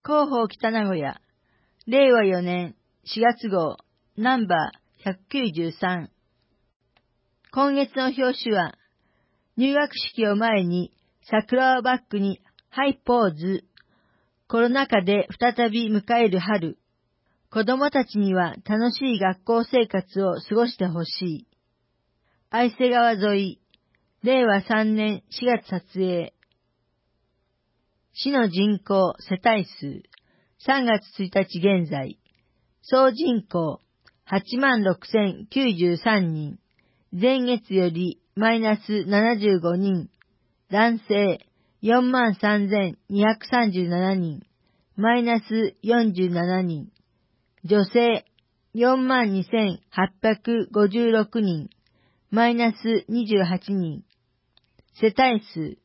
広報北名古屋、令和4年4月号、ナンバー193。今月の表紙は、入学式を前に桜をバックにハイポーズ。コロナ禍で再び迎える春。子供たちには楽しい学校生活を過ごしてほしい。愛瀬川沿い、令和3年4月撮影。市の人口世帯数3月1日現在。総人口86,093人。前月よりマイナス75人。男性43,237人。マイナス47人。女性42,856人。マイナス28人。世帯数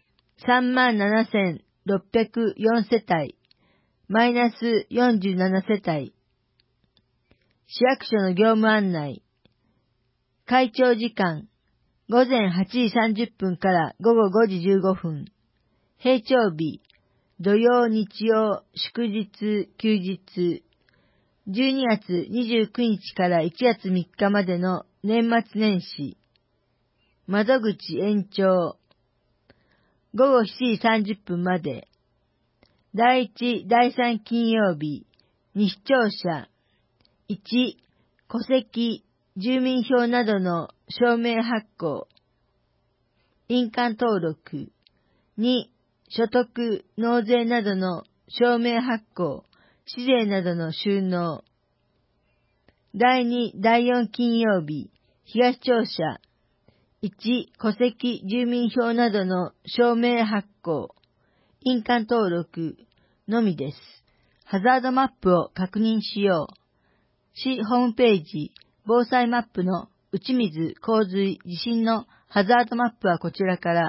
37,604世帯。マイナス47世帯。市役所の業務案内。開庁時間、午前8時30分から午後5時15分。閉庁日、土曜日曜祝日休日。12月29日から1月3日までの年末年始。窓口延長。午後7時30分まで。第1、第3金曜日、西庁舎。1、戸籍、住民票などの証明発行。印鑑登録。2、所得、納税などの証明発行、紙税などの収納。第2、第4金曜日、東庁舎。1、戸籍、住民票などの証明発行、印鑑登録のみです。ハザードマップを確認しよう。市ホームページ、防災マップの打ち水、洪水、地震のハザードマップはこちらから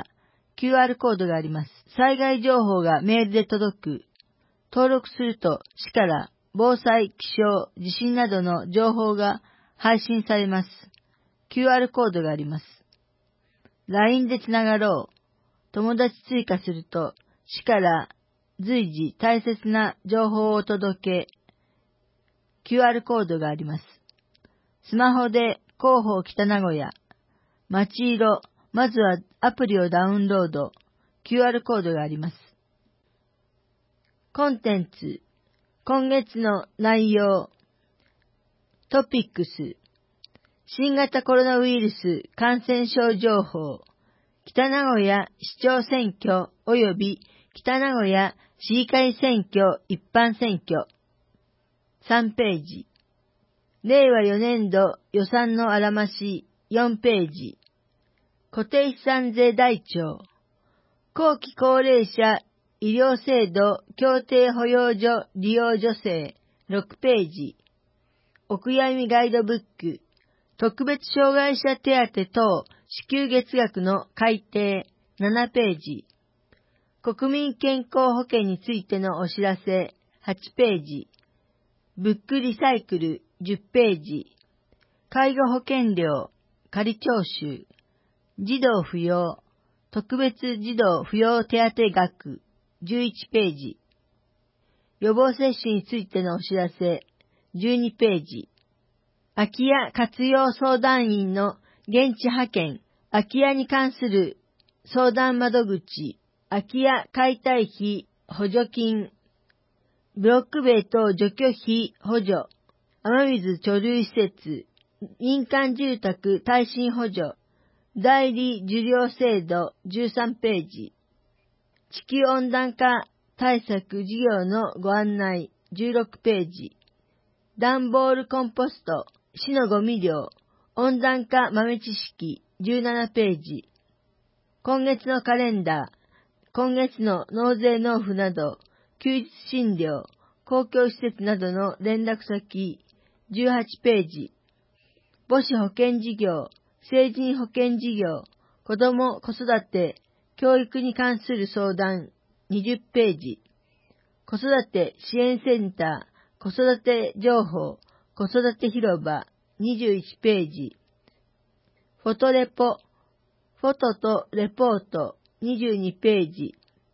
QR コードがあります。災害情報がメールで届く。登録すると市から防災、気象、地震などの情報が配信されます。QR コードがあります。LINE でつながろう。友達追加すると市から随時大切な情報をお届け。QR コードがあります。スマホで広報北名古屋。街色。まずはアプリをダウンロード。QR コードがあります。コンテンツ。今月の内容。トピックス。新型コロナウイルス感染症情報。北名古屋市長選挙及び北名古屋市議会選挙一般選挙。3ページ。令和4年度予算のあらまし4ページ。固定資産税台帳。後期高齢者医療制度協定保養所利用助成6ページ。お悔やみガイドブック。特別障害者手当等支給月額の改定7ページ。国民健康保険についてのお知らせ8ページ。ブックリサイクル10ページ。介護保険料仮徴収。児童扶養特別児童扶養手当額11ページ。予防接種についてのお知らせ12ページ。空き家活用相談員の現地派遣。空き家に関する相談窓口。空き家解体費補助金。ブロック塀等除去費補助。雨水貯留施設。民間住宅耐震補助。代理受領制度13ページ。地球温暖化対策事業のご案内16ページ。段ボールコンポスト市のゴミ量温暖化豆知識17ページ。今月のカレンダー。今月の納税納付など休日診療公共施設などの連絡先18ページ。母子保険事業成人保険事業子ども子育て教育に関する相談20ページ。子育て支援センター子育て情報子育て広場21ページ。フォトとレポート22ページ。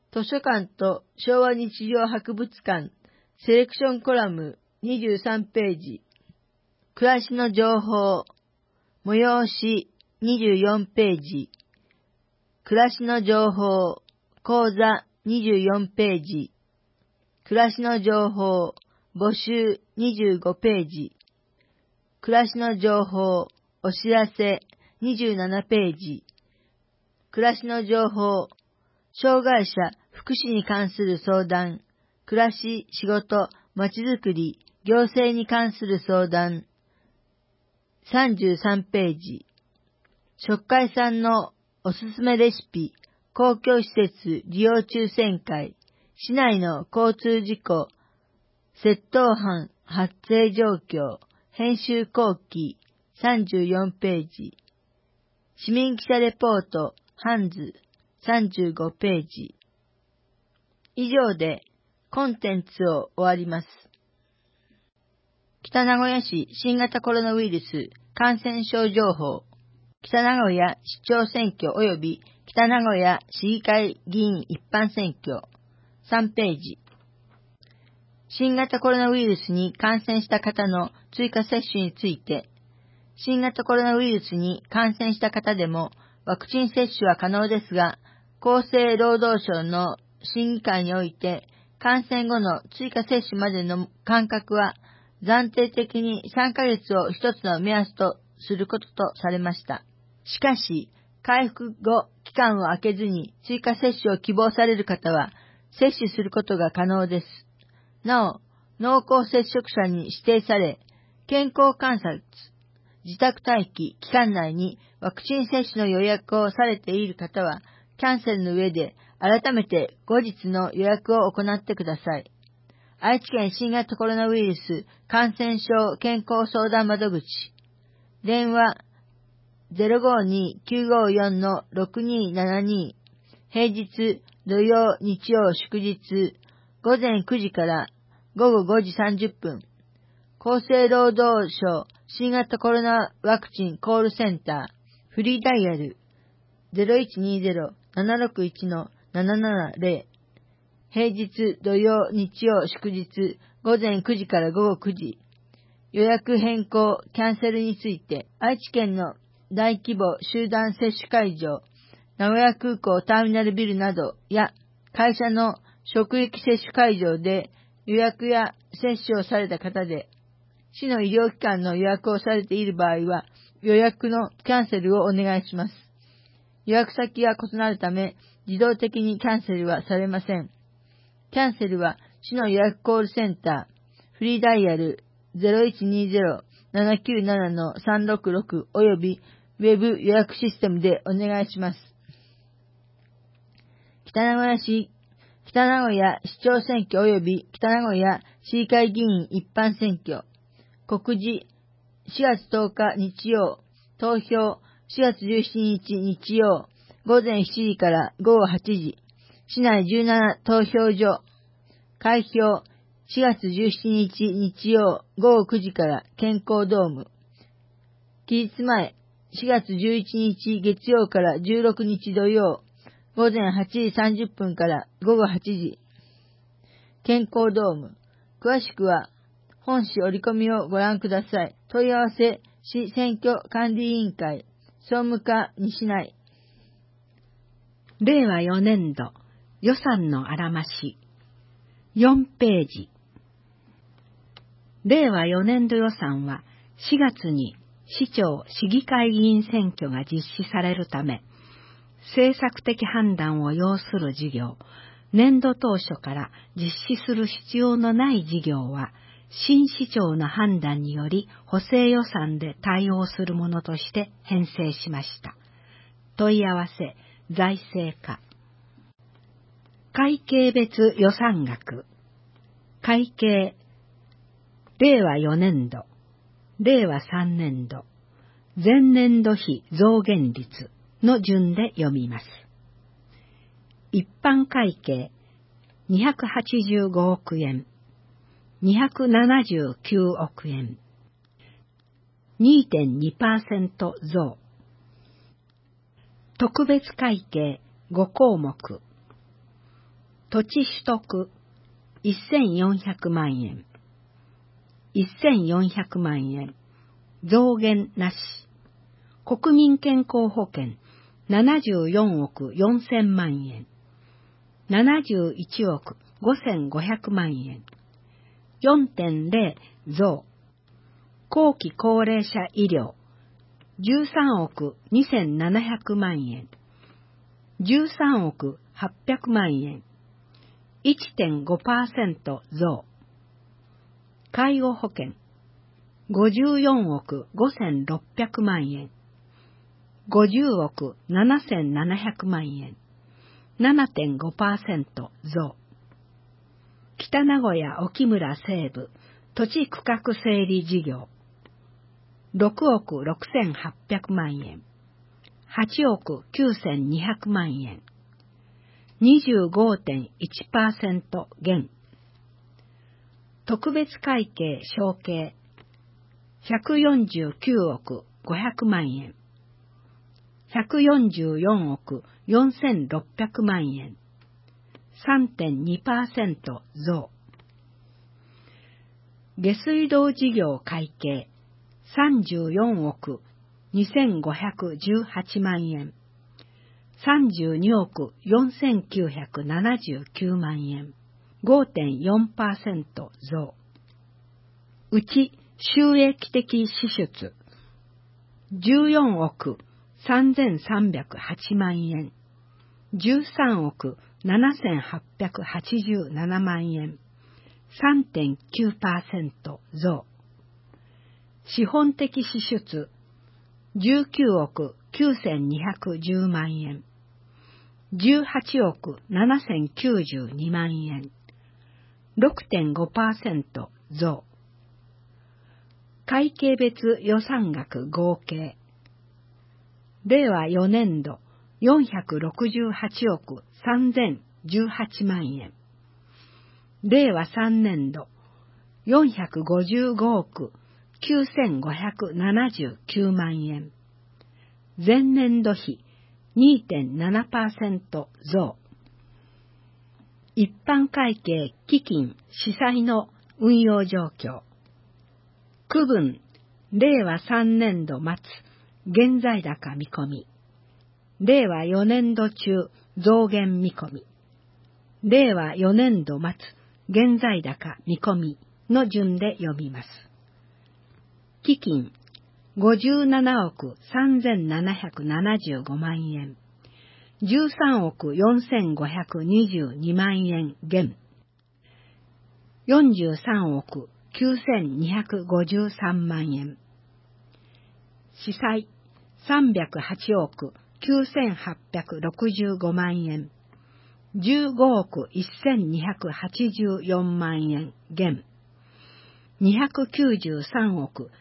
図書館と昭和日常博物館セレクションコラム23ページ。暮らしの情報催し24ページ。暮らしの情報講座24ページ。暮らしの情報募集25ページ。暮らしの情報お知らせ27ページ。暮らしの情報障害者福祉に関する相談、暮らし、仕事、まちづくり、行政に関する相談33ページ。食会さんのおすすめレシピ、公共施設利用抽選会、市内の交通事故、窃盗犯発生状況、編集後期34ページ。市民記者レポート、ハンズ35ページ。以上でコンテンツを終わります。北名古屋市新型コロナウイルス感染症情報、北名古屋市長選挙及び北名古屋市議会議員一般選挙3ページ。新型コロナウイルスに感染した方の追加接種について、新型コロナウイルスに感染した方でもワクチン接種は可能ですが、厚生労働省の審議会において、感染後の追加接種までの間隔は暫定的に3ヶ月を一つの目安とすることとされました。しかし、回復後期間を空けずに追加接種を希望される方は接種することが可能です。なお、濃厚接触者に指定され、健康観察、自宅待機期間内にワクチン接種の予約をされている方は、キャンセルの上で改めて後日の予約を行ってください。愛知県新型コロナウイルス感染症健康相談窓口、電話 052-954-6272、平日、土曜、日曜、祝日、午前9時から午後5時30分、厚生労働省新型コロナワクチンコールセンター、フリーダイヤル 0120-761-770、平日、土曜、日曜、祝日、午前9時から午後9時、予約変更、キャンセルについて、愛知県の大規模集団接種会場、名古屋空港ターミナルビルなどや、会社の職域接種会場で予約や接種をされた方で、市の医療機関の予約をされている場合は、予約のキャンセルをお願いします。予約先が異なるため、自動的にキャンセルはされません。キャンセルは、市の予約コールセンター、フリーダイヤル 0120-797-366 およびウェブ予約システムでお願いします。北名古屋市長選挙及び北名古屋市議会議員一般選挙、告示4月10日日曜、投票4月17日日曜、午前7時から午後8時、市内17投票所、開票4月17日日曜午後9時から健康ドーム、期日前4月11日月曜から16日土曜、午前8時30分から午後8時、健康ドーム。詳しくは、本市折り込みをご覧ください。問い合わせ、市選挙管理委員会、総務課西内。 令和4年度予算のあらまし4ページ。令和4年度予算は4月に市長・市議会議員選挙が実施されるため、政策的判断を要する事業、年度当初から実施する必要のない事業は、新市長の判断により補正予算で対応するものとして編成しました。問い合わせ、財政課。会計別予算額。会計、令和4年度、令和3年度、前年度比増減率の順で読みます。一般会計285億円、279億円、2.2% 増。特別会計5項目、 土地取得1400万円。1400万円。増減なし。国民健康保険74億4000万円。71億5500万円。4.0 増。後期高齢者医療13億2700万円。13億800万円。1.5% 増。介護保険54億5600万円。50億7700万円。7.5% 増。北名古屋沖村西部土地区画整理事業6億6800万円。8億9200万円。25.1% 減。特別会計承継149億500万円。144億4600万円。3.2% 増。下水道事業会計34億2518万円。32億4979万円。5.4% 増。うち収益的支出14億3308万円。13億7887万円。3.9% 増。資本的支出19億9210万円。18億7092万円。6.5% 増。会計別予算額合計令和4年度468億3018万円。令和3年度455億9579万円。前年度比 2.7% 増。一般会計基金司債の運用状況。区分、令和3年度末、現在高見込み。令和4年度中、増減見込み。令和4年度末、現在高見込みの順で読みます。基金、57億3775万円。13億4522万円減。43億9253万円。司債308億9865万円。15億1284万円減。293億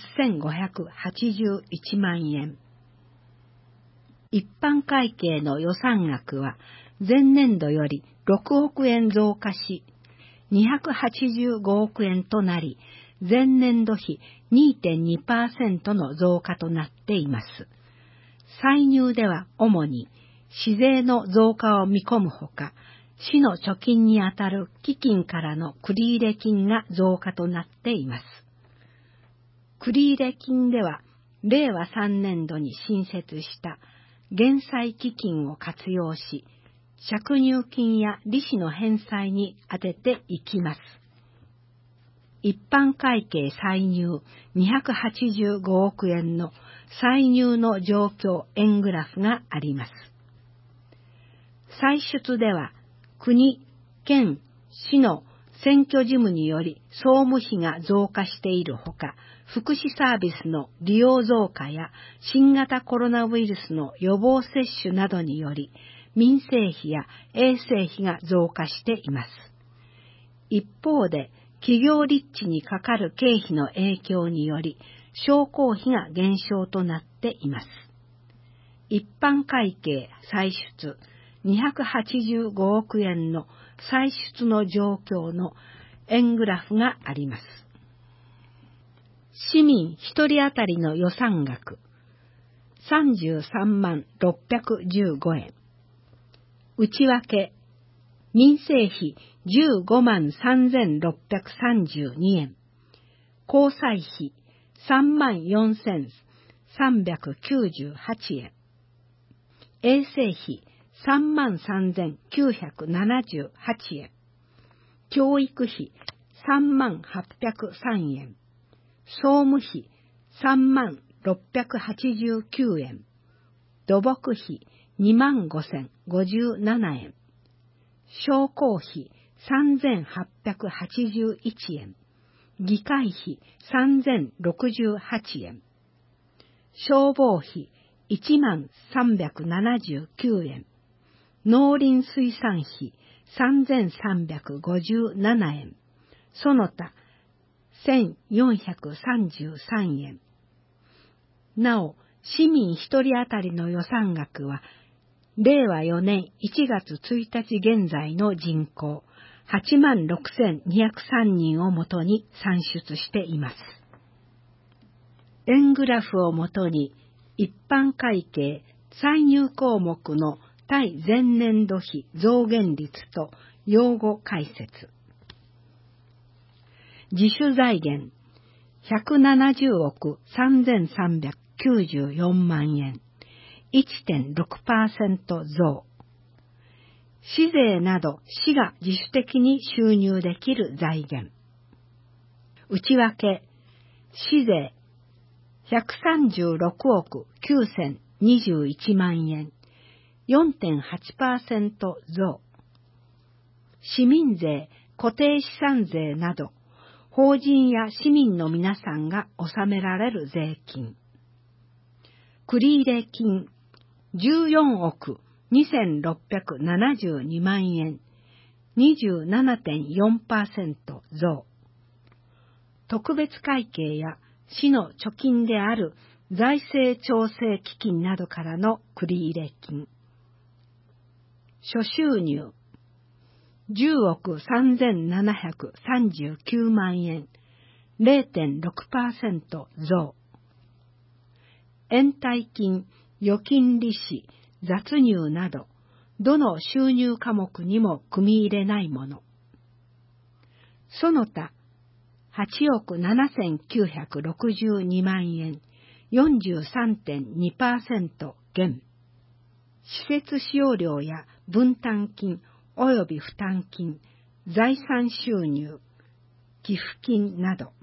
8581万円。一般会計の予算額は前年度より6億円増加し、285億円となり、前年度比 2.2% の増加となっています。歳入では主に市税の増加を見込むほか、市の貯金にあたる基金からの繰入金が増加となっています。繰入金では、令和3年度に新設した減債基金を活用し、借入金や利子の返済に充てていきます。一般会計歳入285億円の歳入の状況円グラフがあります。歳出では、国、県、市の選挙事務により総務費が増加しているほか、福祉サービスの利用増加や新型コロナウイルスの予防接種などにより民生費や衛生費が増加しています。一方で、企業立地にかかる経費の影響により商工費が減少となっています。一般会計歳出285億円の歳出の状況の円グラフがあります。市民一人当たりの予算額33万615円。内訳民生費15万3632円。交際費3万4398円。衛生費3万3978円。教育費3万803円。総務費3万689円。土木費2万5057円。商工費3881円。議会費3068円。消防費1万379円。農林水産費3357円。その他1433円。なお、市民一人当たりの予算額は、令和4年1月1日現在の人口86,203人をもとに算出しています。円グラフをもとに一般会計歳入項目の対前年度比増減率と用語解説。自主財源170億3394万円 1.6% 増。市税など市が自主的に収入できる財源。内訳、市税136億9021万円 4.8% 増。市民税、固定資産税など法人や市民の皆さんが納められる税金。繰入金14億2672万円 27.4% 増。特別会計や市の貯金である財政調整基金などからの繰入金。諸収入10億3739万円 0.6% 増。延滞金、預金利子、雑入など、どの収入科目にも組み入れないもの。その他、8億7962万円、43.2% 減。施設使用料や分担金及び負担金、財産収入、寄付金など。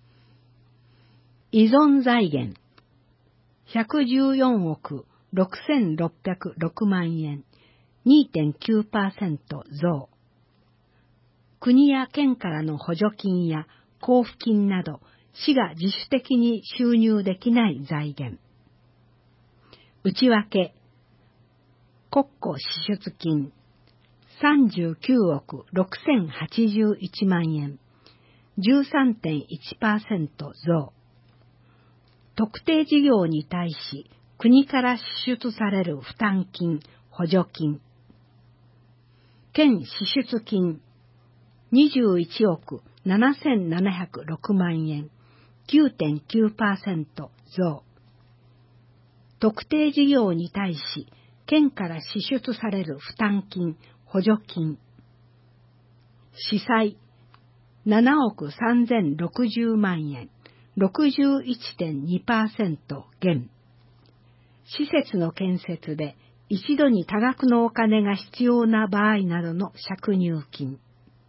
依存財源、114億6606万円、2.9% 増。国や県からの補助金や交付金など、市が自主的に収入できない財源。内訳、国庫支出金、39億6081万円、13.1% 増。特定事業に対し、国から支出される負担金、補助金。県支出金、21億7706万円、9.9% 増。特定事業に対し、県から支出される負担金、補助金。司祭、7億3060万円、61.2% 減。施設の建設で一度に多額のお金が必要な場合などの借入金。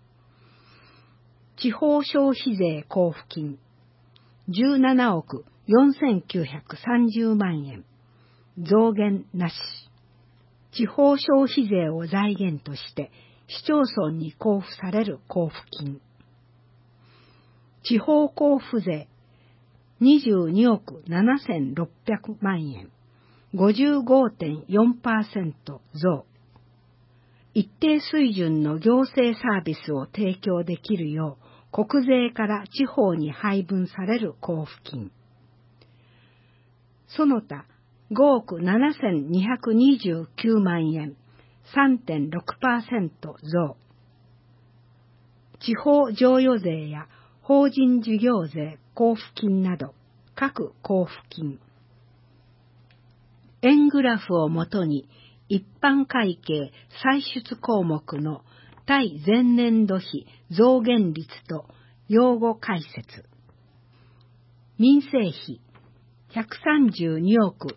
地方消費税交付金、17億4930万円、増減なし。地方消費税を財源として市町村に交付される交付金。地方交付税、22億7600万円、55.4% 増。一定水準の行政サービスを提供できるよう、国税から地方に配分される交付金。その他、5億7229万円、3.6% 増。地方譲与税や法人事業税交付金など、各交付金。円グラフをもとに、一般会計歳出項目の対前年度比増減率と用語解説。民生費132億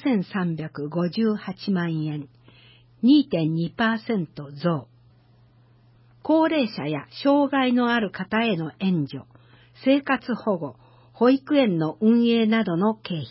4358万円、2.2% 増。高齢者や障害のある方への援助、生活保護、保育園の運営などの経費。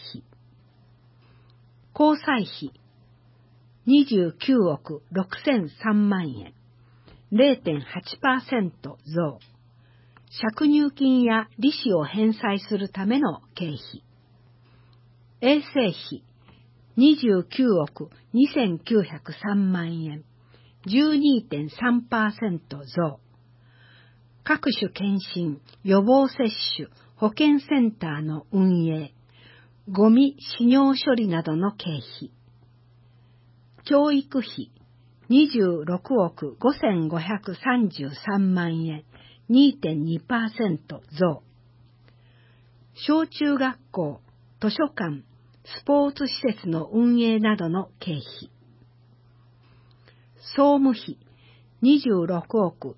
交際費29億6003万円、0.8% 増。借入金や利子を返済するための経費。衛生費29億2903万円、12.3% 増。各種検診、予防接種、保健センターの運営、ゴミ、飼料処理などの経費。教育費26億5533万円、2.2% 増。小中学校、図書館、スポーツ施設の運営などの経費。総務費26億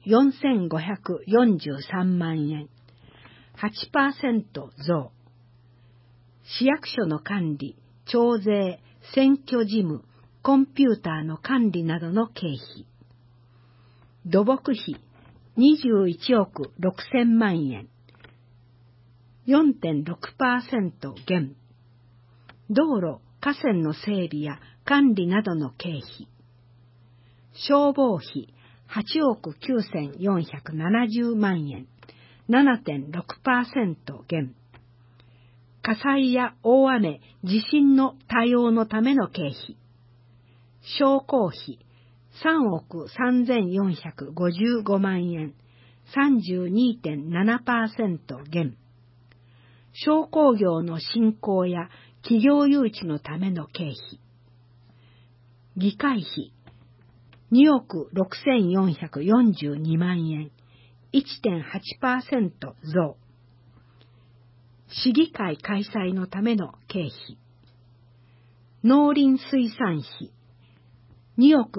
4543万円、8% 増。市役所の管理、徴税、選挙事務、コンピューターの管理などの経費。土木費21億6000万円、4.6% 減。道路、河川の整備や管理などの経費。消防費8億9470万円、7.6% 減。火災や大雨、地震の対応のための経費。商工費3億3455万円、32.7% 減。商工業の振興や企業誘致のための経費。議会費2億6442万円、1.8% 増。市議会開催のための経費。農林水産費2億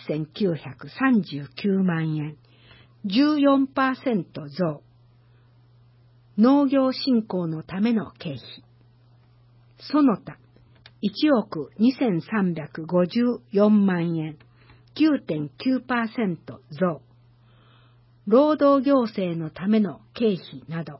8939万円、14% 増。農業振興のための経費。その他1億2354万円、9.9% 増。労働行政のための経費など。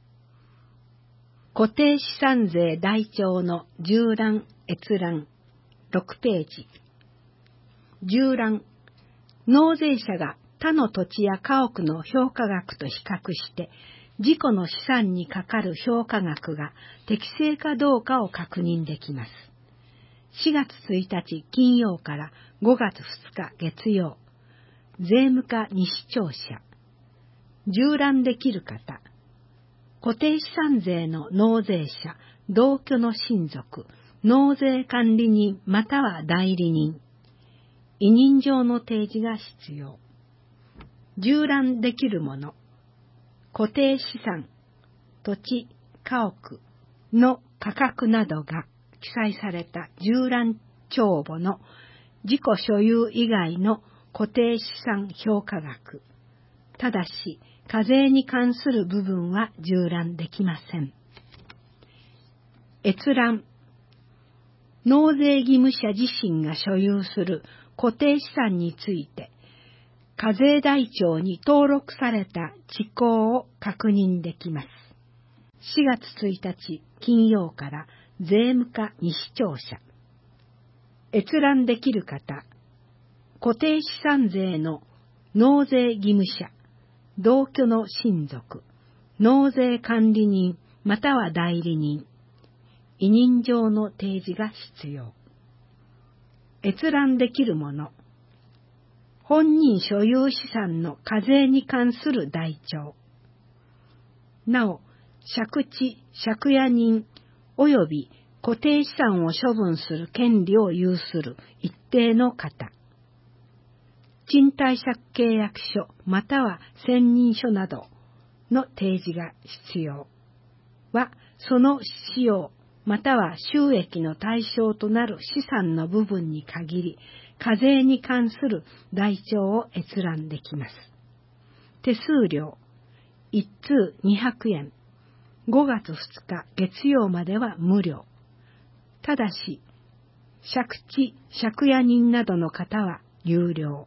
固定資産税台帳の縦覧閲覧6ページ。縦覧、納税者が他の土地や家屋の評価額と比較して自己の資産にかかる評価額が適正かどうかを確認できます。4月1日金曜から5月2日月曜、税務課西庁舎。縦覧できる方、固定資産税の納税者、同居の親族、納税管理人または代理人、委任状の提示が必要。縦覧できるもの、固定資産、土地、家屋の価格などが記載された縦覧帳簿の自己所有以外の固定資産評価額。ただし、課税に関する部分は縦覧できません。閲覧、納税義務者自身が所有する固定資産について、課税台帳に登録された地項を確認できます。4月1日金曜から税務課西庁舎。閲覧できる方、固定資産税の納税義務者、同居の親族、納税管理人または代理人、委任状の提示が必要。閲覧できるもの、本人所有資産の課税に関する台帳。なお、借地、借家人及び固定資産を処分する権利を有する一定の方。賃貸借契約書または選任書などの提示が必要は、その使用または収益の対象となる資産の部分に限り、 課税に関する台帳を閲覧できます。手数料、1通200円。5月2日月曜までは無料。ただし、借地、借家人などの方は有料。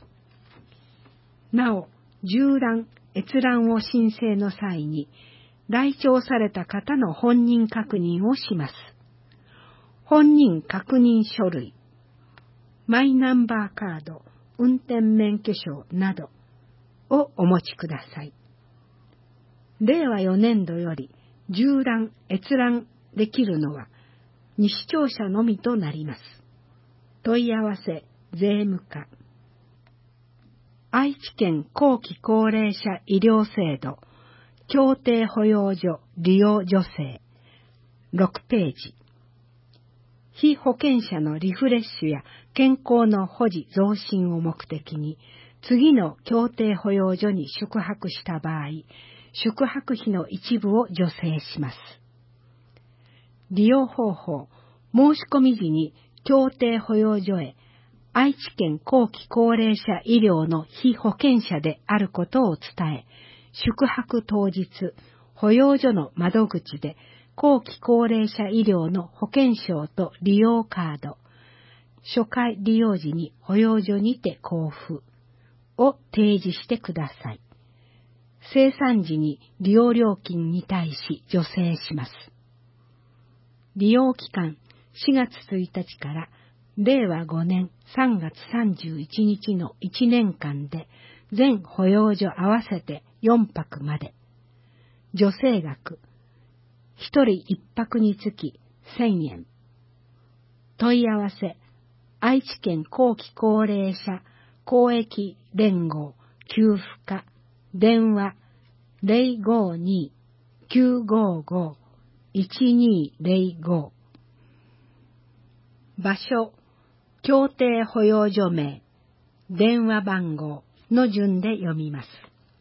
なお、縦覧、閲覧を申請の際に、来庁された方の本人確認をします。本人確認書類、マイナンバーカード、運転免許証などをお持ちください。令和4年度より縦覧、閲覧できるのは西庁舎のみとなります。問い合わせ、税務課。愛知県後期高齢者医療制度協定保養所利用助成6ページ。被保険者のリフレッシュや健康の保持増進を目的に次の協定保養所に宿泊した場合、宿泊費の一部を助成します。利用方法、申し込み時に協定保養所へ愛知県後期高齢者医療の被保険者であることを伝え、宿泊当日、保養所の窓口で後期高齢者医療の保険証と利用カード、初回利用時に保養所にて交付を提示してください。生産時に利用料金に対し助成します。利用期間4月1日から令和5年3月31日の1年間で全保養所合わせて4泊まで。助成額、1人1泊につき1000円。問い合わせ、愛知県後期高齢者公益連合給付課電話 052-955-1205 場所、協定保養所名、電話番号の順で読みます。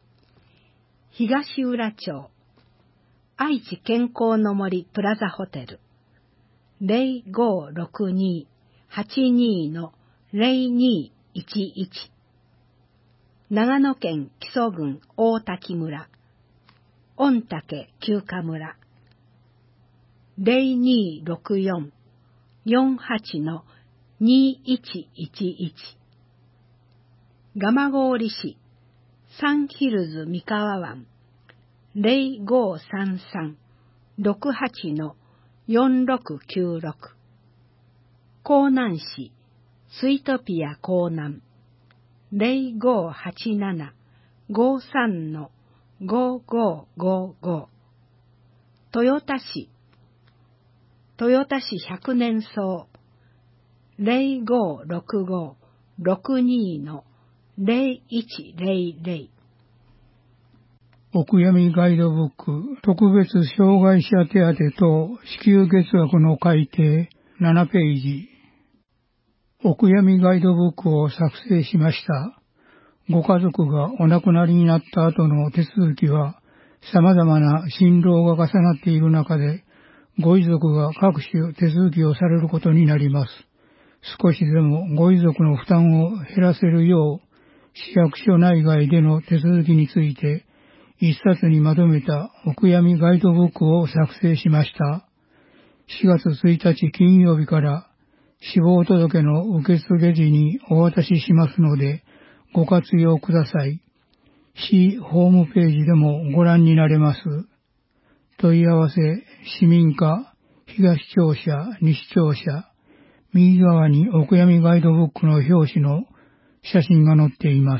東浦町、愛知健康の森プラザホテル、0562-82-0211、長野県木曽郡大滝村、御嶽休暇村、0264-48-2111、蒲郡市、サンヒルズ三河湾、0533-68-4696、江南市、スイトピア江南、0587-53-5555、豊田市、豊田市百年草、0565-62-0100、 お悔やみガイドブック、特別障害者手当等支給月額の改定7ページ。お悔やみガイドブックを作成しました。ご家族がお亡くなりになった後の手続きは、様々な心労が重なっている中で、ご遺族が各種手続きをされることになります。少しでもご遺族の負担を減らせるよう、市役所内外での手続きについて、一冊にまとめたお悔やみガイドブックを作成しました。4月1日金曜日から死亡届の受付時にお渡ししますのでご活用ください。市ホームページでもご覧になれます。問い合わせ、市民課、東庁舎、西庁舎、右側にお悔やみガイドブックの表紙の写真が載っています。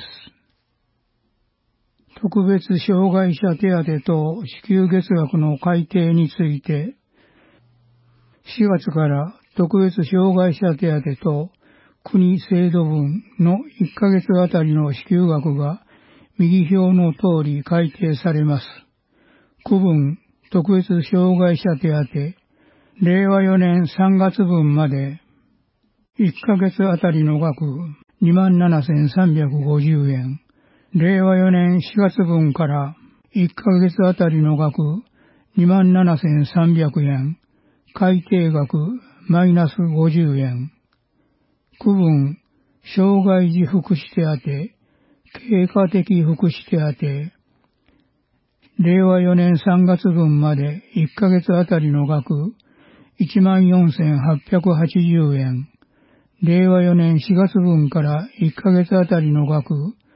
特別障害者手当等支給月額の改定について、4月から特別障害者手当と国制度分の1ヶ月あたりの支給額が右表の通り改定されます。区分特別障害者手当、令和4年3月分まで1ヶ月あたりの額 27,350 円。令和4年4月分から1ヶ月あたりの額 27,300 円。改定額マイナス50円。区分障害児福祉手当、経過的福祉手当、令和4年3月分まで1ヶ月あたりの額 14,880 円、令和4年4月分から1ヶ月あたりの額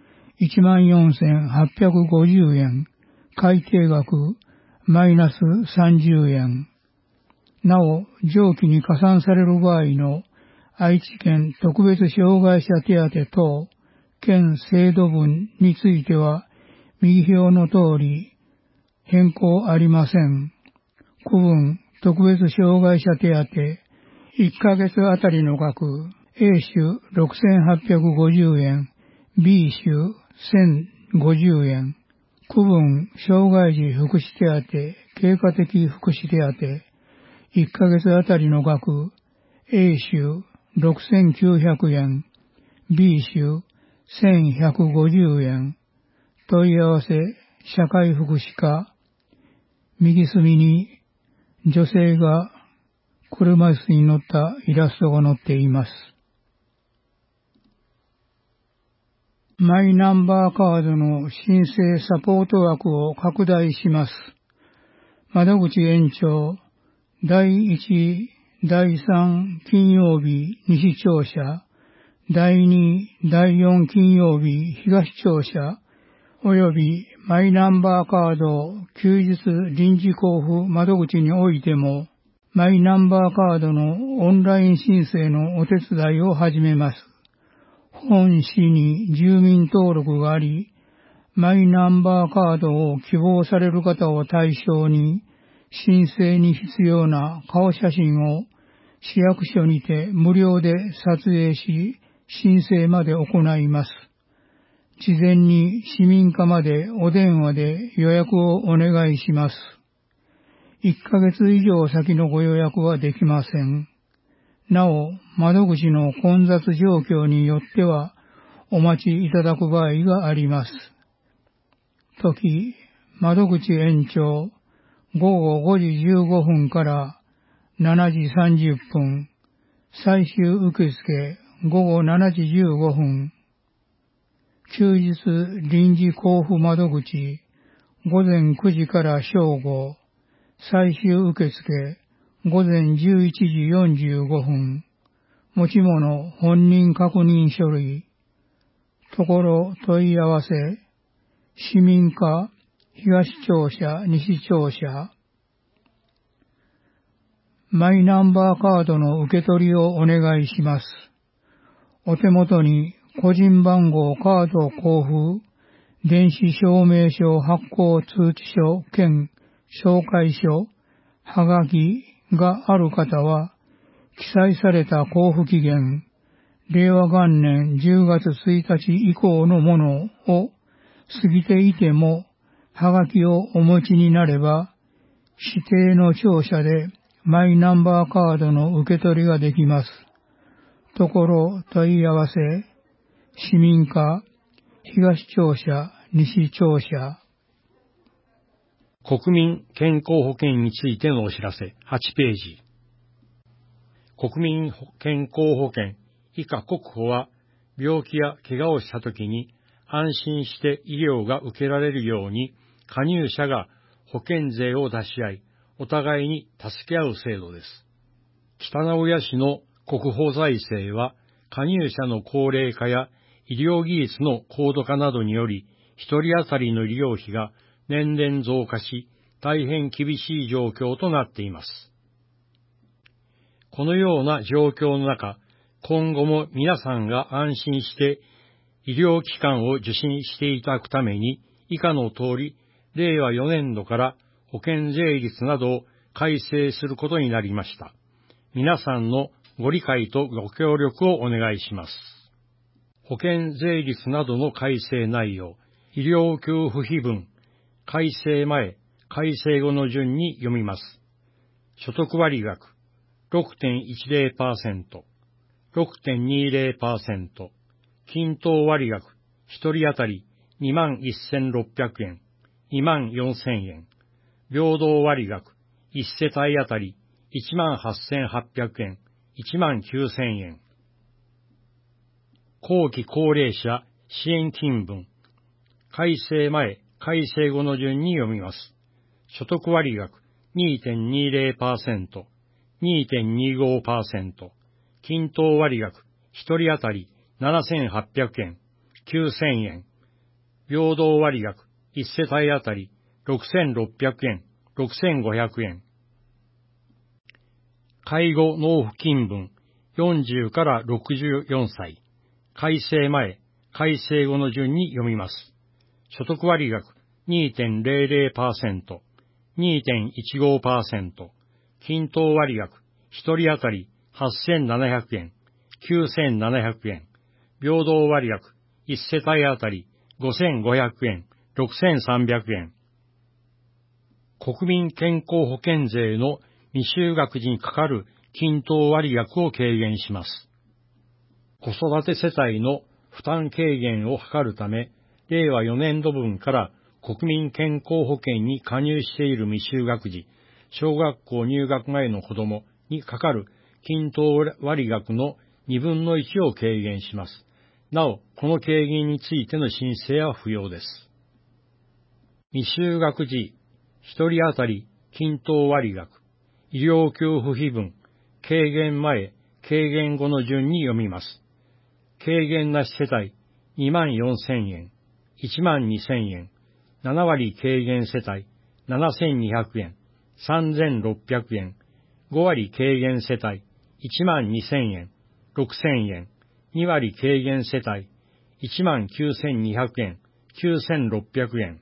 14,850 円、改定額マイナス30円。なお、上記に加算される場合の愛知県特別障害者手当等県制度分については右表の通り変更ありません。区分特別障害者手当1ヶ月あたりの額 A 種6,850 円 B 種1,050円区分障害児福祉手当経過的福祉手当1ヶ月あたりの額 A 種6,900円 B 種1,150円問い合わせ社会福祉課右隅に女性が車椅子に乗ったイラストが載っています。マイナンバーカードの申請サポート枠を拡大します。窓口延長第1、第3金曜日西庁舎、第2、第4金曜日東庁舎、およびマイナンバーカード休日臨時交付窓口においても、マイナンバーカードのオンライン申請のお手伝いを始めます。本市に住民登録があり、マイナンバーカードを希望される方を対象に、申請に必要な顔写真を市役所にて無料で撮影し、申請まで行います。事前に市民課までお電話で予約をお願いします。1ヶ月以上先のご予約はできません。なお、窓口の混雑状況によってはお待ちいただく場合があります。時、窓口延長午後5時15分から7時30分、最終受付午後7時15分、休日臨時交付窓口午前9時から正午、最終受付午前11時45分、持ち物本人確認書類、ところ問い合わせ、市民課、東庁舎、西庁舎、マイナンバーカードの受け取りをお願いします。お手元に個人番号カード交付、電子証明書発行通知書兼紹介書、はがきがある方は、記載された交付期限、令和元年10月1日以降のものを過ぎていても、はがきをお持ちになれば、指定の庁舎でマイナンバーカードの受け取りができます。ところ問い合わせ、市民課、東庁舎、西庁舎。 国民健康保険についてのお知らせ、8ページ。国民健康保険以下国保は、病気や怪我をしたときに安心して医療が受けられるように、加入者が保険税を出し合い、お互いに助け合う制度です。北直哉市の国保財政は、加入者の高齢化や医療技術の高度化などにより、一人当たりの医療費が年々増加し、大変厳しい状況となっています。このような状況の中、今後も皆さんが安心して医療機関を受診していただくために、以下の通り、令和4年度から保険税率などを改正することになりました。皆さんのご理解とご協力をお願いします。保険税率などの改正内容、医療給付費分、改正前、改正後の順に読みます。所得割額 6.10%、6.20%、均等割額、一人当たり 21,600 円、24,000円、平等割額、一世帯当たり 18,800 円、19,000円。 後期高齢者支援金分、改正前、改正後の順に読みます。所得割額 2.20%、2.25%、均等割額1人当たり7800円、9000円、平等割額1世帯当たり6600円、6500円。介護納付金分40から64歳、改正前、改正後の順に読みます。所得割額 2.00%、2.15%、均等割額1人当たり8700円、9700円、平等割額1世帯当たり5500円、6300円。国民健康保険税の未就学時にかかる均等割額を軽減します。子育て世帯の負担軽減を図るため、令和4年度分から国民健康保険に加入している未就学時、小学校入学前の子供にかかる均等割額の2分の1を軽減します。なお、この軽減についての申請は不要です。未就学時、1人当たり均等割額、医療給付費分、軽減前、軽減後の順に読みます。軽減なし世帯24000円、12000円、7割軽減世帯7200円、3600円、5割軽減世帯12000円、6000円、2割軽減世帯19200円、9600円。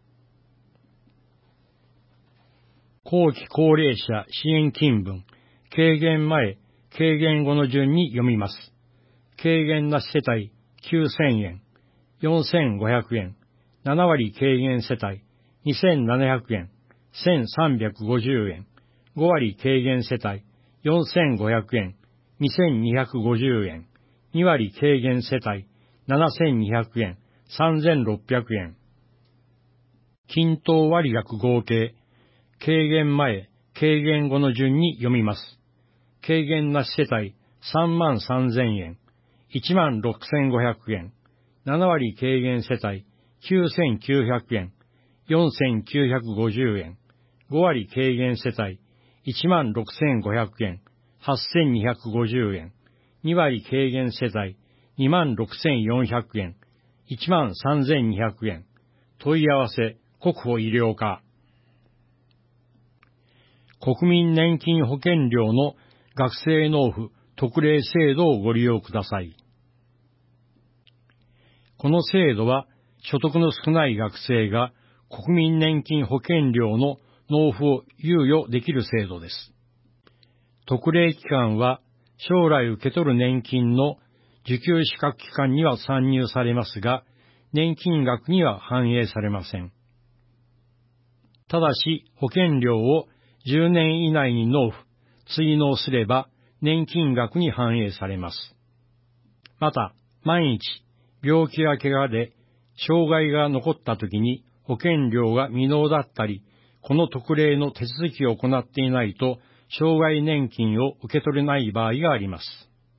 後期高齢者支援金分、軽減前、軽減後の順に読みます。軽減なし世帯9000円、4500円、7割軽減世帯2700円、1350円、5割軽減世帯4500円、2250円、2割軽減世帯7200円、3600円。均等割額合計、軽減前、軽減後の順に読みます。軽減なし世帯33000円、16500円、7割軽減世帯9900円、4950円、5割軽減世帯16500円、8250円、2割軽減世帯26400円、13200円。問い合わせ、国保医療課。国民年金保険料の学生納付特例制度をご利用ください。この制度は、所得の少ない学生が国民年金保険料の納付を猶予できる制度です。特例期間は、将来受け取る年金の受給資格期間には算入されますが、年金額には反映されません。ただし、保険料を10年以内に納付、追納すれば年金額に反映されます。また、万一、病気や怪我で障害が残ったときに保険料が未納だったり、この特例の手続きを行っていないと、障害年金を受け取れない場合があります。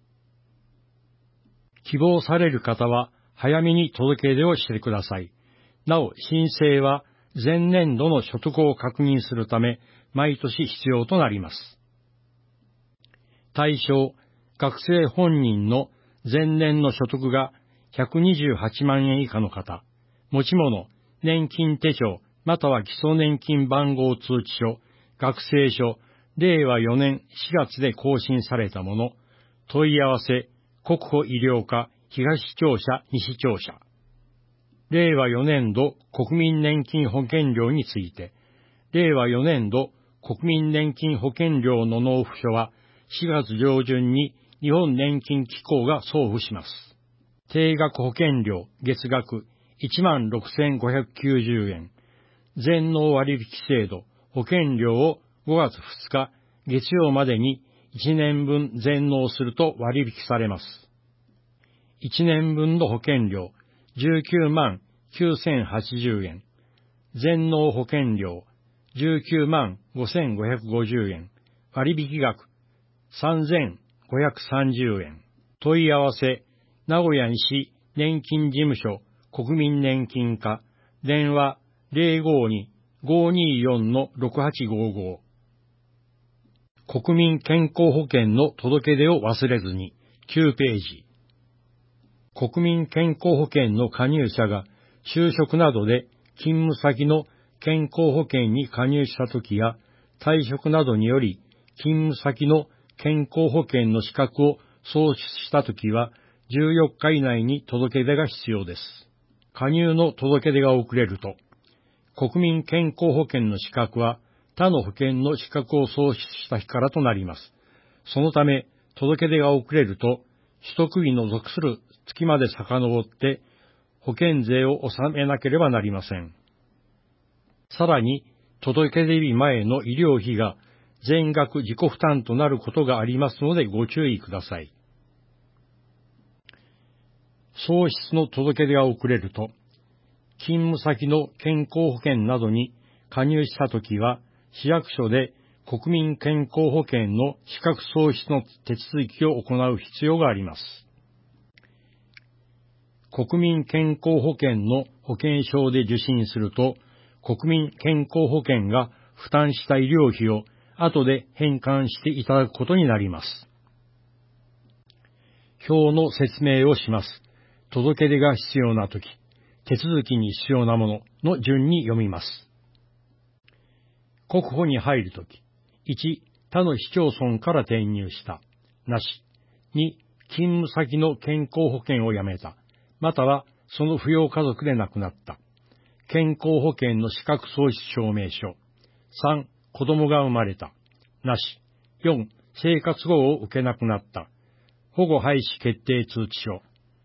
希望される方は、早めに届け出をしてください。なお、申請は前年度の所得を確認するため、毎年必要となります。対象、学生本人の前年の所得が128万円以下の方、持ち物、年金手帳、または基礎年金番号通知書、学生書、令和4年4月で更新されたもの、問い合わせ、国保医療課東庁舎西庁舎。令和4年度国民年金保険料について、令和4年度国民年金保険料の納付書は4月上旬に日本年金機構が送付します。定額保険料月額16,590円。全納割引制度保険料を5月2日月曜までに1年分全納すると割引されます。1年分の保険料19万9080円。全納保険料19万5550円。割引額3530円。問い合わせ名古屋西年金事務所国民年金課電話 052-524-6855 国民健康保険の届け出を忘れずに9ページ。国民健康保険の加入者が就職などで勤務先の健康保険に加入したときや退職などにより勤務先の健康保険の資格を喪失したときは14日以内に届け出が必要です。加入の届け出が遅れると、国民健康保険の資格は他の保険の資格を喪失した日からとなります。そのため、届け出が遅れると、取得日の属する月まで遡って保険税を納めなければなりません。さらに、届け出日前の医療費が全額自己負担となることがありますのでご注意ください。喪失の届け出が遅れると、勤務先の健康保険などに加入したときは、市役所で国民健康保険の資格喪失の手続きを行う必要があります。国民健康保険の保険証で受診すると、国民健康保険が負担した医療費を後で返還していただくことになります。表の説明をします。届け出が必要なとき、手続きに必要なものの順に読みます。国保に入るとき、1、他の市町村から転入した、なし。2、勤務先の健康保険をやめた、またはその扶養家族で亡くなった。健康保険の資格喪失証明書。3、子供が生まれた、なし。4、生活保護を受けなくなった。保護廃止決定通知書。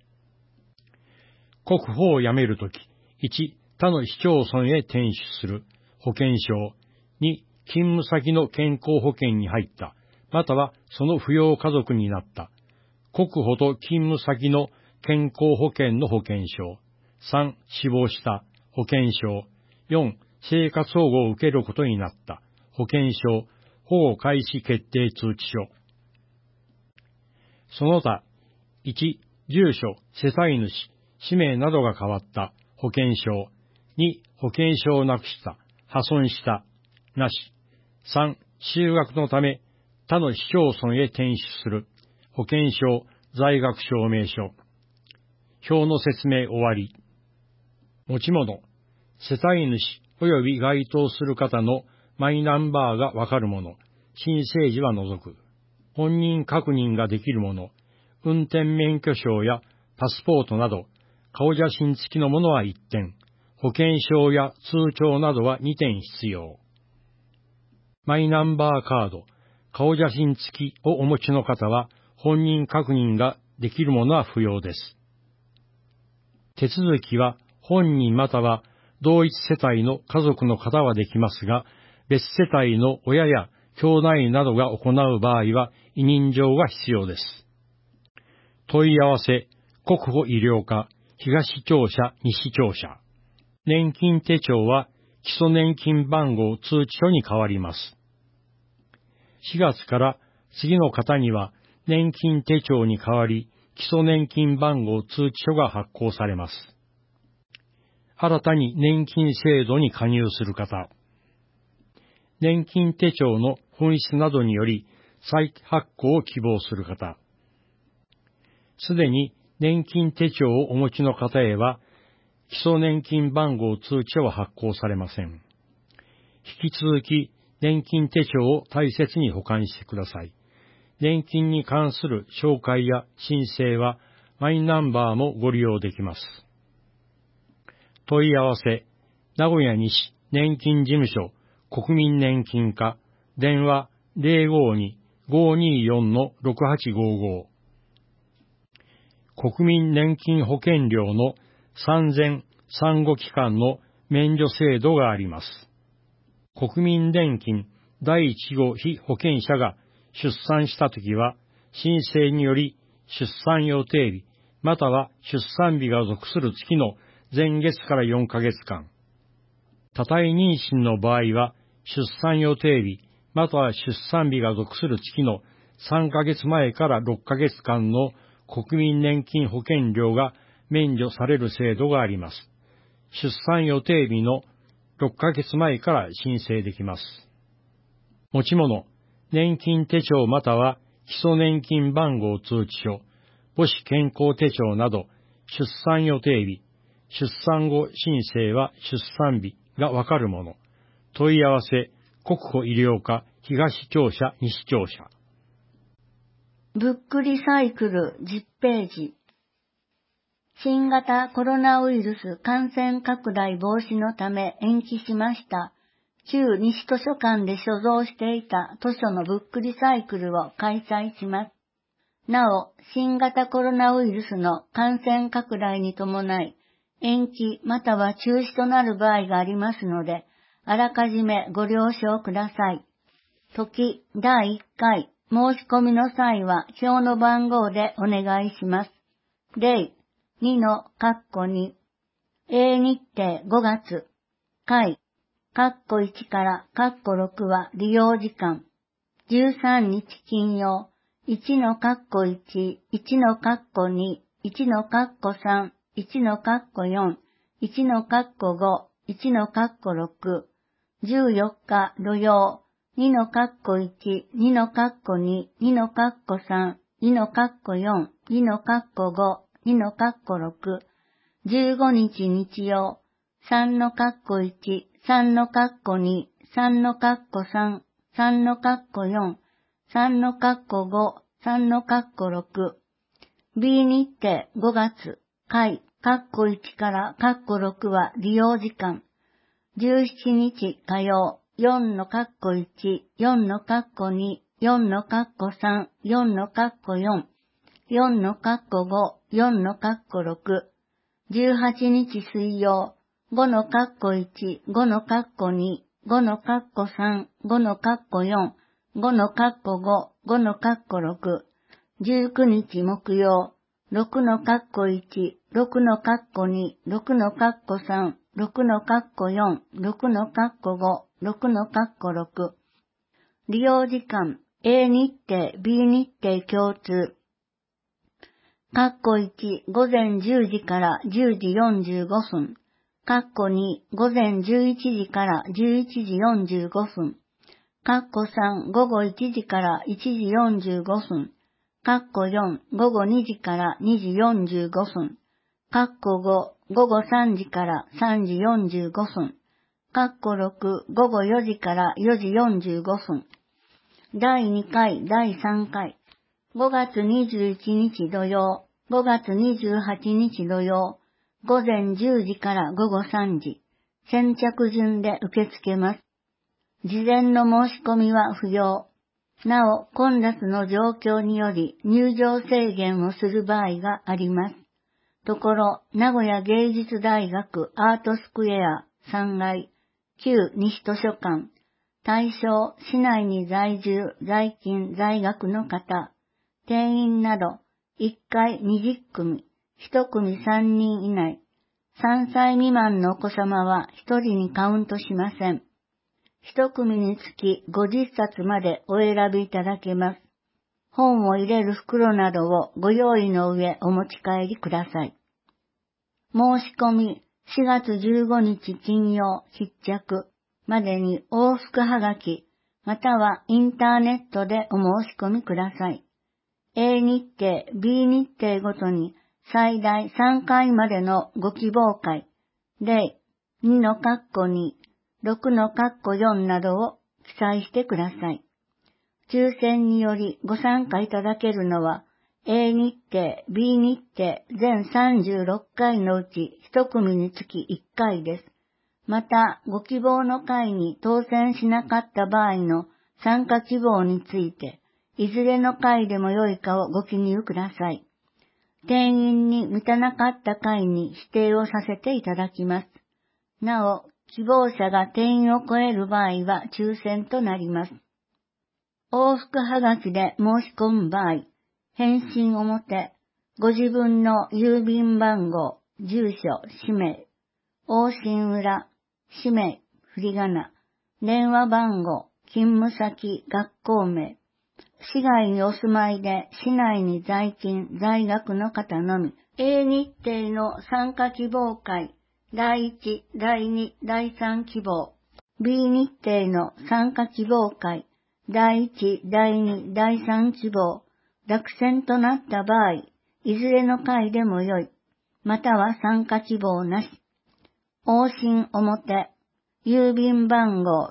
国保を辞めるとき、1、他の市町村へ転出する、保険証。2、勤務先の健康保険に入った、またはその扶養家族になった。国保と勤務先の健康保険の保険証。3、死亡した、保険証。4、生活保護を受けることになった、保険証、保護開始決定通知書。その他、1、住所、世帯主、氏名などが変わった、保険証。2、保険証をなくした、破損した、なし。3、就学のため、他の市町村へ転出する、保険証、在学証明書。表の説明終わり。持ち物、世帯主及び該当する方のマイナンバーがわかるもの、申請時は除く。本人確認ができるもの、運転免許証やパスポートなど、顔写真付きのものは1点、保険証や通帳などは2点必要。マイナンバーカード、顔写真付きをお持ちの方は、本人確認ができるものは不要です。手続きは本人または同一世帯の家族の方はできますが、別世帯の親や兄弟などが行う場合は委任状が必要です。問い合わせ、国保医療課、東庁舎、西庁舎。年金手帳は基礎年金番号通知書に変わります。4月から次の方には年金手帳に代わり基礎年金番号通知書が発行されます。新たに年金制度に加入する方、年金手帳の紛失などにより再発行を希望する方、すでに年金手帳をお持ちの方へは基礎年金番号通知書は発行されません。引き続き年金手帳を大切に保管してください。年金に関する紹介や申請はマイナンバーもご利用できます。問い合わせ、名古屋西年金事務所国民年金課、電話 052-524-6855。国民年金保険料の産前・産後期間の免除制度があります。国民年金第1号被保険者が出産したときは、申請により出産予定日、または出産日が属する月の前月から4ヶ月間。多体妊娠の場合は、出産予定日、または出産日が属する月の3ヶ月前から6ヶ月間の国民年金保険料が免除される制度があります。出産予定日の6ヶ月前から申請できます。持ち物、年金手帳または基礎年金番号通知書、母子健康手帳など、出産予定日、出産後申請は出産日がわかるもの。問い合わせ、国保医療課東庁舎西庁舎。 ブックリサイクル10ページ。新型コロナウイルス感染拡大防止のため延期しました。旧西図書館で所蔵していた図書のブックリサイクルを開催します。なお、新型コロナウイルスの感染拡大に伴い、延期または中止となる場合がありますので、あらかじめご了承ください。時第1回申し込みの際は表の番号でお願いします。例2-2、A 日程5月、回、1から6は利用時間、13日金曜、1-1、1-2、1-3、1-4、1-5、1-6、14日土曜、2-1、2-2、2-3、2-4、2-5、2-6、15日日曜、3-1、3-2、3-3、3-4、3-5、3-6、B 日程5月、回、1から6は利用時間、17日火曜、4-1、4-2、4-3、4-4、4-5、4-6、18日水曜、5-1、5-2、5-3、5-4、5-5、5-6、19日木曜、6-1、6-2、6-3、6-4、6-5、6-6。利用時間、A 日程、B 日程共通。1、午前10時から10時45分。2、午前11時から11時45分。3、午後1時から1時45分。4、午後2時から2時45分。5、午後3時から3時45分。6、午後4時から4時45分。第2回、第3回。5月21日土曜、5月28日土曜、午前10時から午後3時。先着順で受け付けます。事前の申し込みは不要。なお、混雑の状況により入場制限をする場合があります。ところ、名古屋芸術大学アートスクエア3階、旧西図書館、対象市内に在住、在勤、在学の方、定員など、1回20組、1組3人以内、3歳未満のお子様は1人にカウントしません。1組につき50冊までお選びいただけます。本を入れる袋などをご用意の上お持ち帰りください。申し込み4月15日金曜必着までに往復はがきまたはインターネットでお申し込みください。A 日程、B 日程ごとに最大3回までのご希望会、例2-2、6-4などを記載してください。抽選によりご参加いただけるのは A 日程、B 日程全36回のうち1組につき1回です。また、ご希望の会に当選しなかった場合の参加希望について、いずれの会でも良いかをご記入ください。定員に満たなかった会に指定をさせていただきます。なお、希望者が定員を超える場合は抽選となります。往復はがきで申し込む場合、返信表、ご自分の郵便番号、住所、氏名、往診裏、氏名、振り仮名、電話番号、勤務先、学校名、 市外にお住まいで市内に在勤、在学の方のみ、A 日程の参加希望会、第1、第2、第3希望、B 日程の参加希望会、第1、第2、第3希望、落選となった場合、いずれの会でもよい、または参加希望なし。往診表、郵便番号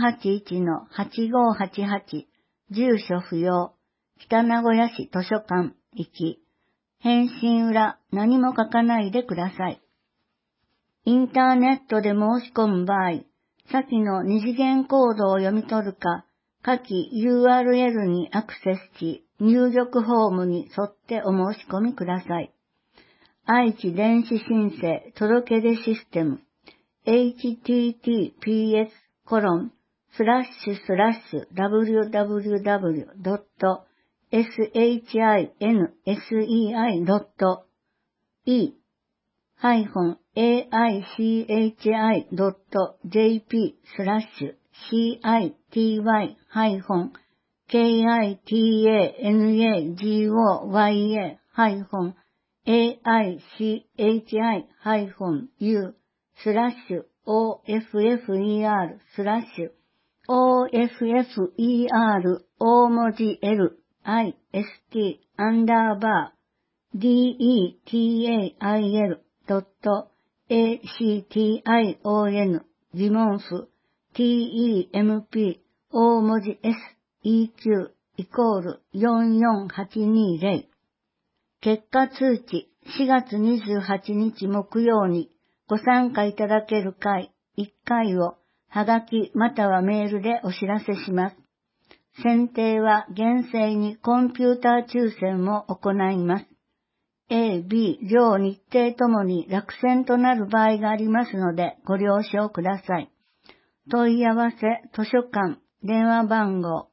481-8588、住所不要、北名古屋市図書館行き。返信裏、何も書かないでください。インターネットで申し込む場合、先の二次元コードを読み取るか、下記 URL にアクセスし、入力フォームに沿ってお申し込みください。愛知電子申請届出システム https://www.stil.jp/citer-cation 疑問符 temp 大文字 seq=44820 結果通知4月28日木曜にご参加いただける会1回をはがきまたはメールでお知らせします。選定は厳正にコンピューター抽選も行います。A、B 両日程ともに落選となる場合がありますのでご了承ください。問い合わせ図書館電話番号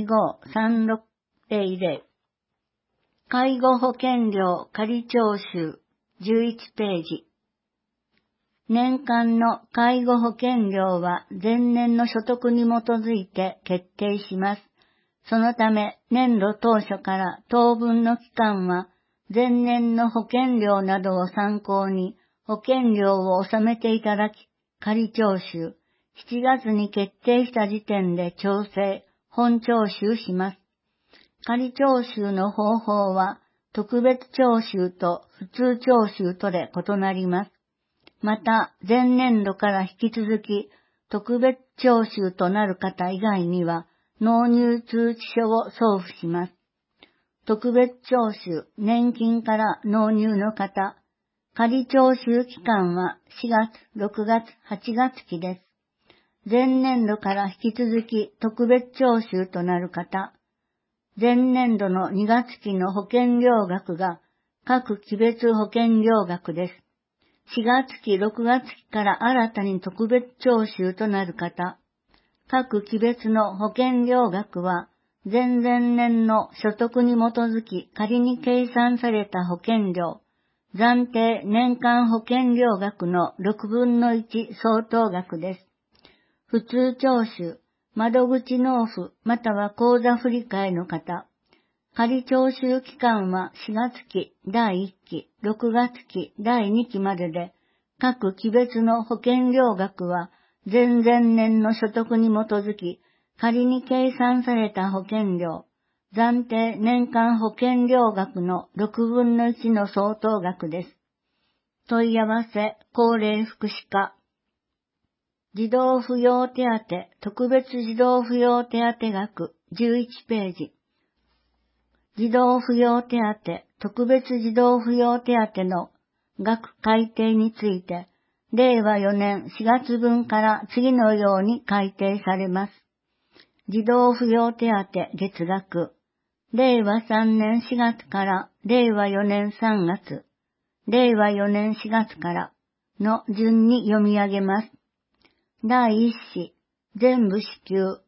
253600 介護保険料仮徴収11ページ。年間の介護保険料は前年の所得に基づいて決定します。そのため年度当初から当分の期間は前年の保険料などを参考に保険料を納めていただき、仮徴収、7月に決定した時点で調整、本徴収します。仮徴収の方法は特別徴収と普通徴収とで異なります。また、前年度から引き続き特別徴収となる方以外には納入通知書を送付します。特別徴収、年金から納入の方、仮徴収期間は4月、6月、8月期です。前年度から引き続き特別徴収となる方、前年度の2月期の保険料額が各期別保険料額です。4月期、6月期から新たに特別徴収となる方、各期別の保険料額は前々年の所得に基づき仮に計算された保険料、暫定年間保険料額の6分の1相当額です。普通徴収、窓口納付または口座振替の方、仮徴収期間は4月期、第1期、6月期、第2期までで、各期別の保険料額は前々年の所得に基づき、仮に計算された保険料、暫定年間保険料額の6分の1の相当額です。問い合わせ、高齢福祉課。児童扶養手当、特別児童扶養手当額、11ページ。児童扶養手当、特別児童扶養手当の額改定について、令和4年4月分から次のように改定されます。児童扶養手当月額、令和3年4月から令和4年3月、令和4年4月からの順に読み上げます。第1子、全部支給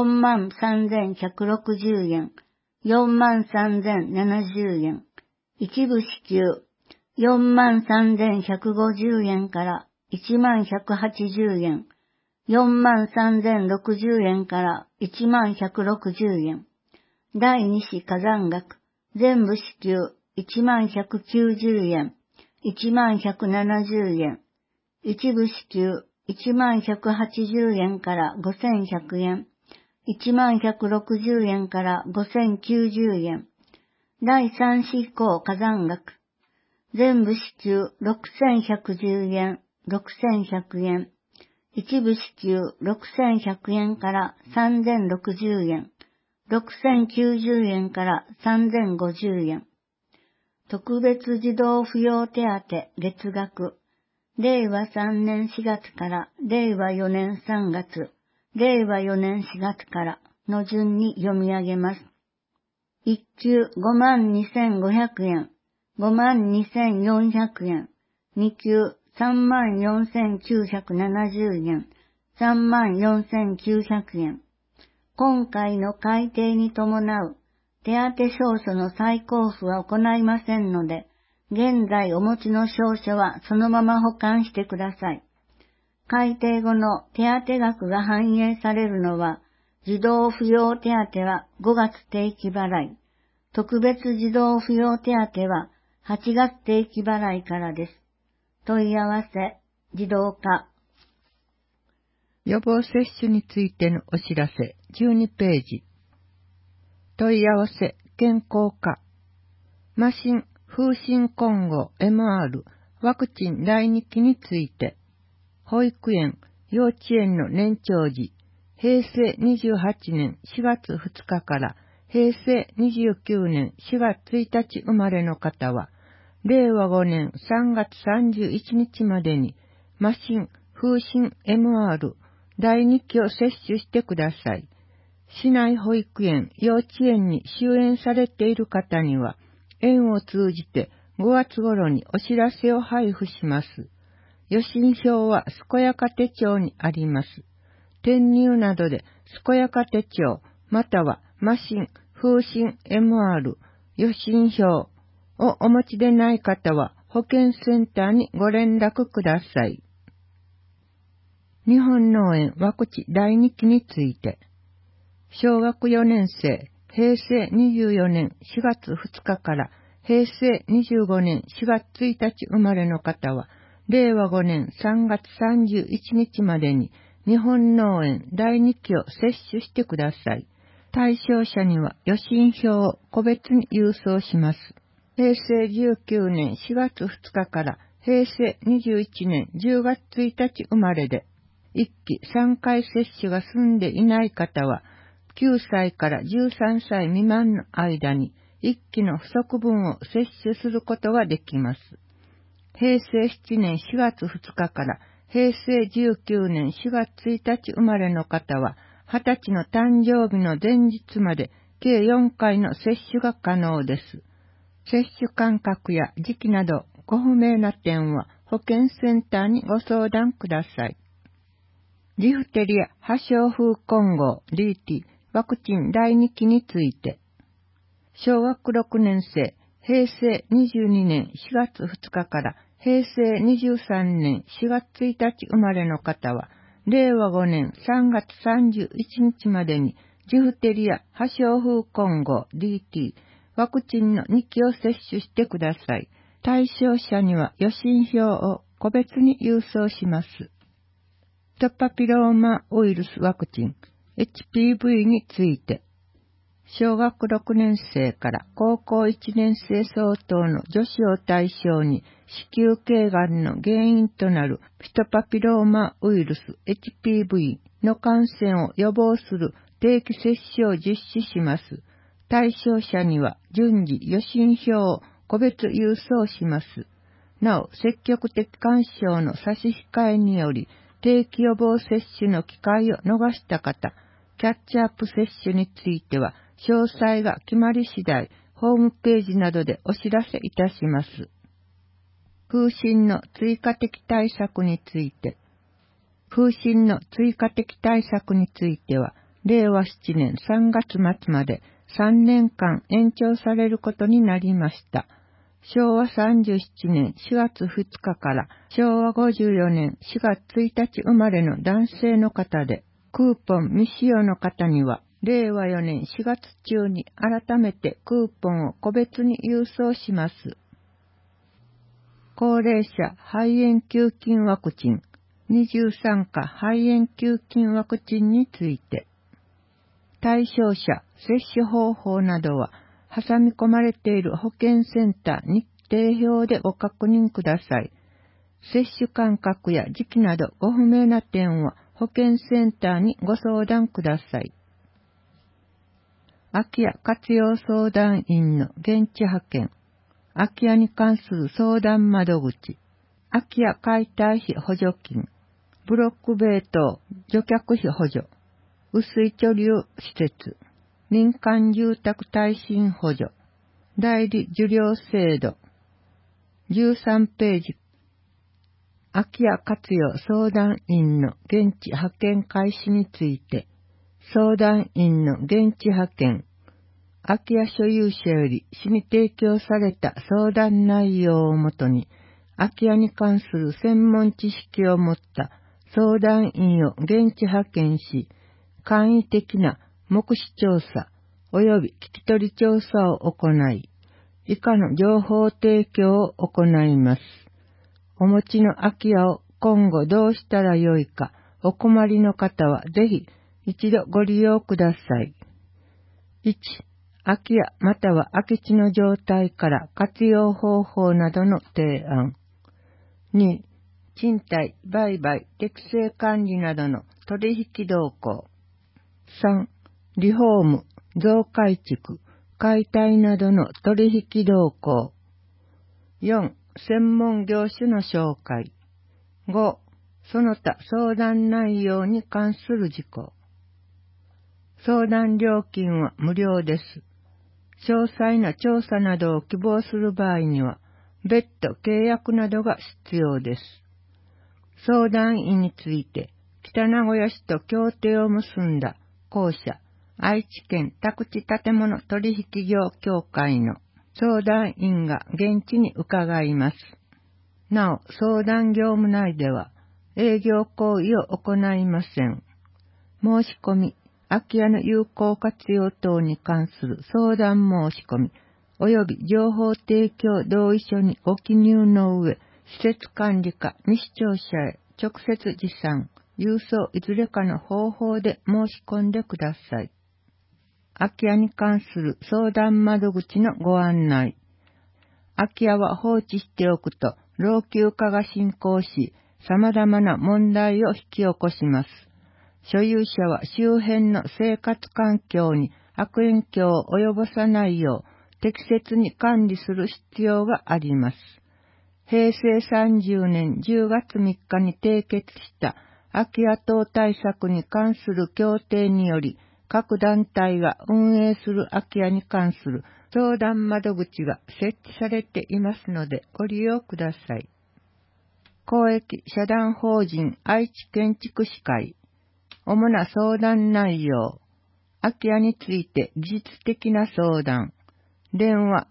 43,160 円、43,070 円。一部支給 43,150 円から1180 円。43,060 円から1160円。 第2子加算額、全部支給1190円、1170円。一部支給1180円から5100円、1160円から5090円。第3子以降加算額、全部支給6110円、6100円。一部支給6100円から3060円、6090円から3050円。特別児童扶養手当月額、令和3年4月から令和4年3月、令和4年4月からの順に読み上げます。1級52,500円、52,400円、2級34,970円、34,900円。今回の改定に伴う手当証書の再交付は行いませんので、現在お持ちの証書はそのまま保管してください。改定後の手当額が反映されるのは、児童扶養手当は5月定期払い、特別児童扶養手当は8月定期払いからです。問い合わせ、児童課。 予防接種についてのお知らせ、12ページ。問い合わせ、健康課。麻疹、風疹混合 MR ワクチン第2期について、保育園、幼稚園の年長児、平成28年4月2日から平成29年4月1日生まれの方は、令和5年3月31日までに、麻疹、風疹 MR 第2期を接種してください。市内保育園、幼稚園に就園されている方には、園を通じて5月頃にお知らせを配布します。予診票は健やか手帳にあります。転入などで健やか手帳、または麻疹、風疹 MR、予診票をお持ちでない方は保健センターにご連絡ください。日本脳炎ワクチン第2期について、小学4年生、平成24年4月2日から平成25年4月1日生まれの方は、令和5年3月31日までに日本脳炎第2期を接種してください。対象者には予診票を個別に郵送します。平成19年4月2日から平成21年10月1日生まれで、1期3回接種が済んでいない方は、9歳から13歳未満の間に1期の不足分を接種することができます。平成7年4月2日から平成19年4月1日生まれの方は、20歳の誕生日の前日まで計4回の接種が可能です。接種間隔や時期などご不明な点は保健センターにご相談ください。ジフテリア破傷風混合 DT ワクチン第2期について、小学6年生、平成22年4月2日から平成23年4月1日生まれの方は、令和5年3月31日までにジフテリア破傷風混合 DT ワクチンの2期を接種してください。対象者には予診票を個別に郵送します。ヒトパピローマウイルスワクチン HPV について、小学6年生から高校1年生相当の女子を対象に子宮頸がんの原因となるヒトパピローマウイルス HPV の感染を予防する定期接種を実施します。対象者には順次予診票を個別郵送します。なお、積極的干渉の差し控えにより定期予防接種の機会を逃した方、キャッチアップ接種については詳細が決まり次第、ホームページなどでお知らせいたします。風疹の追加的対策について、風疹の追加的対策については、令和7年3月末まで3年間延長されることになりました。昭和37年4月2日から昭和54年4月1日生まれの男性の方で、クーポン未使用の方には令和4年4月中に改めてクーポンを個別に郵送します。高齢者肺炎球菌ワクチン、23価肺炎球菌ワクチンについて、対象者、接種方法などは、挟み込まれている保健センター日程表でご確認ください。接種間隔や時期などご不明な点は保健センターにご相談ください。空き家活用相談員の現地派遣、空き家に関する相談窓口、空き家解体費補助金、ブロック塀等除却費補助、雨水貯留施設、民間住宅耐震補助、代理受領制度、13ページ、空き家活用相談員の現地派遣開始について、相談員の現地派遣、空き家所有者より市に提供された相談内容をもとに、空き家に関する専門知識を持った相談員を現地派遣し、簡易的な目視調査及び聞き取り調査を行い、以下の情報提供を行います。お持ちの空き家を今後どうしたらよいか、お困りの方はぜひ一度ご利用ください。1、空き家または空き地の状態から活用方法などの提案。2、賃貸、売買、適正管理などの取引動向。3、リフォーム、増改築、解体などの取引動向。4、専門業種の紹介。5、その他相談内容に関する事項。相談料金は無料です。詳細な調査などを希望する場合には、別途契約などが必要です。相談員について、北名古屋市と協定を結んだ公社、愛知県宅地建物取引業協会の相談員が現地に伺います。なお、相談業務内では営業行為を行いません。申し込み、空き家の有効活用等に関する相談申し込み、及び情報提供同意書にご記入の上、施設管理課、未視聴者へ直接持参、郵送いずれかの方法で申し込んでください。空き家に関する相談窓口のご案内。空き家は放置しておくと老朽化が進行し、様々な問題を引き起こします。所有者は周辺の生活環境に悪影響を及ぼさないよう適切に管理する必要があります。平成30年10月3日に締結した空き家等対策に関する協定により、各団体が運営する空き家に関する相談窓口が設置されていますのでご利用ください。公益社団法人愛知建築士会。主な相談内容。空き家について技術的な相談。電話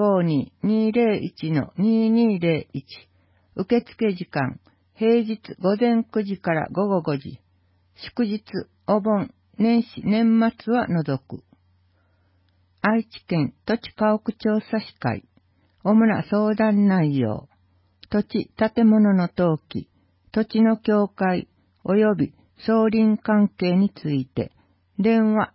052-201-2201。受付時間。平日午前9時から午後5時。祝日、お盆、年始、年末は除く。愛知県土地家屋調査士会。主な相談内容。土地、建物の登記、土地の境界、及び相鄰関係について、電話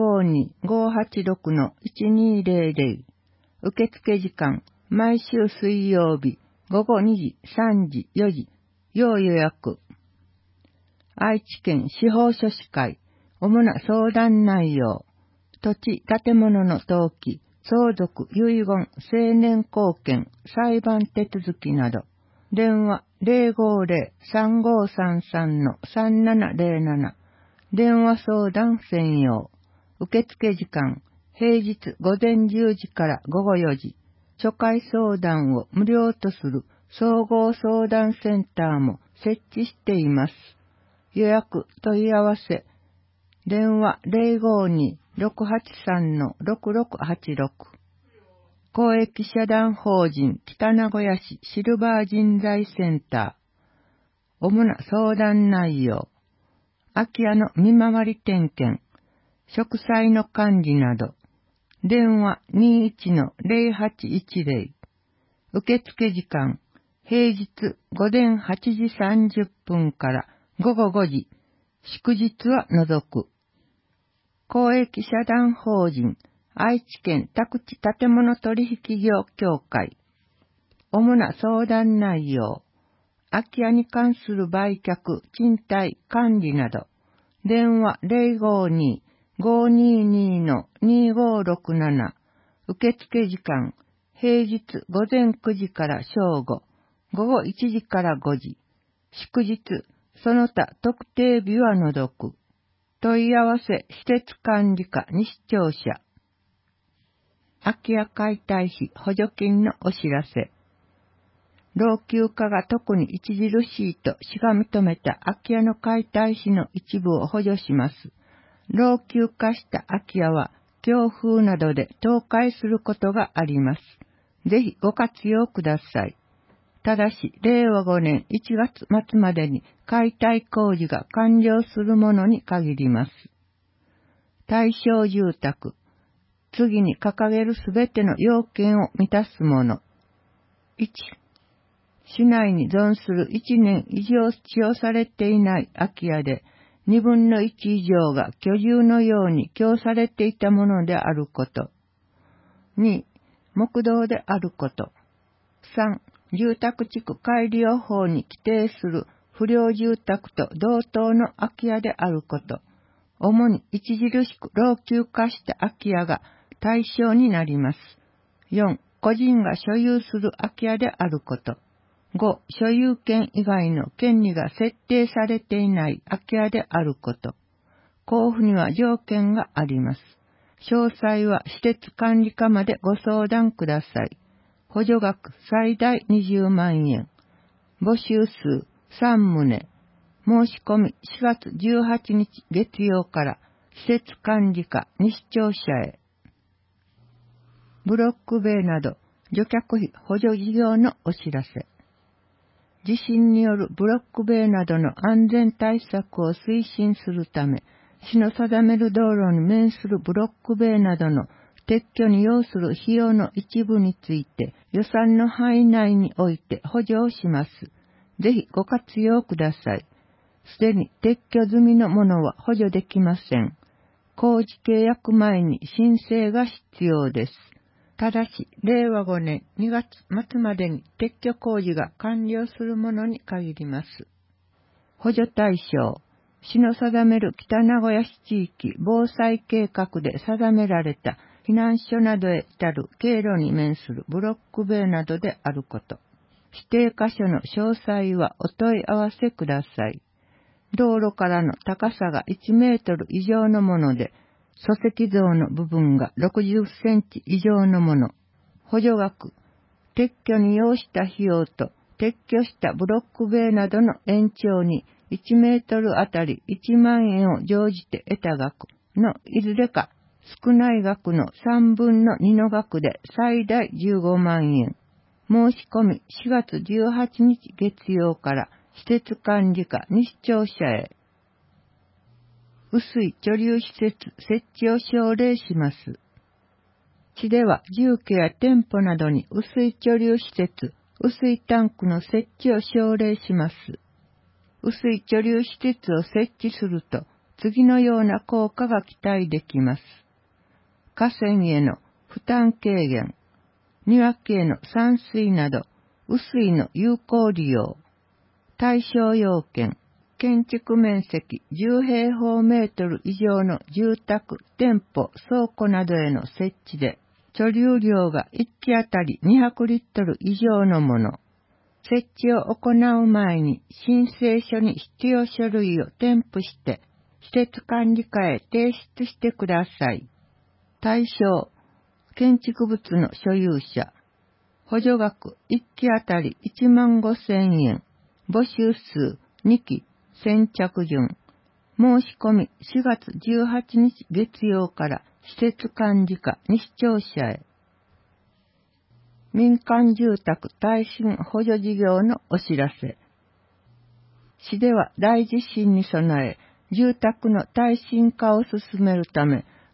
052-586-1200。受付時間、毎週水曜日、午後2時、3時、4時、要予約。愛知県司法書士会、主な相談内容、土地、建物の登記、相続、遺言、成年後見、裁判手続きなど、電話 050-3533-3707、電話相談専用、受付時間、平日午前10時から午後4時、初回相談を無料とする総合相談センターも設置しています。予約、問い合わせ、電話 052-683-6686。公益社団法人北名古屋市シルバー人材センター。主な相談内容。空き家の見回り点検。 植栽の管理など、電話 21-0810、受付時間、平日午前8時30分から午後5時、祝日は除く。公益社団法人愛知県宅地建物取引業協会。主な相談内容、空き家に関する売却、賃貸、管理など、電話 052-522-2567、受付時間、平日午前9時から正午、午後1時から5時、祝日、その他特定日は除く。問い合わせ、施設管理課西庁舎。空き家解体費補助金のお知らせ。老朽化が特に著しいと市が認めた空き家の解体費の一部を補助します。老朽化した空き家は強風などで倒壊することがあります。ぜひご活用ください。ただし、令和5年1月末までに解体工事が完了するものに限ります。対象住宅。次に掲げるすべての要件を満たすもの。1、市内に存する1年以上使用されていない空き家で、2分の1以上が居住のように供されていたものであること。2、木造であること。3、住宅地区改良法に規定する不良住宅と同等の空き家であること。主に著しく老朽化した空き家が対象になります。4、個人が所有する空き家であること。5、所有権以外の権利が設定されていない空き家であること。交付には条件があります。詳細は施設管理課までご相談ください。補助額最大20万円。募集数3棟。申し込み4月18日月曜から施設管理課西庁舎へ。ブロック塀など除却費補助事業のお知らせ。地震によるブロック塀などの安全対策を推進するため、市の定める道路に面するブロック塀などの撤去に要する費用の一部について予算の範囲内において補助をします。ぜひご活用ください。すでに撤去済みのものは補助できません。工事契約前に申請が必要です。ただし、令和5年2月末までに撤去工事が完了するものに限ります。補助対象、市の定める北名古屋市地域防災計画で定められた避難所などへ至る経路に面するブロック塀などであること。指定箇所の詳細はお問い合わせください。道路からの高さが1メートル以上のもので、礎石像の部分が60センチ以上のもの。補助額、撤去に要した費用と撤去したブロック塀などの延長に1メートルあたり1万円を乗じて得た額のいずれか少ない額の3分の2の額で最大15万円。申し込み4月18日月曜から施設管理課西庁舎へ。雨水貯留施設設置を奨励します。市では住居や店舗などに雨水貯留施設、雨水タンクの設置を奨励します。雨水貯留施設を設置すると次のような効果が期待できます。河川への負担軽減、庭木への散水など雨水の有効利用、対象要件、建築面積10平方メートル以上の住宅、店舗、倉庫などへの設置で、貯留量が1基あたり200リットル以上のもの。設置を行う前に申請書に必要書類を添付して、施設管理課へ提出してください。対象、建築物の所有者。補助額1基あたり15,000円。募集数2期。先着順。申し込み4月18日月曜から施設管理課西庁舎へ。民間住宅耐震補助事業のお知らせ。市では大地震に備え、住宅の耐震化を進めるため、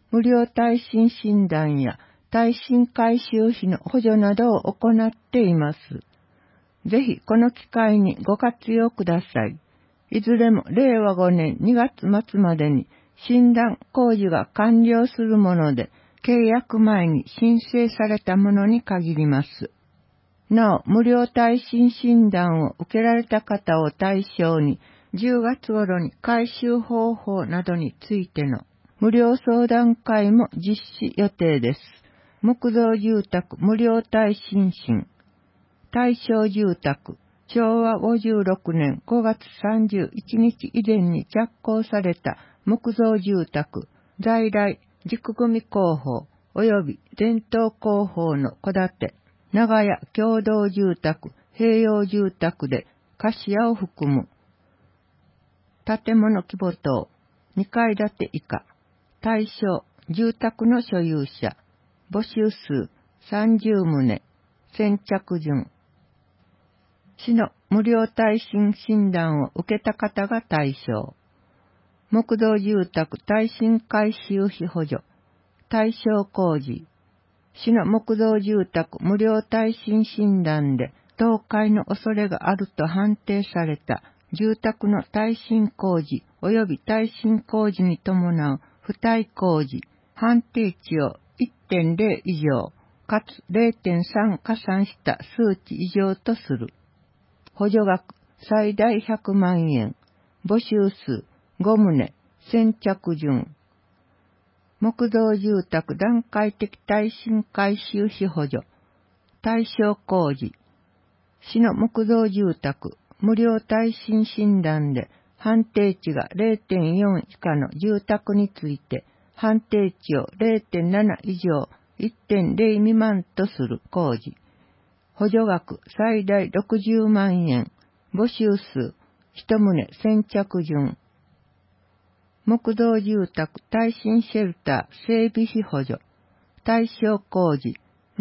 無料耐震診断や耐震改修費の補助などを行っています。ぜひこの機会にご活用ください。いずれも令和5年2月末までに診断工事が完了するもので、契約前に申請されたものに限ります。なお、無料耐震診断を受けられた方を対象に、10月頃に改修方法などについての無料相談会も実施予定です。木造住宅無料耐震診。対象住宅、昭和56年5月31日以前に着工された木造住宅、在来、軸組工法及び伝統工法の戸建て、長屋共同住宅、併用住宅で貸家を含む。建物規模等、2階建て以下、対象、住宅の所有者、募集数30棟、先着順。市の無料耐震診断を受けた方が対象。木造住宅耐震改修費補助。対象工事。市の木造住宅無料耐震診断で倒壊の恐れがあると判定された住宅の耐震工事及び耐震工事に伴う付帯工事、判定値を 1.0 以上、かつ 0.3 加算した数値以上とする。補助額最大100万円。募集数5棟。先着順。木造住宅段階的耐震改修費補助。対象工事。市の木造住宅無料耐震診断で判定値が 0.4 以下の住宅について判定値を 0.7 以上 1.0 未満とする工事。補助額最大60万円。募集数1棟先着順。木造住宅耐震シェルター整備費補助。対象工事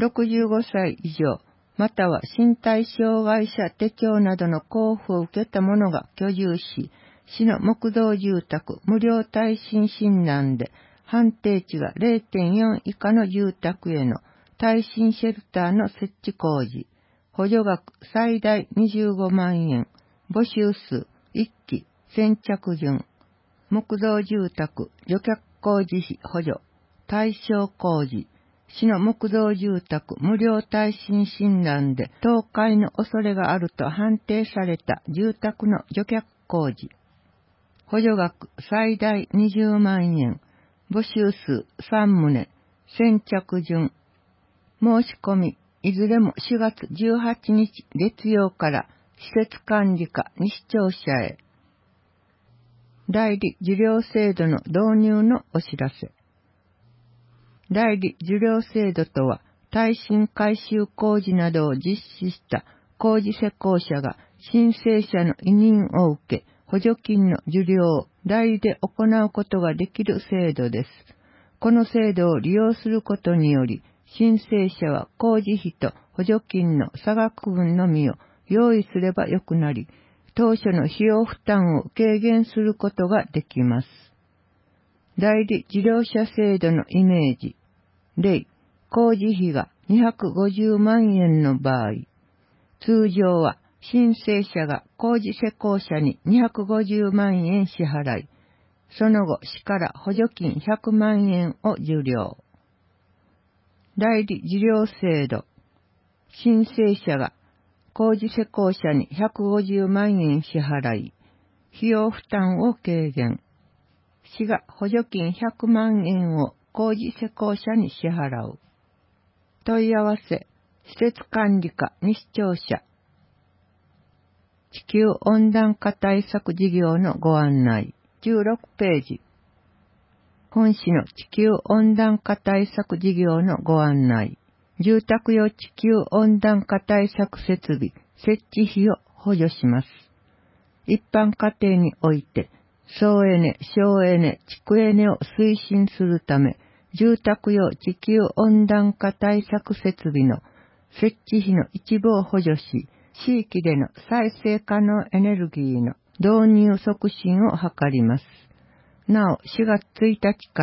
65歳以上または身体障害者手帳などの交付を受けた者が居住し、市の木造住宅無料耐震診断で判定値が 0.4 以下の住宅への耐震シェルターの設置工事。補助額最大25万円。募集数1期先着順。木造住宅除却工事費補助。対象工事。市の木造住宅無料耐震診断で倒壊の恐れがあると判定された住宅の除却工事。補助額最大20万円。募集数3棟。先着順。申し込み、いずれも4月18日月曜から施設管理課西庁舎へ。代理受領制度の導入のお知らせ。代理受領制度とは、耐震改修工事などを実施した工事施工者が申請者の委任を受け、補助金の受領を代理で行うことができる制度です。この制度を利用することにより、申請者は工事費と補助金の差額分のみを用意すればよくなり、当初の費用負担を軽減することができます。代理受領者制度のイメージ。例、工事費が250万円の場合、通常は申請者が工事施工者に250万円支払い、その後市から補助金100万円を受領。代理受領制度。申請者が工事施工者に150万円支払い、費用負担を軽減。市が補助金100万円を工事施工者に支払う。問い合わせ、施設管理課西庁舎。地球温暖化対策事業のご案内。16ページ。本市の地球温暖化対策事業のご案内。住宅用地球温暖化対策設備設置費を補助します。一般家庭において、総エネ、省エネ、蓄エネを推進するため、住宅用地球温暖化対策設備の設置費の一部を補助し、地域での再生可能エネルギーの導入促進を図ります。なお、4月1日から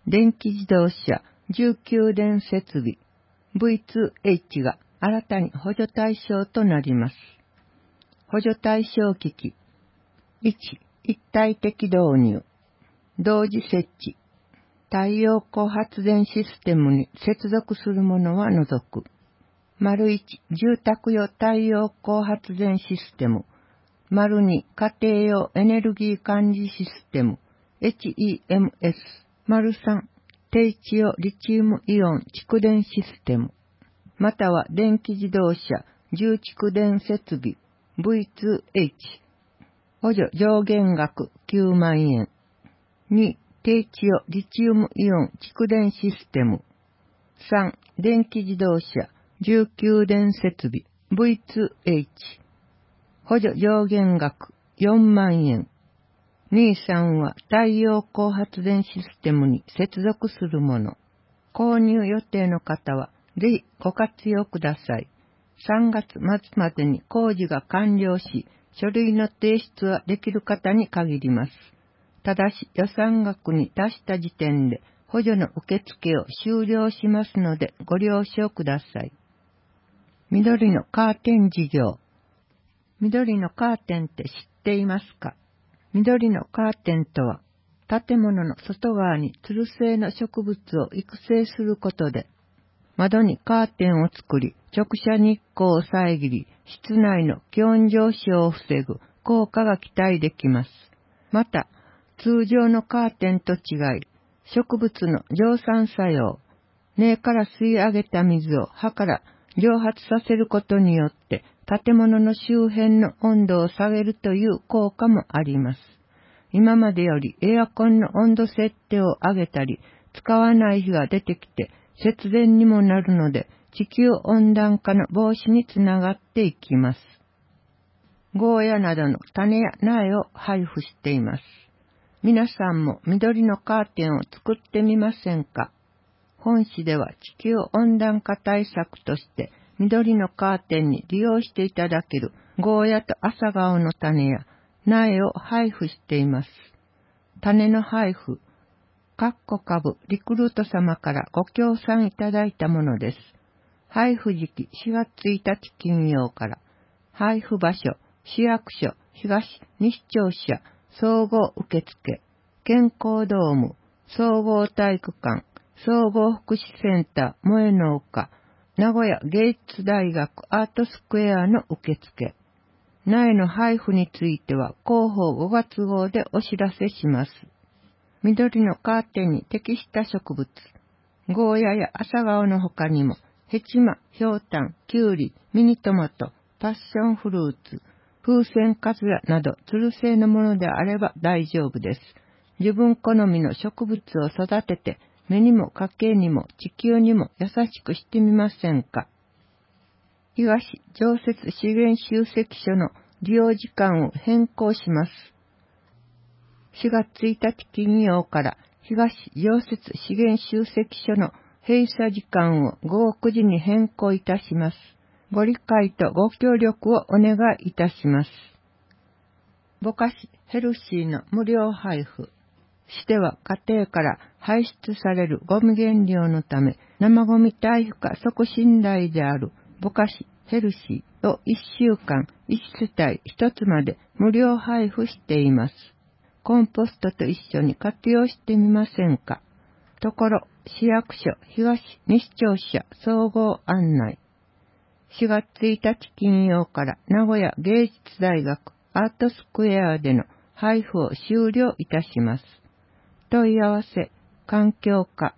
電気自動車、住給電設備、V2H が新たに補助対象となります。補助対象機器。1、一体的導入。同時設置。太陽光発電システムに接続するものは除く。1、住宅用太陽光発電システム。2、家庭用エネルギー管理システム。HEMS。3、低地用リチウムイオン蓄電システム。または電気自動車、重蓄電設備。V2H。補助上限額9万円。2、低地用リチウムイオン蓄電システム。3、電気自動車、重給電設備。V2H。補助上限額4万円。2、3は太陽光発電システムに接続するもの。購入予定の方はぜひご活用ください。3月末までに工事が完了し、書類の提出はできる方に限ります。ただし予算額に達した時点で補助の受付を終了しますのでご了承ください。緑のカーテン事業。緑のカーテンって知っていますか？緑のカーテンとは、建物の外側につる性の植物を育成することで、窓にカーテンを作り、直射日光を遮り、室内の気温上昇を防ぐ効果が期待できます。また、通常のカーテンと違い、植物の蒸散作用、根から吸い上げた水を葉から蒸発させることによって、建物の周辺の温度を下げるという効果もあります。今までよりエアコンの温度設定を上げたり、使わない日が出てきて節電にもなるので、地球温暖化の防止につながっていきます。ゴーヤなどの種や苗を配布しています。皆さんも緑のカーテンを作ってみませんか？本市では地球温暖化対策として緑のカーテンに利用していただけるゴーヤと朝顔の種や苗を配布しています。種の配布、株リクルート様からご協賛いただいたものです。配布時期4月1日金曜から、配布場所、市役所、東西庁舎、総合受付、健康ドーム、総合体育館、総合福祉センター、萌え農家、名古屋芸術大学アートスクエアの受付。苗の配布については広報5月号でお知らせします。緑のカーテンに適した植物、ゴーヤや朝顔の他にも、ヘチマ、ヒョウタン、キュウリ、ミニトマト、パッションフルーツ、風船カズヤなどつる性のものであれば大丈夫です。自分好みの植物を育てて、目にも家計にも地球にも優しくしてみませんか？東常設資源集積所の利用時間を変更します。4月1日金曜から東常設資源集積所の閉鎖時間を午後9時に変更いたします。ご理解とご協力をお願いいたします。ぼかしヘルシーの無料配布。市では家庭から排出されるゴミ原料のため、生ゴミ堆肥化促進台であるぼかしヘルシーを1週間1世帯1つまで無料配布しています。コンポストと一緒に活用してみませんか？ところ、市役所東西庁舎総合案内。4月1日金曜から名古屋芸術大学アートスクエアでの配布を終了いたします。問い合わせ、環境課。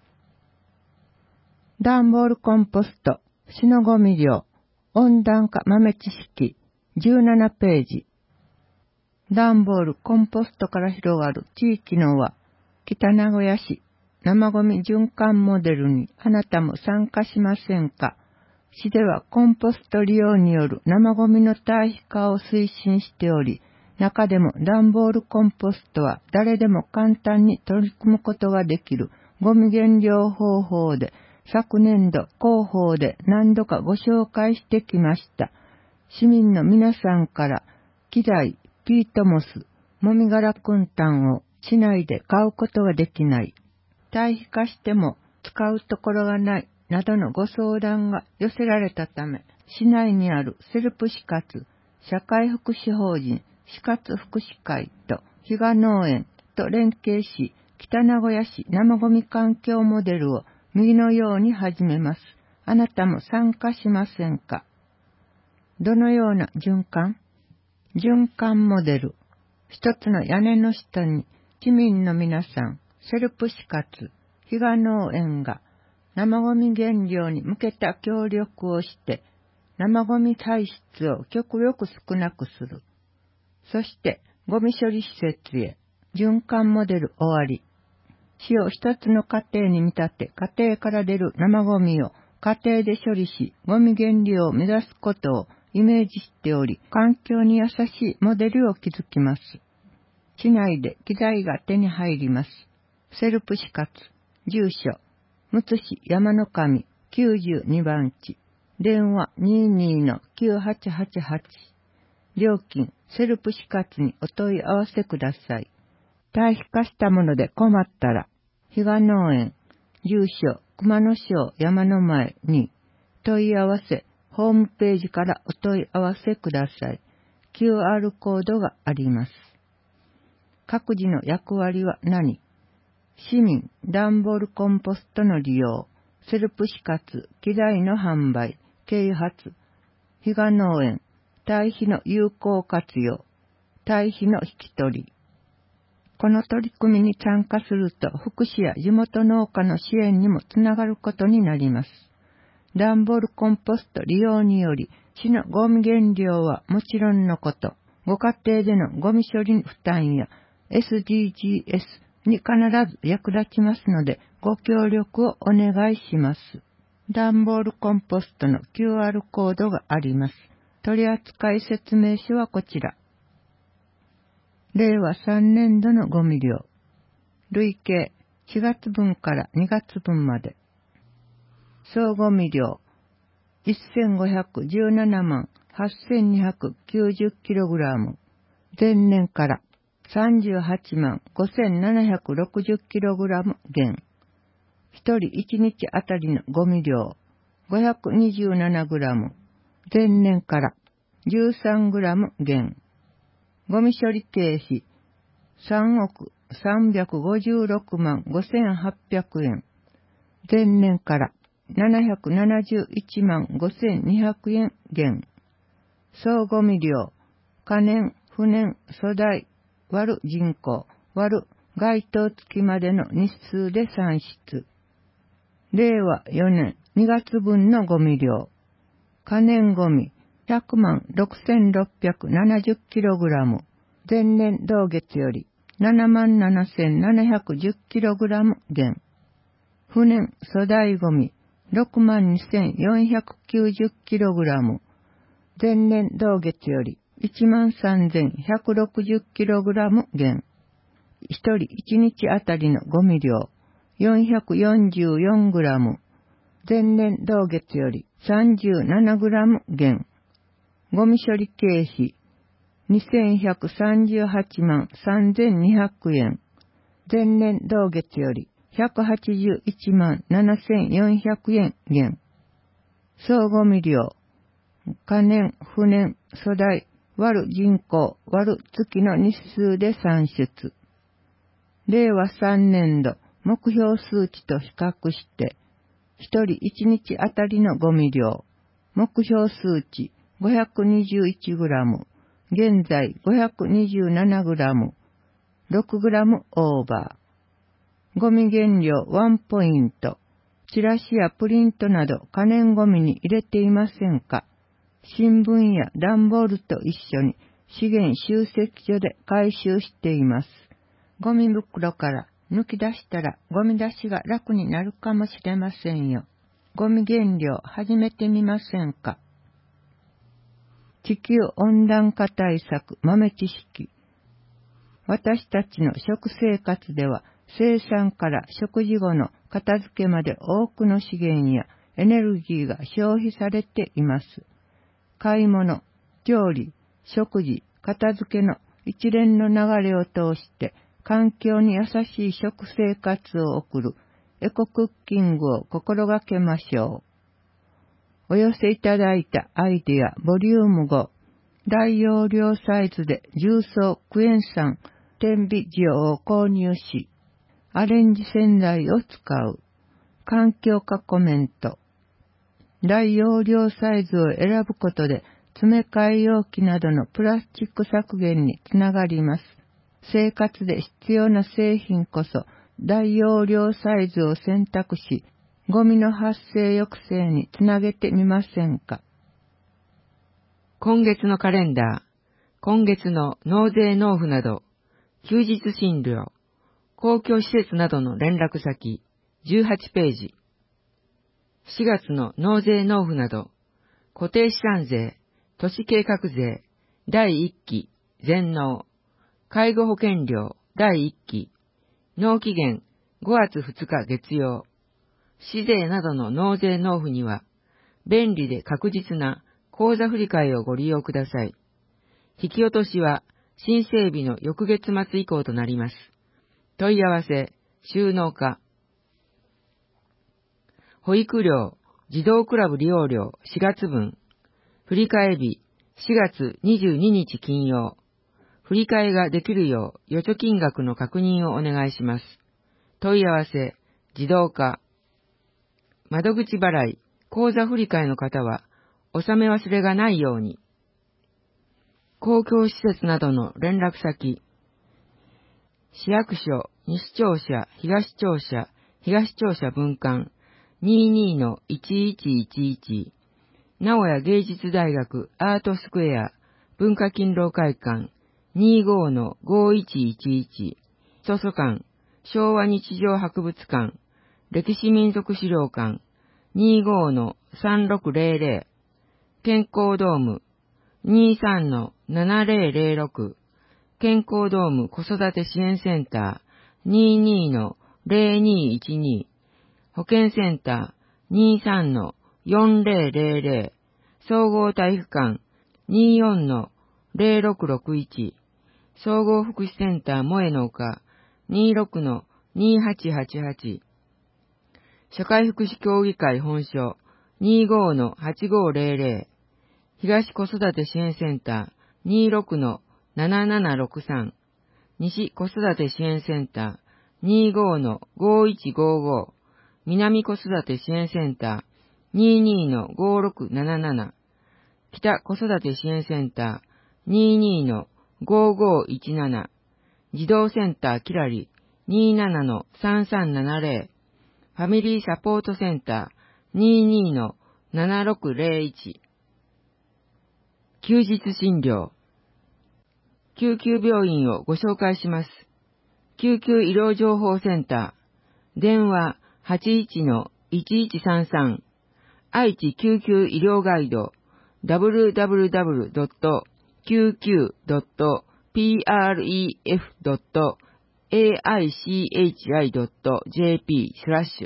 段ボールコンポスト、シノゴミ量、温暖化豆知識、17ページ。段ボールコンポストから広がる地域の輪、北名古屋市、生ゴミ循環モデルにあなたも参加しませんか？市ではコンポスト利用による生ゴミの堆肥化を推進しており、中でも段ボールコンポストは誰でも簡単に取り組むことができるゴミ減量方法で、昨年度広報で何度かご紹介してきました。市民の皆さんから機材、ピートモス、もみ殻くん炭を市内で買うことができない。 堆肥化しても使うところがないなどのご相談が寄せられたため、市内にあるセルプ死活社会福祉法人死活福祉会と比嘉農園と連携し、北名古屋市生ゴミ環境モデルを右のように始めます。あなたも参加しませんか？どのような循環モデル。一つの屋根の下に市民の皆さん、セルプ死活比嘉農園が生ゴミ減量に向けた協力をして、生ゴミ排出を極力少なくする。そして、ゴミ処理施設へ、循環モデル終わり。市を一つの家庭に見立て、家庭から出る生ゴミを家庭で処理し、ゴミ減量を目指すことをイメージしており、環境に優しいモデルを築きます。市内で機材が手に入ります。セルプ死活、住所、むつ市山の神92番地。電話 22-9888。料金、セルプ死活にお問い合わせください。堆肥化したもので困ったら、比嘉農園、住所、熊野町山の前に問い合わせ、ホームページからお問い合わせください。QR コードがあります。各自の役割は何？市民、段ボールコンポストの利用、セルプ死活、機材の販売、啓発、比嘉農園、堆肥の有効活用、堆肥の引き取り。この取り組みに参加すると、福祉や地元農家の支援にもつながることになります。段ボールコンポスト利用により、市のゴミ減量はもちろんのこと、ご家庭でのゴミ処理負担や SDGs に必ず役立ちますので、ご協力をお願いします。段ボールコンポストの QR コードがあります。取扱説明書はこちら。令和3年度のゴミ量。累計4月分から2月分まで。総ゴミ量 1517万 8290kg。前年から38万 5760kg 減。一人一日あたりのゴミ量 527g。前年から13g 減。ゴミ処理経費3億356万5800円。前年から771万5200円減。総ゴミ量、可燃、不燃、粗大、割る人口、割る該当付きまでの日数で算出。令和4年2月分のゴミ量、可燃ゴミ100万 6670kg、前年同月より7万 7710kg 減。不燃粗大ゴミ6万 2490kg、前年同月より1万 3160kg 減。一人一日あたりのゴミ量 444g、前年同月より 37g 減。ゴミ処理経費2138万3200円。前年同月より181万7400円減。総ゴミ量、可燃、不燃、粗大、割る人口、割る月の日数で算出。令和3年度目標数値と比較して、一人一日あたりのゴミ量、目標数値 521g、現在 527g、6g オーバー。ゴミ減量1ポイント。チラシやプリントなど可燃ゴミに入れていませんか？新聞や段ボールと一緒に資源集積所で回収しています。ゴミ袋から抜き出したらゴミ出しが楽になるかもしれませんよ。ゴミ減量始めてみませんか？地球温暖化対策豆知識。私たちの食生活では生産から食事後の片付けまで多くの資源やエネルギーが消費されています。買い物、調理、食事、片付けの一連の流れを通して環境に優しい食生活を送るエコクッキングを心がけましょう。お寄せいただいたアイデアボリューム5、大容量サイズで重曹クエン酸天美塩を購入し、アレンジ洗剤を使う。環境化コメント。大容量サイズを選ぶことで詰め替え容器などのプラスチック削減につながります。生活で必要な製品こそ大容量サイズを選択し、ゴミの発生抑制につなげてみませんか。 今月のカレンダー、今月の納税納付など、休日診療、公共施設などの連絡先、18ページ。4月の納税納付など、固定資産税、都市計画税、第1期、全納、介護保険料、第1期、納期限5月2日月曜、市税などの納税納付には、便利で確実な口座振替をご利用ください。引き落としは申請日の翌月末以降となります。問い合わせ、収納課。保育料、児童クラブ利用料4月分。振替日4月22日金曜。振替ができるよう預貯金額の確認をお願いします。問い合わせ、自動化。窓口払い、口座振替の方は、納め忘れがないように。公共施設などの連絡先。市役所、西庁舎、東庁舎、東庁舎分館、22-1111。名古屋芸術大学アートスクエア、文化勤労会館、25-5111。図書館、昭和日常博物館、歴史民族資料館、25-3600。健康ドーム 23-7006 健康ドーム子育て支援センター 22-0212 保健センター 23-4000 総合体育館 24-0661 総合福祉センター萌えの丘 26-2888 社会福祉協議会本所 25-8500東子育て支援センター 26-7763 西子育て支援センター 25-5155 南子育て支援センター 22-5677 北子育て支援センター 22-5517 児童センターキラリ 27-3370 ファミリーサポートセンター 22-7601休日診療。救急病院をご紹介します。救急医療情報センター。電話 81-1133。愛知救急医療ガイド。www.救急.pref.aichi.jp/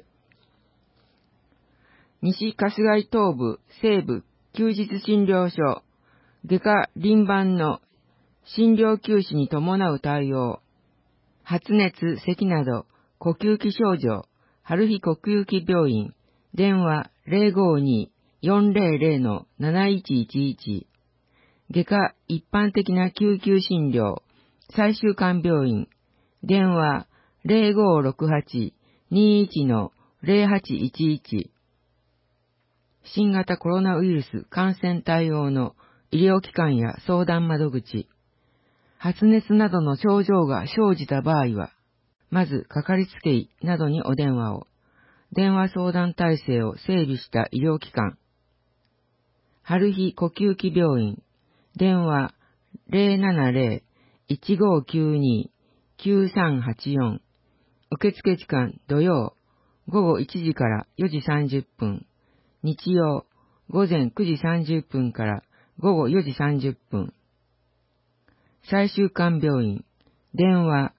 西春日井東部西部休日診療所。外科輪番の診療休止に伴う対応。発熱、咳など、呼吸器症状、春日呼吸器病院。電話 052-400-7111。外科一般的な救急診療。最終館病院。電話 0568-21-0811。新型コロナウイルス感染対応の医療機関や相談窓口。発熱などの症状が生じた場合は、まずかかりつけ医などにお電話を。電話相談体制を整備した医療機関。春日呼吸器病院。電話 070-1592-9384。受付時間土曜午後1時から4時30分。日曜午前9時30分から午後4時30分。最終館病院。電話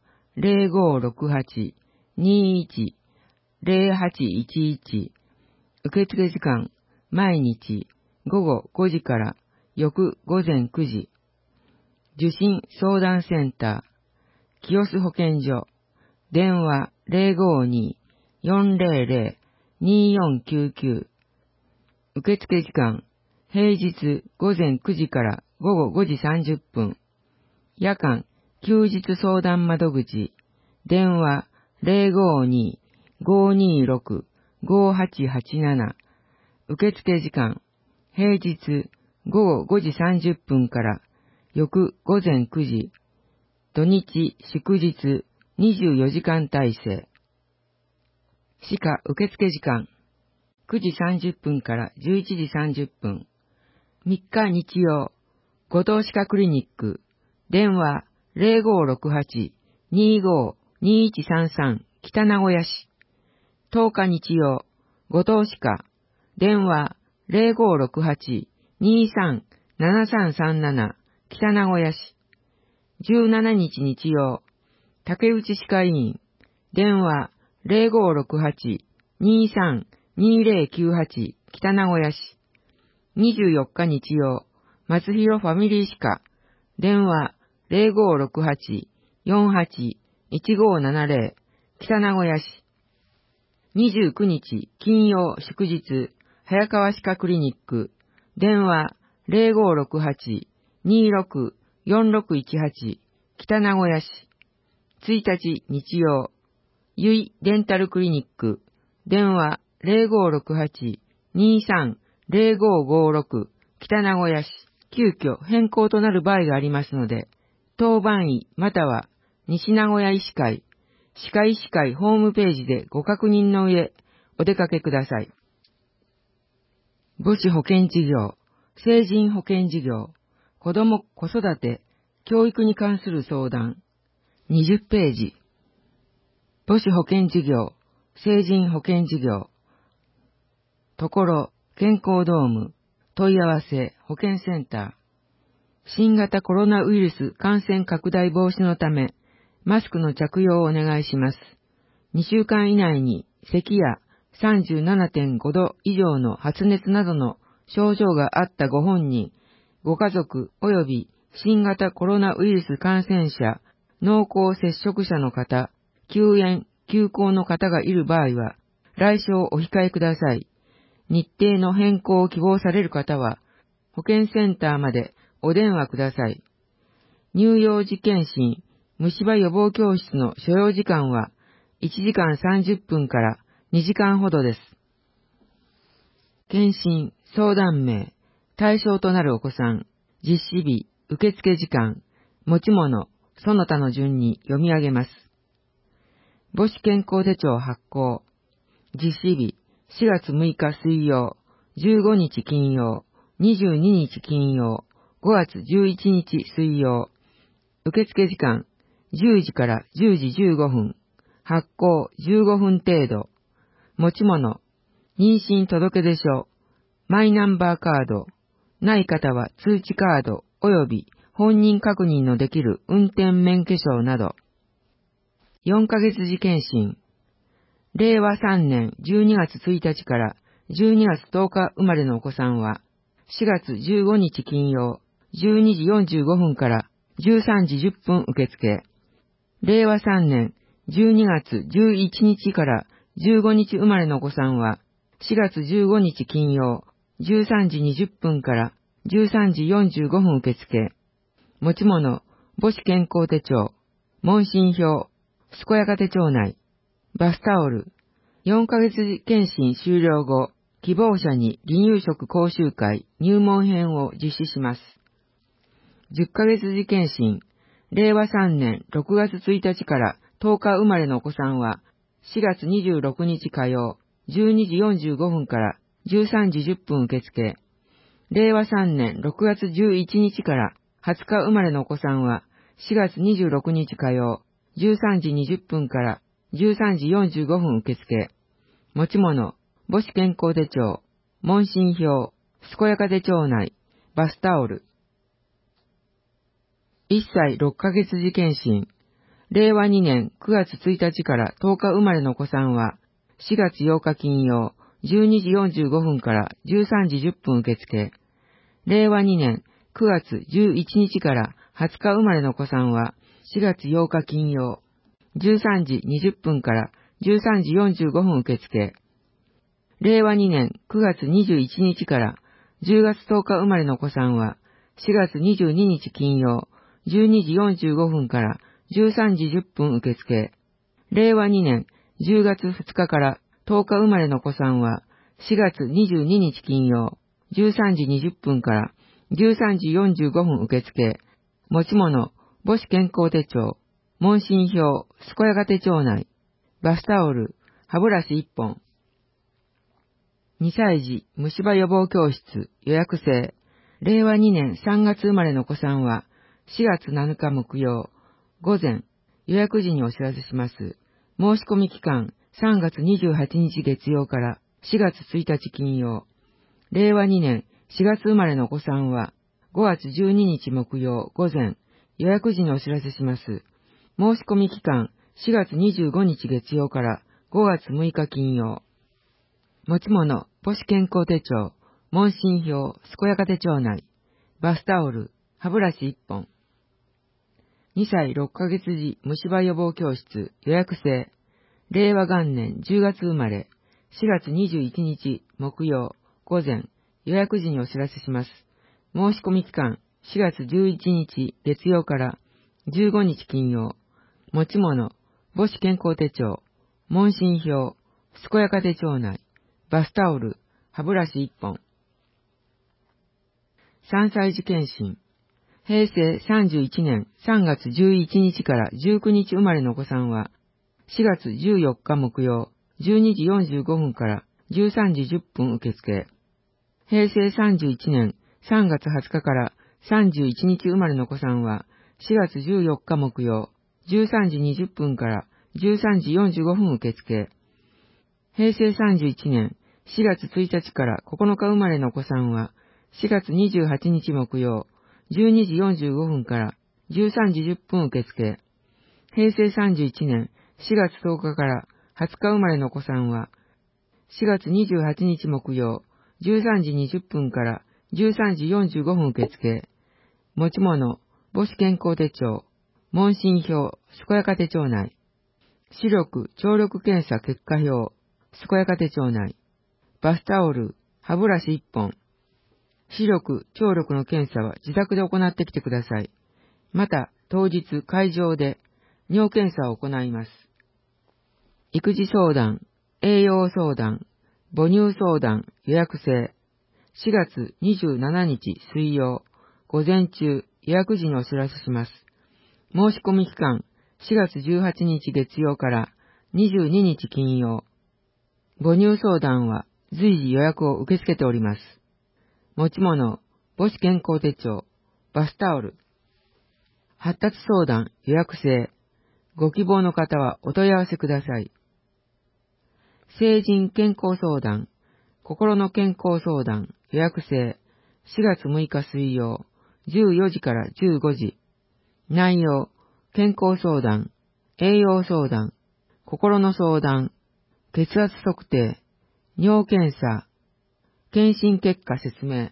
0568-21-0811。受付時間、毎日午後5時から翌午前9時。受診相談センター。清須保健所。電話 400-2499。受付時間、平日午前9時から午後5時30分。夜間、休日相談窓口、電話052-526-5887。受付時間、平日午後5時30分から翌午前9時。土日、祝日、24時間体制。歯科受付時間、9時30分から11時30分。3日日曜、後藤歯科クリニック、電話0568-25-2133北名古屋市。10日日曜、後藤歯科、電話0568-23-7337北名古屋市。17日日曜、竹内歯科医院、電話0568-23-2098北名古屋市。24日日曜、松広ファミリー歯科、電話0568-48-1570北名古屋市。29日金曜祝日、早川歯科クリニック、電話0568-26-4618北名古屋市。1日日曜、ゆいデンタルクリニック、電話0568-23-0556北名古屋市。急遽変更となる場合がありますので、当番医または西名古屋医師会、歯科医師会ホームページでご確認の上、お出かけください。母子保健事業、成人保健事業、子ども子育て、教育に関する相談、20ページ。母子保健事業、成人保健事業、ところ、健康ドーム、問い合わせ、保健センター。新型コロナウイルス感染拡大防止のため、マスクの着用をお願いします。2週間以内に咳や 37.5 度以上の発熱などの症状があったご本人、ご家族及び新型コロナウイルス感染者、濃厚接触者の方、休園、休校の方がいる場合は、来所をお控えください。日程の変更を希望される方は、保健センターまでお電話ください。乳幼児健診、虫歯予防教室の所要時間は1時間30分から2時間ほどです。検診、相談名、対象となるお子さん、実施日、受付時間、持ち物、その他の順に読み上げます。母子健康手帳発行。実施日、4月6日水曜、15日金曜、22日金曜、5月11日水曜。受付時間、10時から10時15分。発行15分程度。持ち物、妊娠届出書、マイナンバーカード、ない方は通知カード及び本人確認のできる運転免許証など。4ヶ月次検診。令和3年12月1日から12月10日生まれのお子さんは、4月15日金曜、12時45分から13時10分受付。令和3年12月11日から15日生まれのお子さんは、4月15日金曜、13時20分から13時45分受付。持ち物、母子健康手帳、問診票、健やか手帳内、バスタオル。4ヶ月検診終了後、希望者に離乳食講習会入門編を実施します。10ヶ月次検診、令和3年6月1日から10日生まれのお子さんは、4月26日火曜、12時45分から13時10分受付。令和3年6月11日から20日生まれのお子さんは、4月26日火曜、13時20分から13時45分受付。持ち物、母子健康手帳、問診票、健やか手帳内、バスタオル。1歳6ヶ月次検診。令和2年9月1日から10日生まれのお子さんは、4月8日金曜、12時45分から13時10分受付。令和2年9月11日から20日生まれのお子さんは、4月8日金曜、13時20分から 13時45分受付。令和2年9月21日から10月10日生まれのお子さんは、4月22日金曜、12時45分から13時10分受付。令和2年10月2日から10日生まれのお子さんは、4月22日金曜、13時20分から13時45分受付。持ち物、母子健康手帳、問診票、健やか手帳内、バスタオル、歯ブラシ1本。2歳児虫歯予防教室予約制。令和2年3月生まれのお子さんは、4月7日木曜、午前、予約時にお知らせします。申し込み期間、3月28日月曜から4月1日金曜。令和2年4月生まれのお子さんは、5月12日木曜午前、予約時にお知らせします。申し込み期間、4月25日月曜から5月6日金曜。持ち物、母子健康手帳、問診票、健やか手帳内、バスタオル、歯ブラシ1本。2歳6ヶ月児虫歯予防教室予約制。令和元年10月生まれ、4月21日木曜午前、予約時にお知らせします。申し込み期間、4月11日月曜から15日金曜。持ち物、母子健康手帳、問診票、健やか手帳内、バスタオル、歯ブラシ1本。3歳児検診。平成31年3月11日から19日生まれのお子さんは、4月14日木曜、12時45分から13時10分受付。平成31年3月20日から31日生まれのお子さんは、4月14日木曜、13時20分から13時45分受付。平成31年4月1日から9日生まれのお子さんは、4月28日木曜、12時45分から13時10分受付。平成31年4月10日から20日生まれのお子さんは、4月28日木曜、13時20分から13時45分受付。持ち物、母子健康手帳、問診票、健やか手帳内。視力、聴力検査結果表、健やか手帳内。バスタオル、歯ブラシ1本。視力、聴力の検査は自宅で行ってきてください。また、当日会場で尿検査を行います。育児相談、栄養相談、母乳相談予約制。4月27日水曜、午前中予約時にお知らせします。申し込み期間、4月18日月曜から22日金曜。母乳相談は随時予約を受け付けております。持ち物、母子健康手帳、バスタオル。発達相談予約制。ご希望の方はお問い合わせください。成人健康相談、心の健康相談予約制。4月6日水曜、14時から15時。内容、健康相談、栄養相談、心の相談、血圧測定、尿検査、検診結果説明。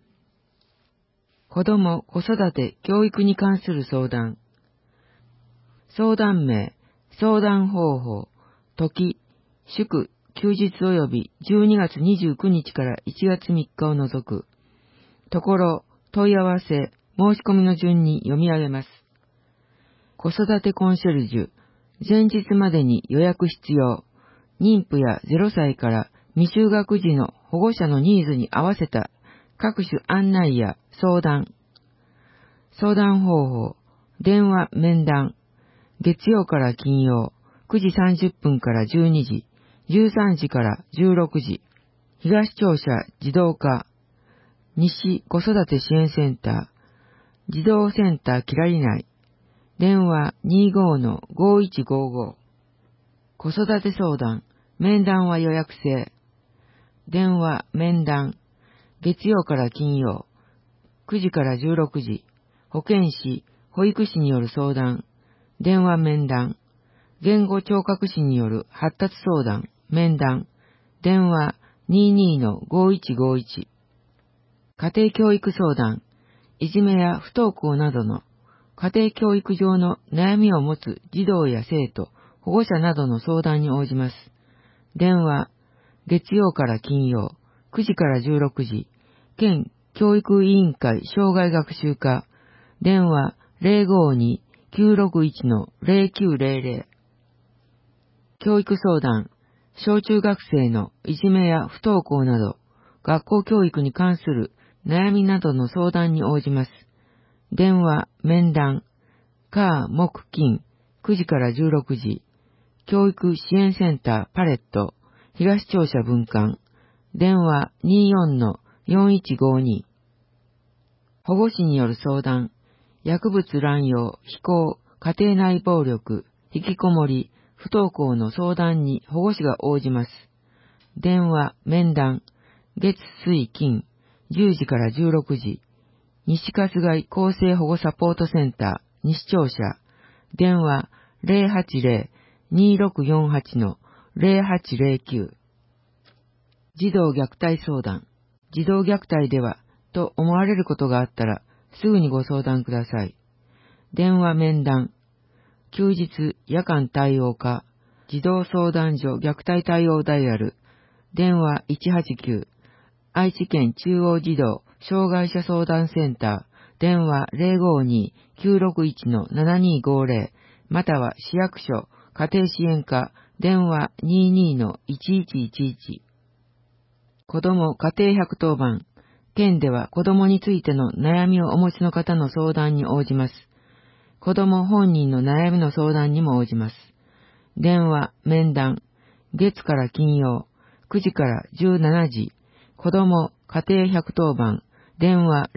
子供、子育て、教育に関する相談。相談名、相談方法、時、祝、休日及び12月29日から1月3日を除く。ところ、問い合わせ、申し込みの順に読み上げます。子育てコンシェルジュ、前日までに予約必要。妊婦や0歳から未就学児の保護者のニーズに合わせた各種案内や相談。相談方法、電話面談。月曜から金曜、9時30分から12時、13時から16時。東庁舎児童課、西子育て支援センター、児童センターキラリ内。電話 25-5155。子育て相談、面談は予約制。電話、面談。月曜から金曜、9時から16時。保健師、保育士による相談。電話面談。言語聴覚士による発達相談、面談。電話 22-5151。家庭教育相談。いじめや不登校などの家庭教育上の悩みを持つ児童や生徒、 保護者などの相談に応じます。電話、月曜から金曜、9時から16時、県教育委員会障害学習課、電話052-961-0900。教育相談、小中学生のいじめや不登校など、学校教育に関する悩みなどの相談に応じます。電話、面談、火、木、金、9時から16時、教育支援センターパレット、東庁舎分館、電話 24-4152。保護司による相談、薬物乱用、非行、家庭内暴力、引きこもり、不登校の相談に保護司が応じます。電話、面談、月、水、金、10時から16時、西春日井厚生保護サポートセンター、西庁舎、電話080-2648-0809。児童虐待相談、児童虐待では、と思われることがあったら、すぐにご相談ください。電話面談、休日夜間対応課、児童相談所虐待対応ダイヤル、電話189、愛知県中央児童障害者相談センター、電話052-961-7250、または市役所家庭支援課、電話22-1111。子ども家庭110番、県では子どもについての悩みをお持ちの方の相談に応じます。子ども本人の悩みの相談にも応じます。電話、面談、月から金曜、9時から17時、子ども家庭110番、電話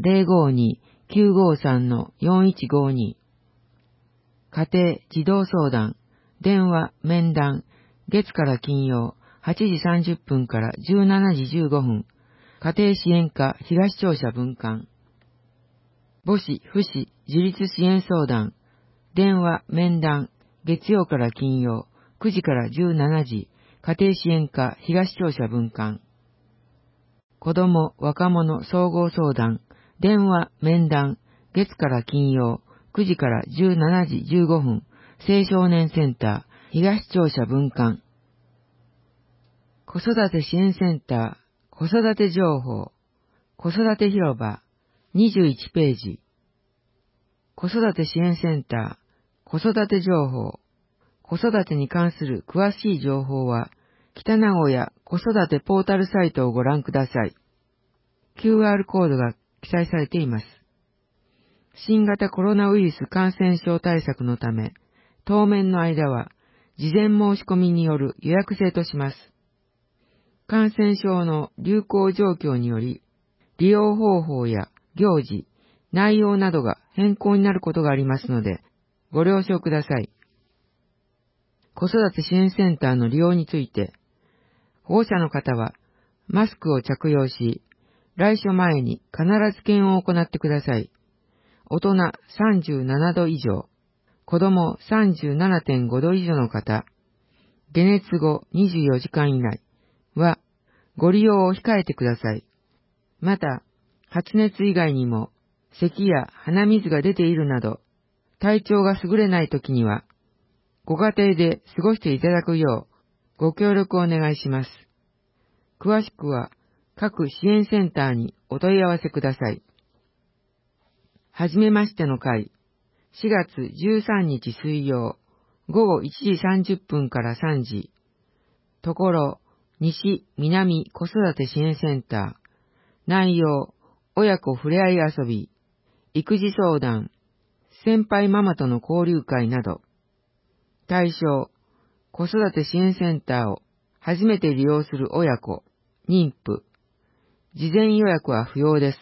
052-953-4152。家庭児童相談、電話、面談、月から金曜、8時30分から17時15分、家庭支援課東庁舎分館。母子、父子、自立支援相談、電話、面談、月曜から金曜、9時から17時、家庭支援課東庁舎分館。子ども、若者総合相談、電話、面談、月から金曜、9時から17時15分、青少年センター東庁舎分館。子育て支援センター、子育て情報、子育て広場、21ページ。子育て支援センター、子育て情報、子育てに関する詳しい情報は、北名古屋子育てポータルサイトをご覧ください。QR コードが記載されています。新型コロナウイルス感染症対策のため、当面の間は、事前申し込みによる予約制とします。感染症の流行状況により、利用方法や行事、内容などが変更になることがありますので、ご了承ください。子育て支援センターの利用について、保護者の方はマスクを着用し、来所前に必ず検温を行ってください。大人37度以上、子供 37.5 度以上の方、解熱後24時間以内はご利用を控えてください。また、発熱以外にも、咳や鼻水が出ているなど、体調が優れないときには、ご家庭で過ごしていただくよう、ご協力をお願いします。詳しくは、各支援センターにお問い合わせください。はじめましての会、4月13日水曜、午後1時30分から3時、ところ、西南子育て支援センター、内容、親子ふれあい遊び、育児相談、先輩ママとの交流会など、対象、子育て支援センターを初めて利用する親子、妊婦、事前予約は不要です。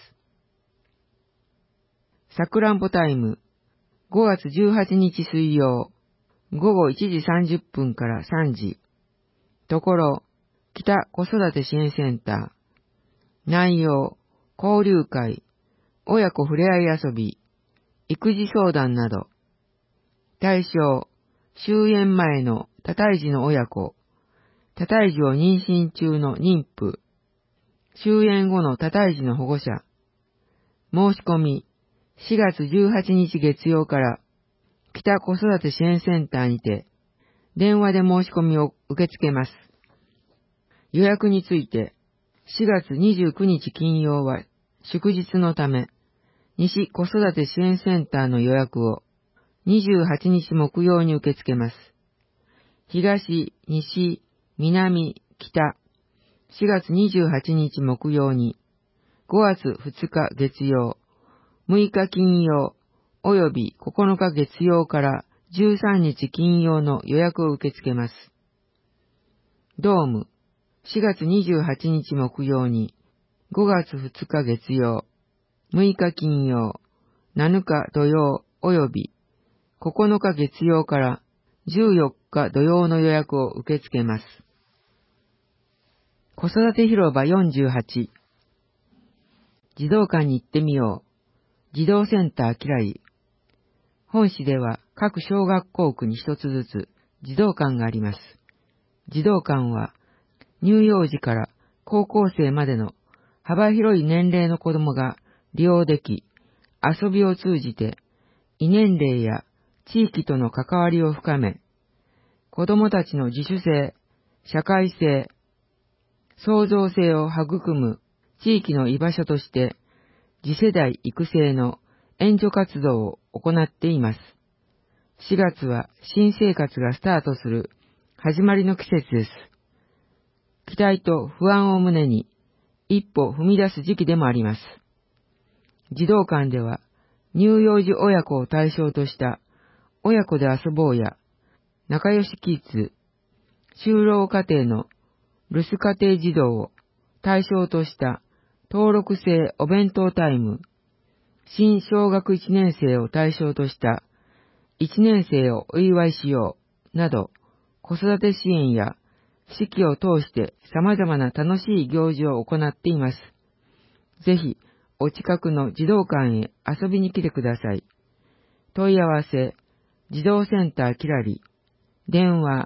さくらんぼタイム、5月18日水曜、午後1時30分から3時、ところ、北子育て支援センター、内容、交流会、親子ふれあい遊び、育児相談など、対象、終園前の多胎児の親子、多胎児を妊娠中の妊婦、終園後の多胎児の保護者、申し込み、4月18日月曜から、北子育て支援センターにて、 電話で申し込みを受け付けます。予約について、4月29日金曜は祝日のため、西子育て支援センターの予約を28日木曜に受け付けます。東、西、南、北、4月28日木曜に、5月2日月曜、6日金曜、および9日月曜から13日金曜の予約を受け付けます。ドーム、4月28日木曜に、5月2日月曜、6日金曜、7日土曜および9日月曜から14日土曜の予約を受け付けます。子育て広場48、児童館に行ってみよう。児童センターキラリ。本市では各小学校区に一つずつ児童館があります。児童館は乳幼児から高校生までの幅広い年齢の子供が利用でき、遊びを通じて異年齢や地域との関わりを深め、子供たちの自主性、社会性、創造性を育む地域の居場所として次世代育成の援助活動を行っています。4月は新生活がスタートする始まりの季節です。期待と不安を胸に一歩踏み出す時期でもあります。児童館では乳幼児親子を対象とした親子で遊ぼうや仲良しキッズ、就労家庭の留守家庭児童を対象とした登録制お弁当タイム、新小学1年生を対象とした1年生をお祝いしようなど、子育て支援や四季を通して様々な楽しい行事を行っています。ぜひ、お近くの児童館へ遊びに来てください。問い合わせ、児童センターキラリ、電話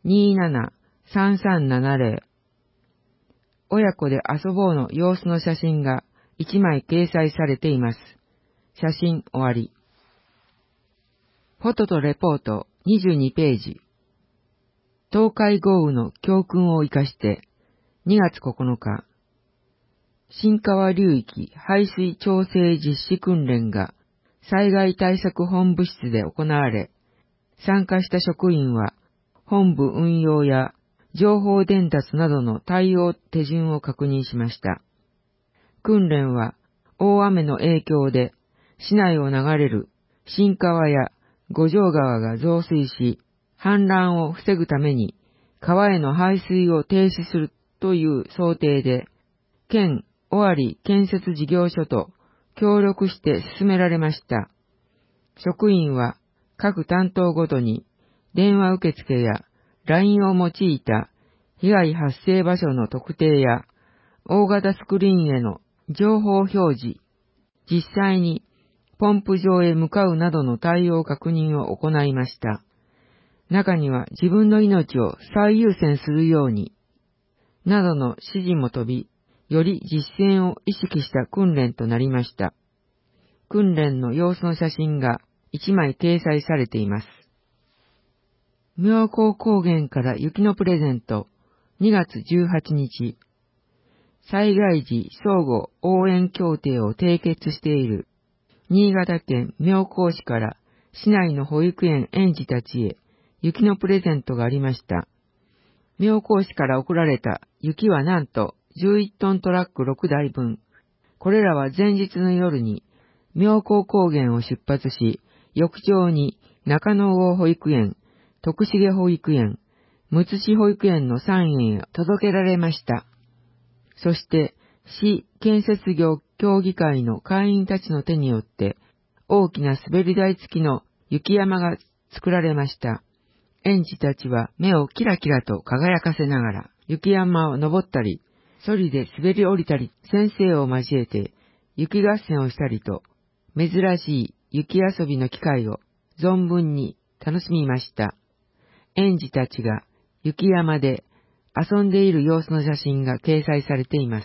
27-3370。親子で遊ぼうの様子の写真が1枚掲載されています。写真終わり。フォトとレポート22ページ。東海豪雨の教訓を生かして2月9日、新川流域排水調整実施訓練が災害対策本部室で行われ、参加した職員は本部運用や情報伝達などの対応手順を確認しました。訓練は大雨の影響で市内を流れる新川や五条川が増水し、氾濫を防ぐために川への排水を停止するという想定で、県尾張建設事業所と協力して進められました。職員は各担当ごとに電話受付や LINE を用いた被害発生場所の特定や大型スクリーンへの情報表示、実際にポンプ場へ向かうなどの対応確認を行いました。中には自分の命を最優先するように、などの指示も飛び、より実践を意識した訓練となりました。訓練の様子の写真が1枚掲載されています。妙高高原から雪のプレゼント、2月18日。災害時相互応援協定を締結している新潟県妙高市から市内の保育園園児たちへ雪のプレゼントがありました。妙高市から送られた雪はなんと11トントラック6台分。これらは前日の夜に妙高高原を出発し、翌朝に中野郷保育園、徳重保育園、むつ市保育園の3園へ届けられました。そして、市建設業協議会の会員たちの手によって、大きな滑り台付きの雪山が作られました。園児たちは目をキラキラと輝かせながら、雪山を登ったり、ソリで滑り降りたり、先生を交えて雪合戦をしたりと、珍しい雪遊びの機会を存分に楽しみました。園児たちが雪山で遊んでいる様子の写真が掲載されています。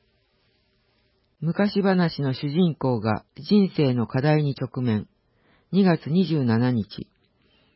昔話の主人公が人生の課題に直面。2月27日。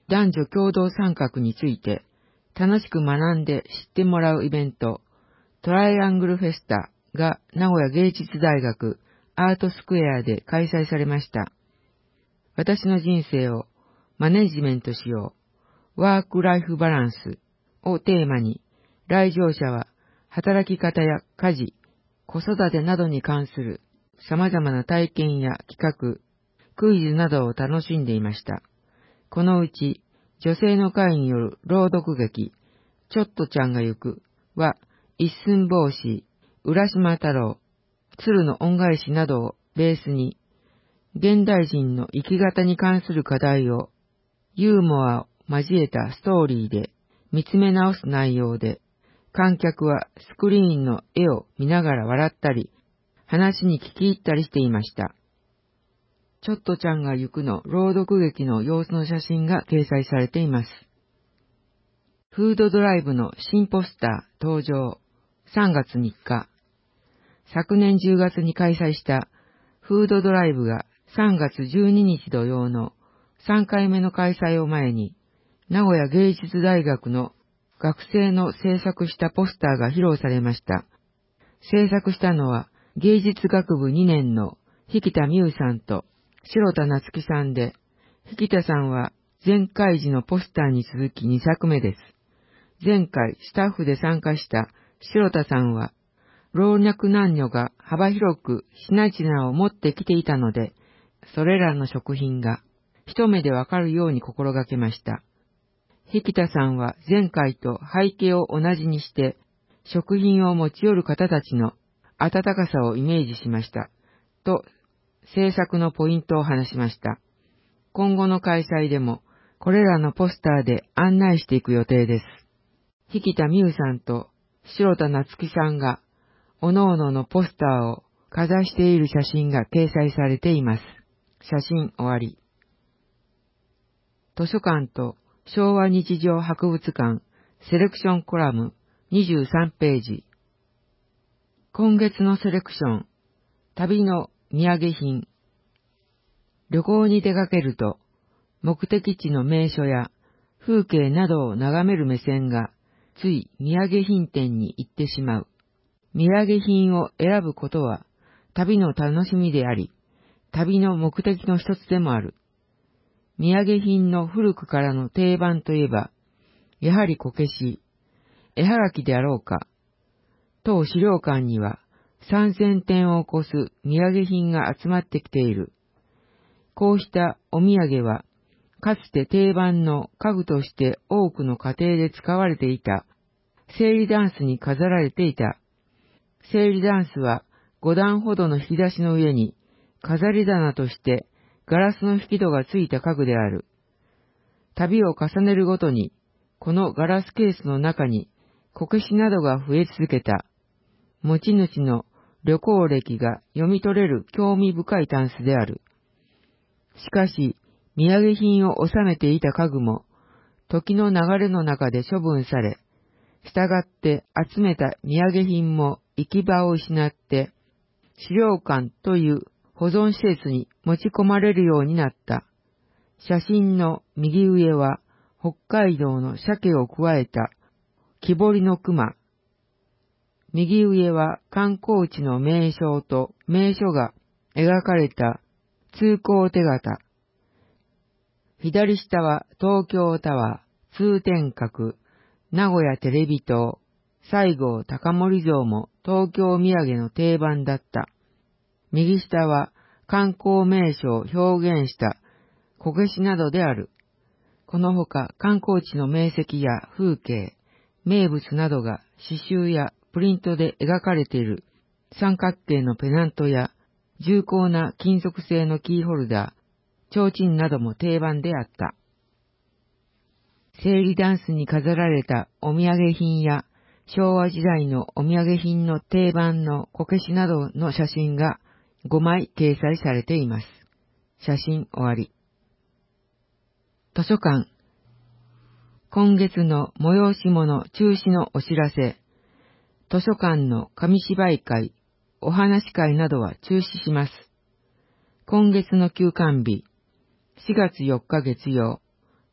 男女共同参画について楽しく学んで知ってもらうイベント、トライアングルフェスタが名古屋芸術大学アートスクエアで開催されました。私の人生をマネジメントしよう、ワークライフバランスをテーマに、来場者は働き方や家事、子育てなどに関する様々な体験や企画、クイズなどを楽しんでいました。このうち、女性の会による朗読劇、ちょっとちゃんが行くは、一寸法師、浦島太郎、鶴の恩返しなどをベースに、現代人の生き方に関する課題を、ユーモアを交えたストーリーで見つめ直す内容で、観客はスクリーンの絵を見ながら笑ったり、話に聞き入ったりしていました。ちょっとちゃんが行くの朗読劇の様子の写真が掲載されています。フードドライブの新ポスター登場。3月3日。昨年10月に開催したフードドライブが3月12日土曜の3回目の開催を前に、名古屋芸術大学の学生の制作したポスターが披露されました。制作したのは芸術学部2年の引田美優さんと白田夏樹さんで、引田さんは前回時のポスターに続き2作目です。前回スタッフで参加した白田さんは、老若男女が幅広く品々を持ってきていたので、それらの食品が一目でわかるように心がけました。引田さんは前回と背景を同じにして、食品を持ち寄る方たちの温かさをイメージしました。と、制作のポイントを話しました。今後の開催でも、これらのポスターで案内していく予定です。引田美優さんと白田夏樹さんが、各々のポスターをかざしている写真が掲載されています。写真終わり。図書館と昭和日常博物館セレクションコラム23ページ。今月のセレクション、旅の土産品。旅行に出かけると、目的地の名所や風景などを眺める目線が、つい土産品店に行ってしまう。土産品を選ぶことは、旅の楽しみであり、旅の目的の一つでもある。土産品の古くからの定番といえば、やはりこけし、絵はがきであろうか。当資料館には3000点を超す土産品が集まってきている。こうしたお土産は、かつて定番の家具として多くの家庭で使われていた、整理ダンスに飾られていた。整理ダンスは5段ほどの引き出しの上に、飾り棚としてガラスの引き戸がついた家具である。旅を重ねるごとに、このガラスケースの中にこけしなどが増え続けた。持ち主の旅行歴が読み取れる興味深いタンスである。しかし、土産品を収めていた家具も、時の流れの中で処分され、したがって集めた土産品も行き場を失って、資料館という保存施設に持ち込まれるようになった。写真の右上は、北海道の鮭を加えた木彫りの熊。右上は観光地の名称と名所が描かれた通行手形。左下は東京タワー、通天閣、名古屋テレビ塔、西郷隆盛像も東京土産の定番だった。右下は観光名所を表現したこけしなどである。このほか観光地の名跡や風景、名物などが刺繍やプリントで描かれている三角形のペナントや重厚な金属製のキーホルダー、提灯なども定番であった。整理ダンスに飾られたお土産品や昭和時代のお土産品の定番のこけしなどの写真が5枚掲載されています。写真終わり。図書館。今月の催し物中止のお知らせ。図書館の紙芝居会、お話会などは中止します。今月の休館日、4月4日月曜、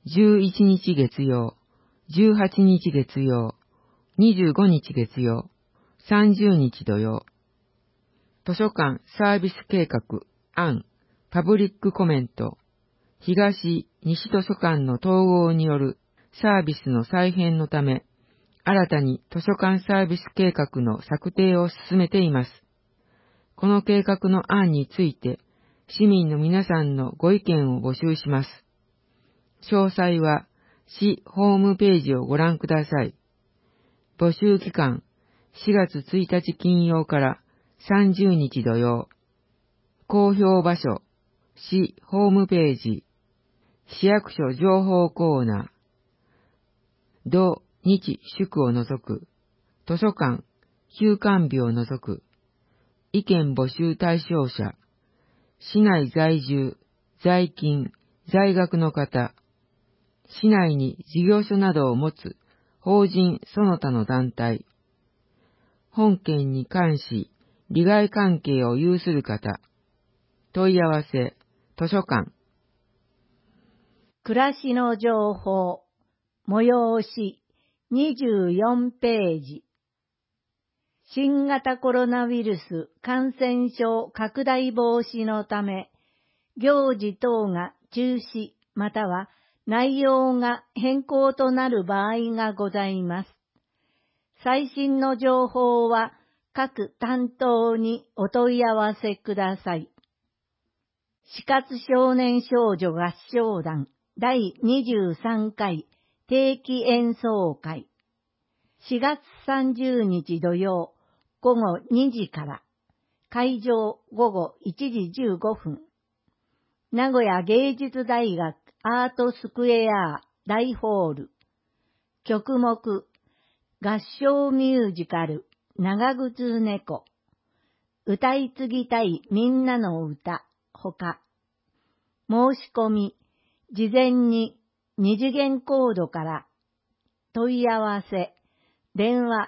11日月曜、18日月曜、25日月曜、30日土曜。図書館サービス計画案、パブリックコメント、東・西図書館の統合によるサービスの再編のため、新たに図書館サービス計画の策定を進めています。この計画の案について、市民の皆さんのご意見を募集します。詳細は市ホームページをご覧ください。募集期間、4月1日金曜から30日土曜。公表場所、市ホームページ、市役所情報コーナー、土日祝を除く、図書館、休館日を除く、意見募集対象者、市内在住、在勤、在学の方、市内に事業所などを持つ法人その他の団体、本件に関し利害関係を有する方、問い合わせ、図書館。 暮らしの情報、催し24ページ。新型コロナウイルス感染症拡大防止のため、行事等が中止または内容が変更となる場合がございます。最新の情報は各担当にお問い合わせください。死活少年少女合唱団第23回定期演奏会。4月30日土曜午後2時から、会場午後1時15分。名古屋芸術大学アートスクエア大ホール。曲目、合唱ミュージカル、長靴猫。歌い継ぎたいみんなの歌、ほか。申し込み、事前に二次元コードから問い合わせ、電話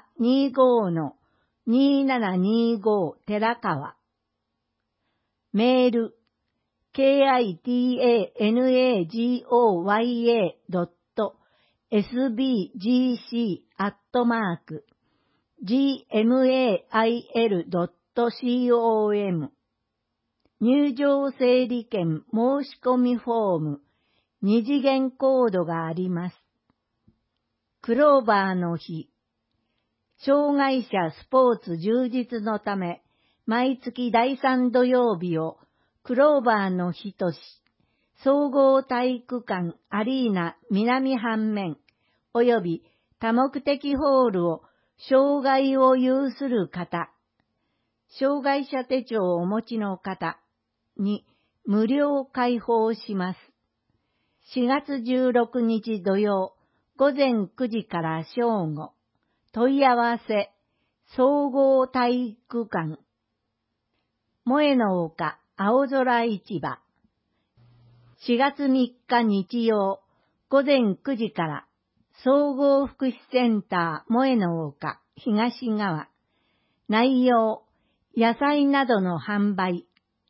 25-2725 寺川。メール、kitanagoya.sbgmail.com。入場整理券申し込みフォーム、二次元コードがあります。クローバーの日。障害者スポーツ充実のため、毎月第3土曜日をクローバーの日とし、総合体育館アリーナ南半面及び多目的ホールを障害を有する方、障害者手帳をお持ちの方に無料開放します。4月16日土曜午前9時から正午。問い合わせ、総合体育館。萌えの丘青空市場。4月3日日曜、午前9時から、総合福祉センター萌えの丘東側。内容、野菜などの販売。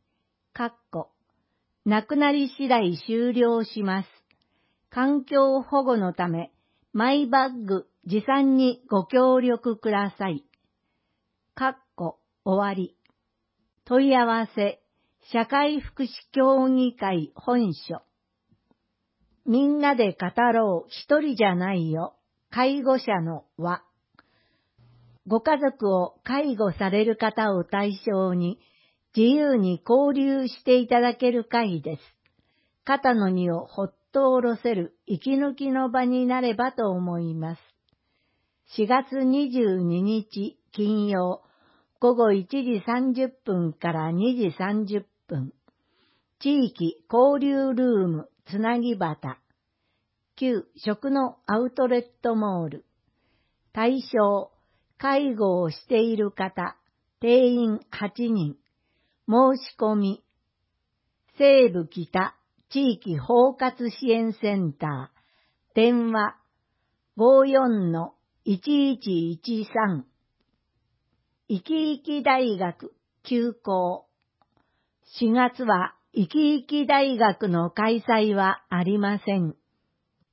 なくなり次第終了します。環境保護のため、マイバッグ持参にご協力ください。終わり。問い合わせ、社会福祉協議会本所。みんなで語ろう、一人じゃないよ。介護者の輪。ご家族を介護される方を対象に、自由に交流していただける会です。肩の荷をほっと下ろせる息抜きの場になればと思います。4月22日金曜午後1時30分から2時30分。地域交流ルームつなぎ旗。旧食のアウトレットモール。対象、介護をしている方、定員8人。申し込み。西部北地域包括支援センター。電話 54-1113。いきいき大学休校。4月は、いきいき大学の開催はありません。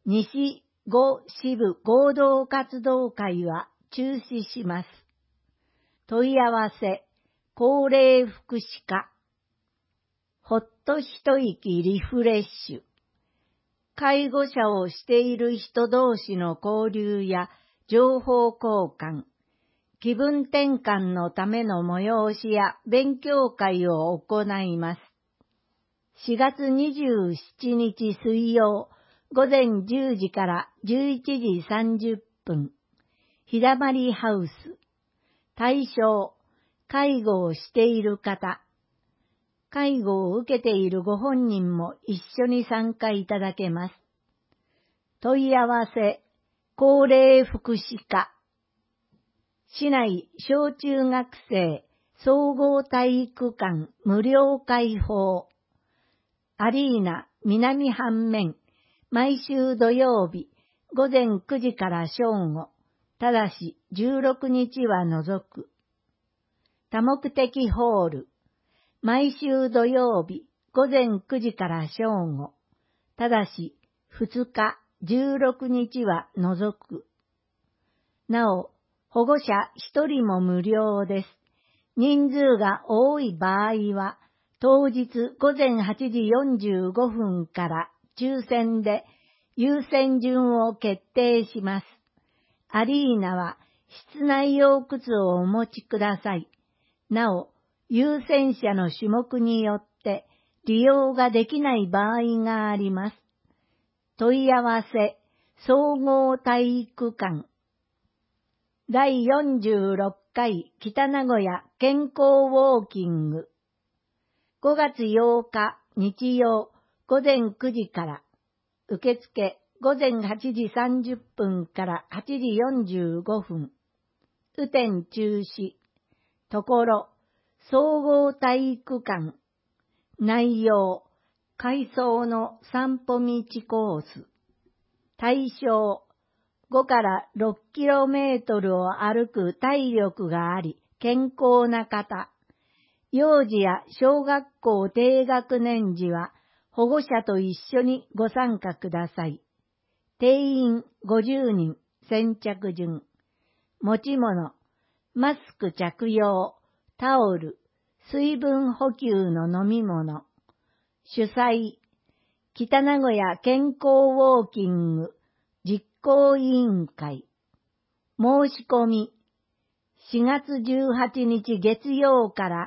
西5支部合同活動会は中止します。問い合わせ、高齢福祉課。ほっと一息リフレッシュ。介護者をしている人同士の交流や情報交換、気分転換のための催しや勉強会を行います。4月27日水曜、午前10時から11時30分、ひだまりハウス。対象、介護をしている方。介護を受けているご本人も一緒に参加いただけます。問い合わせ、高齢福祉課。市内小中学生総合体育館無料開放。アリーナ南半面、毎週土曜日午前9時から正午、ただし16日は除く。多目的ホール、毎週土曜日午前9時から正午、ただし2日16日は除く。なお、保護者1人も無料です。人数が多い場合は、当日午前8時45分から抽選で優先順を決定します。アリーナは室内用靴をお持ちください。なお、優先者の種目によって利用ができない場合があります。問い合わせ、総合体育館。第46回北名古屋健康ウォーキング。5月8日日曜午前9時から、受付午前8時30分から8時45分。雨天中止。ところ、総合体育館。内容、海藻の散歩道コース。対象、5から6キロメートルを歩く体力があり、健康な方。幼児や小学校低学年児は保護者と一緒にご参加ください。定員50人、先着順。持ち物、マスク着用、タオル、水分補給の飲み物。主催、北名古屋健康ウォーキング実行委員会。申し込み、4月18日月曜から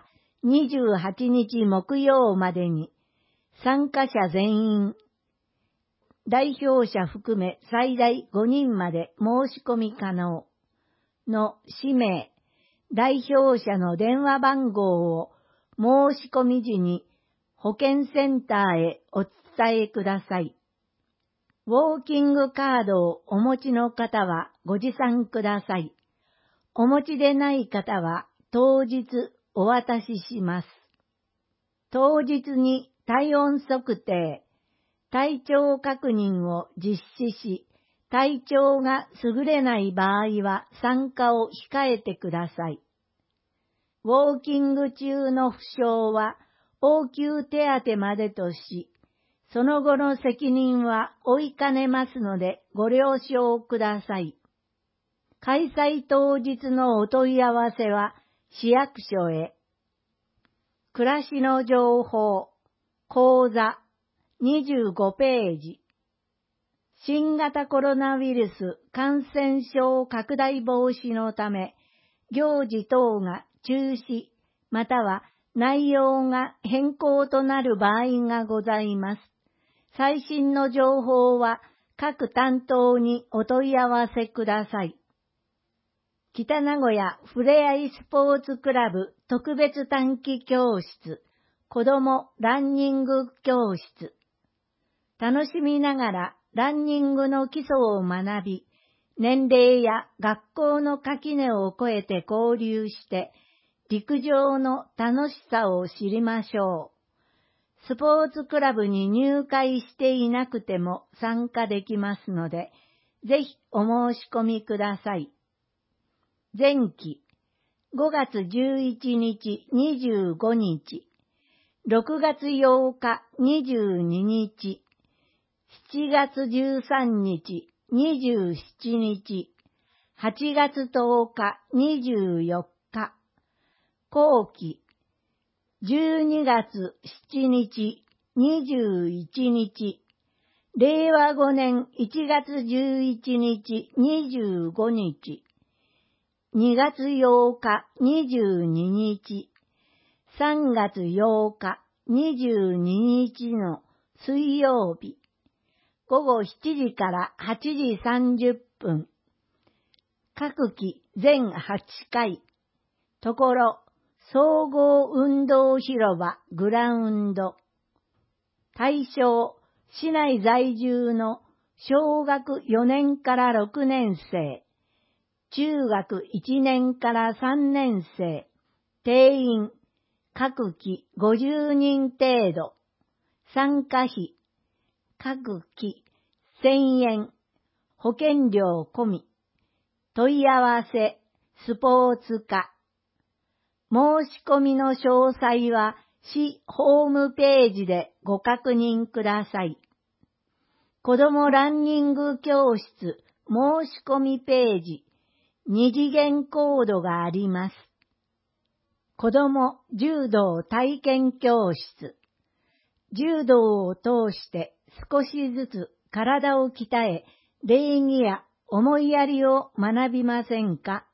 28日木曜までに、参加者全員、代表者含め最大5人まで申し込み可能の氏名、代表者の電話番号を申し込み時に保健センターへお伝えください。ウォーキングカードをお持ちの方はご持参ください。お持ちでない方は当日お渡しします。当日に体温測定、体調確認を実施し、体調が優れない場合は参加を控えてください。ウォーキング中の負傷は応急手当までとし、その後の責任は負いかねますのでご了承ください。開催当日のお問い合わせは市役所へ。暮らしの情報、講座25ページ。新型コロナウイルス感染症拡大防止のため、行事等が中止、または内容が変更となる場合がございます。最新の情報は各担当にお問い合わせください。北名古屋ふれあいスポーツクラブ特別短期教室、子どもランニング教室。楽しみながらランニングの基礎を学び、年齢や学校の垣根を越えて交流して、陸上の楽しさを知りましょう。スポーツクラブに入会していなくても参加できますので、ぜひお申し込みください。前期5月11日25日、6月8日22日、 7月13日、27日、8月10日、24日、後期、12月7日、21日、令和5年1月11日、25日、2月8日、22日、3月8日、22日の水曜日、午後7時から8時30分、各期全8回、ところ、総合運動広場グラウンド、対象、市内在住の小学4年から6年生、中学1年から3年生、定員、各期50人程度、参加費、各期1000円、保険料込み、問い合わせ、スポーツ課。申し込みの詳細は市ホームページでご確認ください。子どもランニング教室申し込みページ、2次元コードがあります。子ども柔道体験教室。柔道を通して少しずつ体を鍛え、礼儀や思いやりを学びませんか？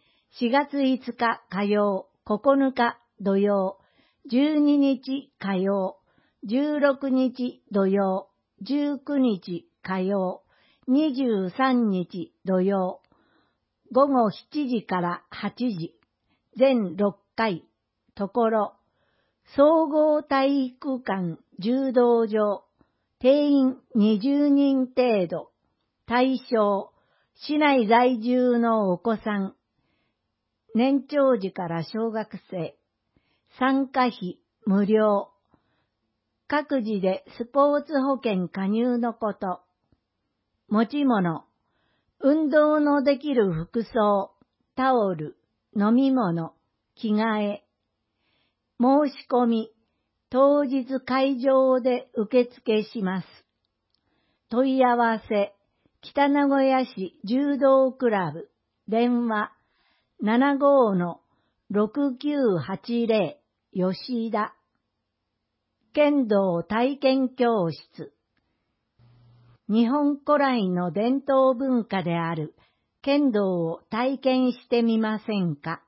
4 月5日火曜、9日土曜、12日火曜、16日土曜、19日火曜、23日土曜、午後7時から8時、全6回、ところ、総合体育館柔道場、定員20人程度、対象、市内在住のお子さん、年長児から小学生、参加費無料、各自でスポーツ保険加入のこと、持ち物、運動のできる服装、タオル、飲み物、着替え、申し込み、当日会場で受付します。問い合わせ、北名古屋市柔道クラブ、電話、75-6980、吉田。剣道体験教室。日本古来の伝統文化である剣道を体験してみませんか？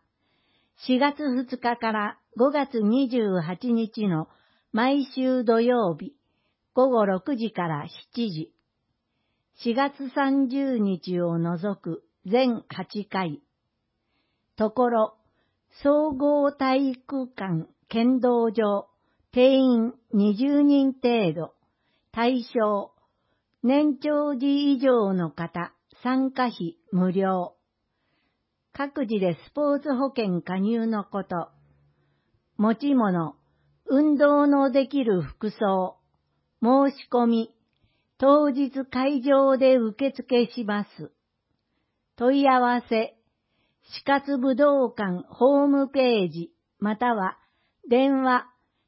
4 月2日から5月28日の毎週土曜日、午後6時から7時。4月30日を除く全8回。ところ、総合体育館剣道場、定員20人程度、対象、年長児以上の方、参加費無料。各自でスポーツ保険加入のこと。持ち物、運動のできる服装、申し込み、当日会場で受付します。問い合わせ、市活武道館ホームページ、または電話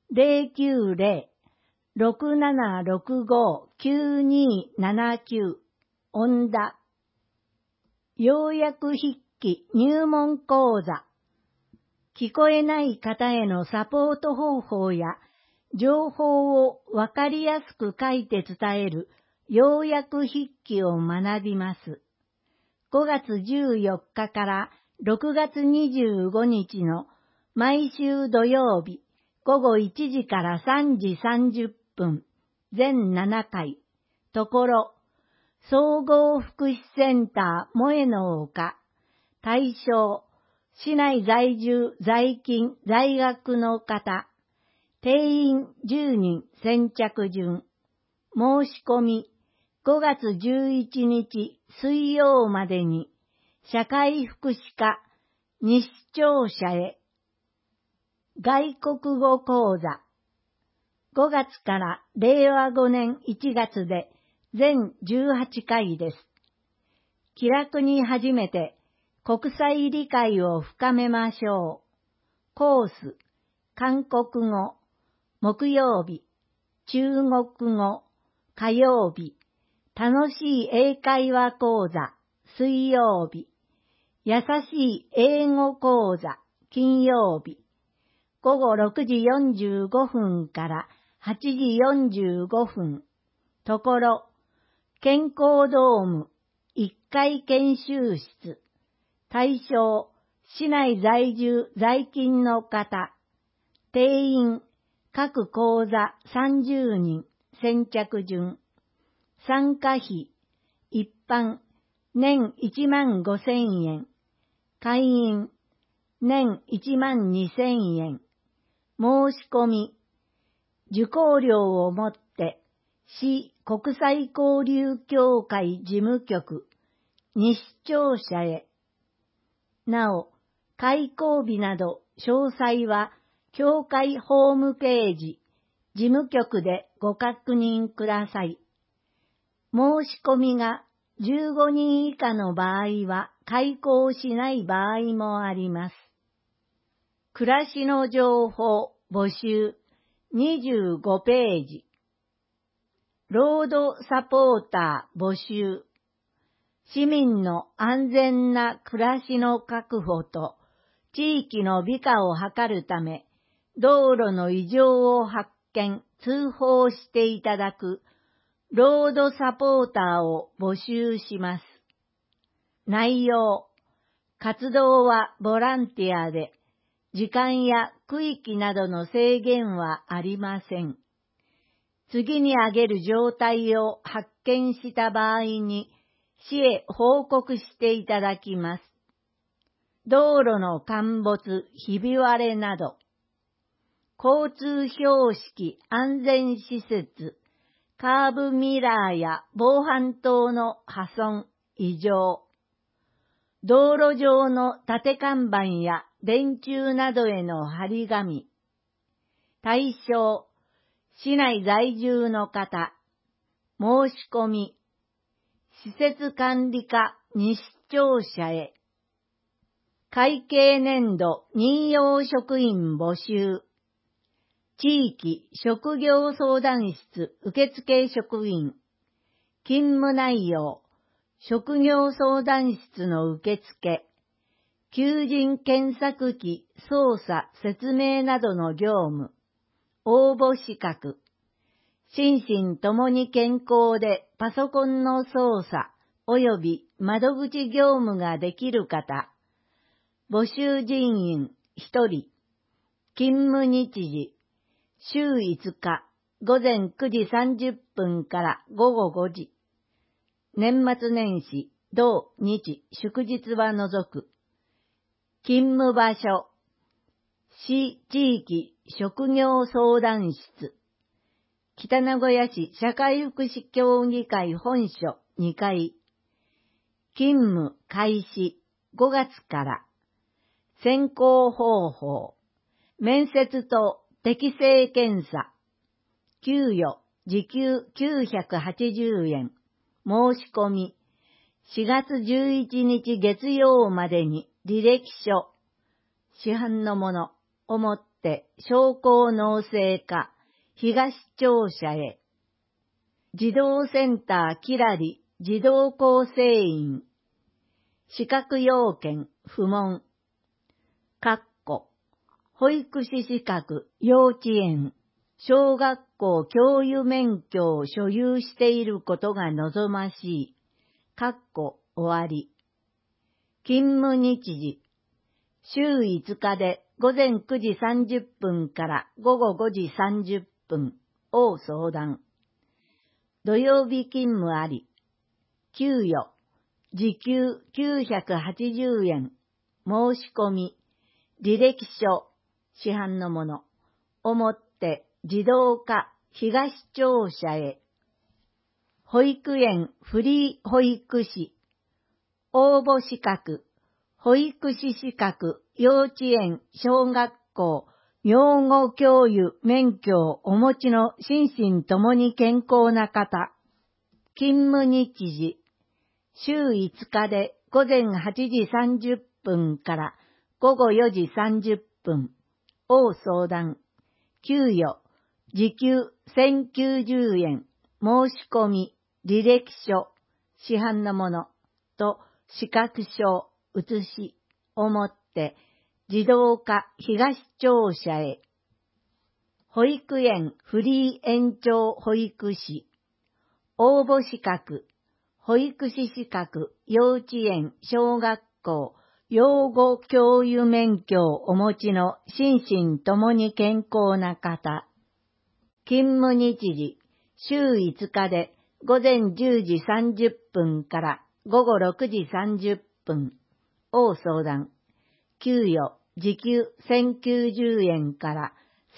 090-6765-9279 音田。要約筆記入門講座。聞こえない方へのサポート方法や情報をわかりやすく書いて伝える要約筆記を学びます。5月14日から6月25日の毎週土曜日午後1時から3時30分、全7回、ところ、総合福祉センター萌の丘、対象、市内在住在勤在学の方、定員10人先着順、申し込み5月11日水曜までに、社会福祉課西庁舎へ、外国語講座、5月から令和5年1月で全18回です。気楽に始めて国際理解を深めましょう。コース、韓国語、木曜日、中国語、火曜日、 楽しい英会話講座、水曜日。優しい英語講座、金曜日。午後6時45分から8時45分。ところ、健康ドーム1階研修室。対象、市内在住在勤の方。定員、各講座30人、先着順。参加費、一般、年15,000円。会員、年12,000円。申し込み、受講料をもって、市国際交流協会事務局、西庁舎へ。なお、開講日など詳細は、協会ホームページ、事務局でご確認ください。申し込みが15人以下の場合は開講しない場合もあります。暮らしの情報募集25ページ。ロードサポーター募集。市民の安全な暮らしの確保と地域の美化を図るため、道路の異常を発見、通報していただくロードサポーターを募集します。内容、活動はボランティアで、時間や区域などの制限はありません。次に挙げる状態を発見した場合に、市へ報告していただきます。道路の陥没、ひび割れなど、交通標識安全施設、カーブミラーや防犯灯の破損、異常、道路上の立看板や電柱などへの張り紙、対象、市内在住の方、申し込み、施設管理課西庁舎へ、会計年度任用職員募集、地域職業相談室受付職員、勤務内容、職業相談室の受付、求人検索機操作説明などの業務、応募資格、心身ともに健康でパソコンの操作及び窓口業務ができる方、募集人員1人、勤務日時、週5日、午前9時30分から午後5時。年末年始、土日、祝日は除く。勤務場所、市地域職業相談室。北名古屋市社会福祉協議会本所2階。勤務開始5月から。選考方法、面接と適性検査、給与、時給980円、申し込み、4月11日月曜までに履歴書、市販のものをもって商工農政課、東庁舎へ、児童センターキラリ児童構成員、資格要件不問、保育士資格、幼稚園、小学校教諭免許を所有していることが望ましい。終わり。勤務日時。週5日で午前9時30分から午後5時30分を相談。土曜日勤務あり。給与。時給980円。申し込み。履歴書。市販のものをもって児童課東庁舎へ。保育園フリー保育士。応募資格。保育士資格、幼稚園、小学校、養護教諭免許をお持ちの心身ともに健康な方。勤務日時。週5日で午前8時30分から午後4時30分。を相談。給与。時給1090円。申し込み。 履歴書、市販のものと資格証、写しをもって児童科東庁舎へ。保育園フリー延長保育士、応募資格、保育士資格、幼稚園、小学校、養護教諭免許をお持ちの心身ともに健康な方。勤務日時、週5日で午前10時30分から午後6時30分を相談。給与、時給1090円から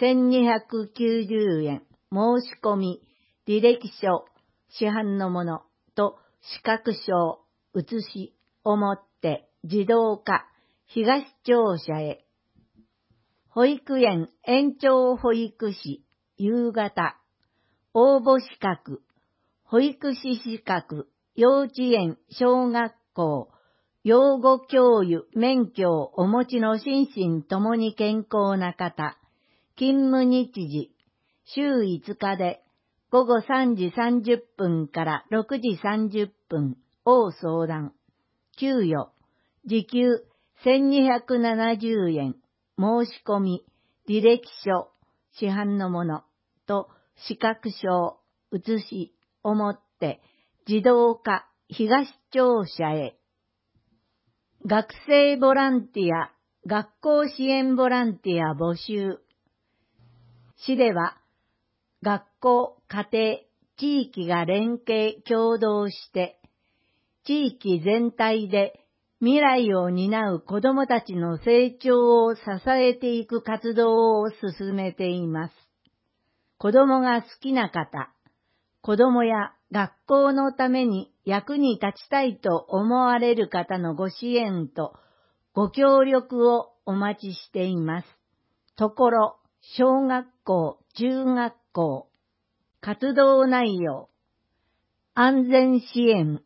1290円。申し込み、履歴書、市販のものと資格証、写しをもって児童科東庁舎へ。保育園延長保育士、夕方。応募資格、保育士資格、幼稚園、小学校、養護教諭免許をお持ちの心身ともに健康な方。勤務日時、週5日で午後3時30分から6時30分を相談。給与、時給1270円。申し込み、履歴書、市販のものと資格証、写しをもって児童科東庁舎へ。学生ボランティア、学校支援ボランティア募集。市では、学校、家庭、地域が連携協働して、地域全体で未来を担う子どもたちの成長を支えていく活動を進めています。子どもが好きな方、子どもや学校のために役に立ちたいと思われる方のご支援とご協力をお待ちしています。ところ、小学校、中学校、活動内容、安全支援、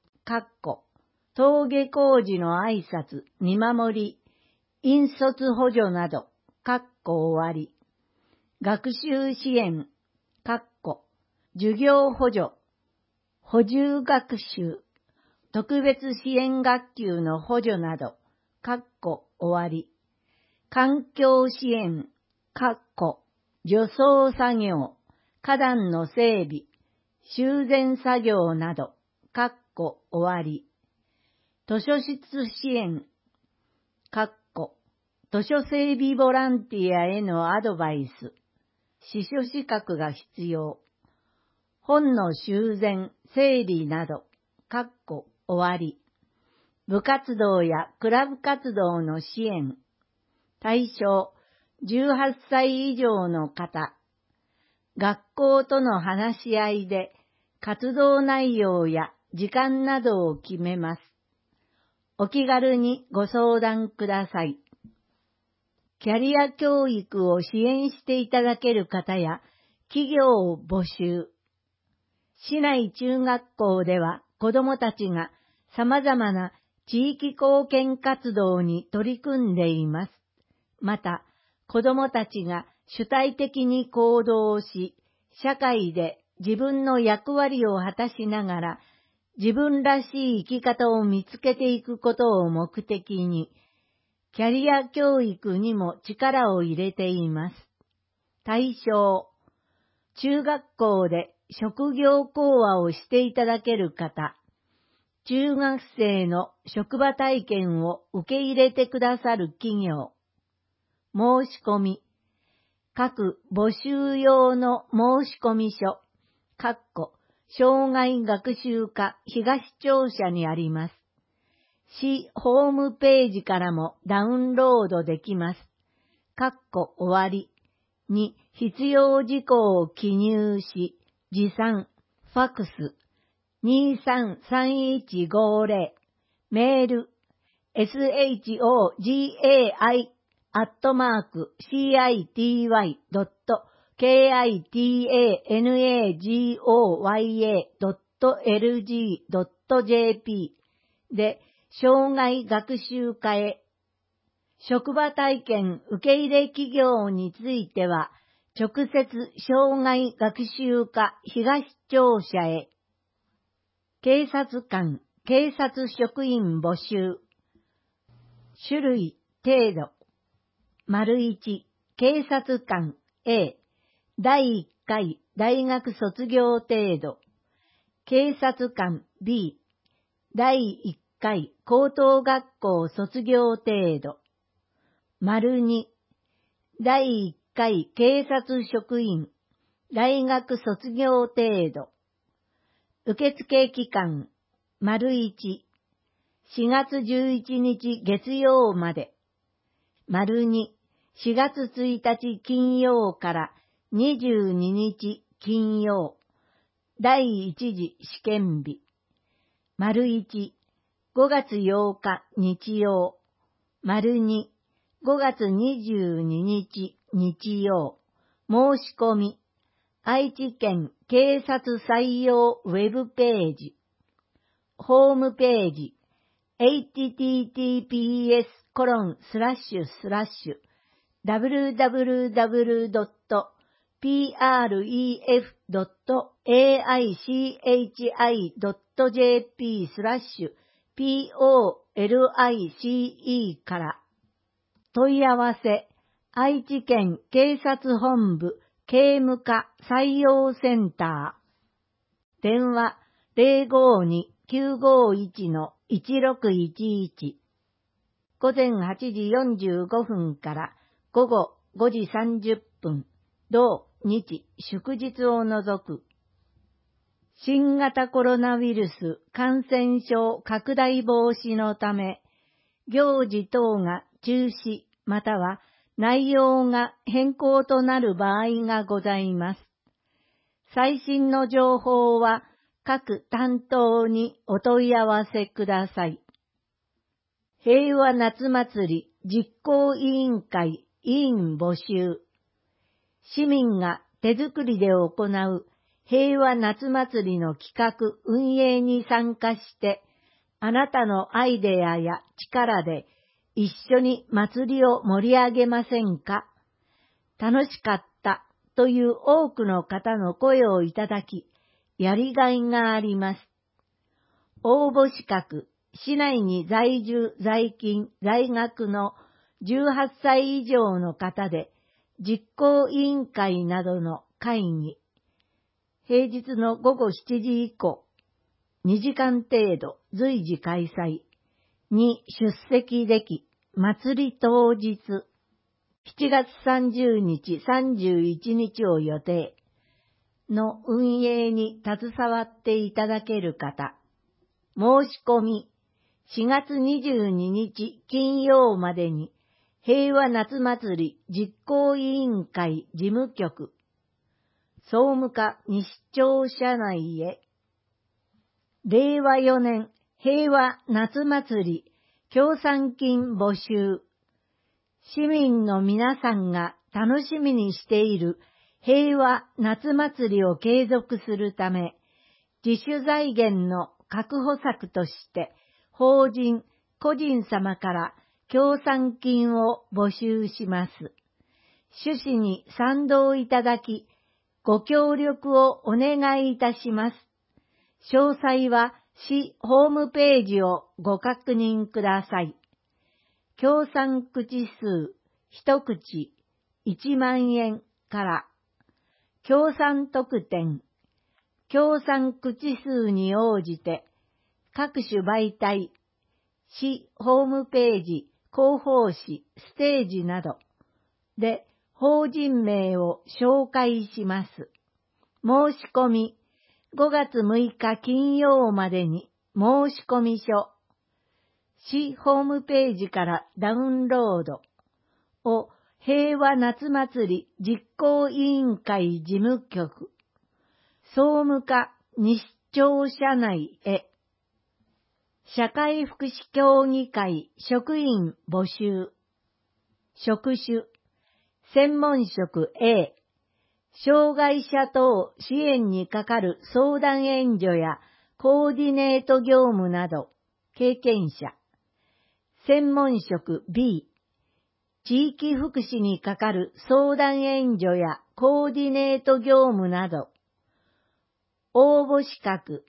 登下校時の挨拶、見守り、引率補助など、終わり。学習支援、授業補助、補充学習、特別支援学級の補助など、終わり。環境支援、除草作業、花壇の整備、修繕作業など、終わり。図書室支援、図書整備ボランティアへのアドバイス、司書資格が必要。本の修繕、整理など、終わり。部活動やクラブ活動の支援。対象、18歳以上の方。学校との話し合いで活動内容や時間などを決めます。お気軽にご相談ください。キャリア教育を支援していただける方や企業を募集。市内中学校では子どもたちが様々な地域貢献活動に取り組んでいます。また、子どもたちが主体的に行動し、社会で自分の役割を果たしながら、自分らしい生き方を見つけていくことを目的に、キャリア教育にも力を入れています。対象、中学校で職業講話をしていただける方、中学生の職場体験を受け入れてくださる企業、申し込み、各募集用の申込書、障害学習課東庁舎にあります。市ホームページからもダウンロードできます。終わりに必要事項を記入し、持参、ファックス、233150、メール、shoi.citY.kitanagoya.lg.jp で、障害学習課へ。職場体験受け入れ企業については、直接障害学習課東庁舎へ。 警察官、警察職員募集。種類、程度。1、警察官 A、第1回大学卒業程度。警察官 B、第1回高等学校卒業程度。2、第1回警察職員、大学卒業程度。受付期間、1、4月11日月曜まで。2、4月1日金曜から22日金曜。第一次試験日。1、5月8日日曜。2、5月22日日曜。申し込み。愛知県警察採用ウェブページ。ホームページ。www.pref.aichi.jp/police から。問い合わせ、愛知県警察本部警務課採用センター。電話052-951-1611。午前8時45分から午後5時30分。同日祝日を除く。新型コロナウイルス感染症拡大防止のため、行事等が中止または内容が変更となる場合がございます。最新の情報は各担当にお問い合わせください。平和夏祭り実行委員会委員募集。市民が手作りで行う平和夏祭りの企画運営に参加して、あなたのアイデアや力で一緒に祭りを盛り上げませんか？楽しかったという多くの方の声をいただき、やりがいがあります。応募資格、市内に在住、在勤、在学の18歳以上の方で、実行委員会などの会議、平日の午後7時以降、2時間程度随時開催に出席でき、祭り当日、7月30日、31日を予定の運営に携わっていただける方、申し込み、4月22日金曜までに、平和夏祭り実行委員会事務局、総務課西庁舎内へ。令和4年平和夏祭り協賛金募集。市民の皆さんが楽しみにしている平和夏祭りを継続するため、自主財源の確保策として、法人、個人様から協賛金を募集します。趣旨に賛同いただき、ご協力をお願いいたします。詳細は市ホームページをご確認ください。協賛口数一口1万円から、協賛特典、協賛口数に応じて、各種媒体、市ホームページ、広報誌、ステージなどで法人名を紹介します。申し込み、5月6日金曜までに申し込み書、市ホームページからダウンロードを平和夏祭り実行委員会事務局、総務課西庁舎内へ。社会福祉協議会職員募集。職種、専門職 A、障害者等支援にかかる相談援助やコーディネート業務など、経験者。専門職 B、地域福祉にかかる相談援助やコーディネート業務など。応募資格、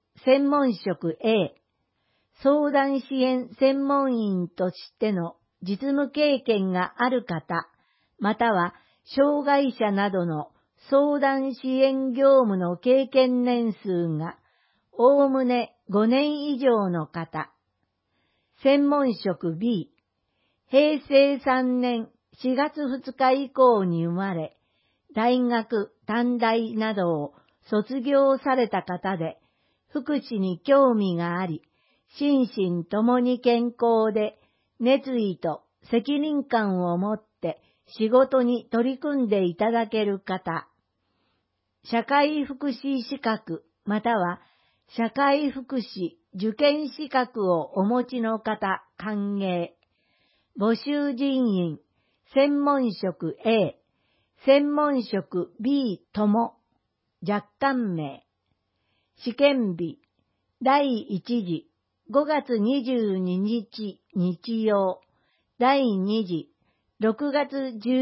専門職 A、相談支援専門員としての実務経験がある方、または障害者などの相談支援業務の経験年数がおおむね5年以上の方。専門職 B、平成3年4月2日以降に生まれ、大学、短大などを卒業された方で、福祉に興味があり、心身ともに健康で、熱意と責任感を持って仕事に取り組んでいただける方。社会福祉資格または社会福祉受験資格をお持ちの方歓迎。募集人員、専門職 A、専門職 B とも、若干名。試験日、第1次、5月22日日曜、第2次、6月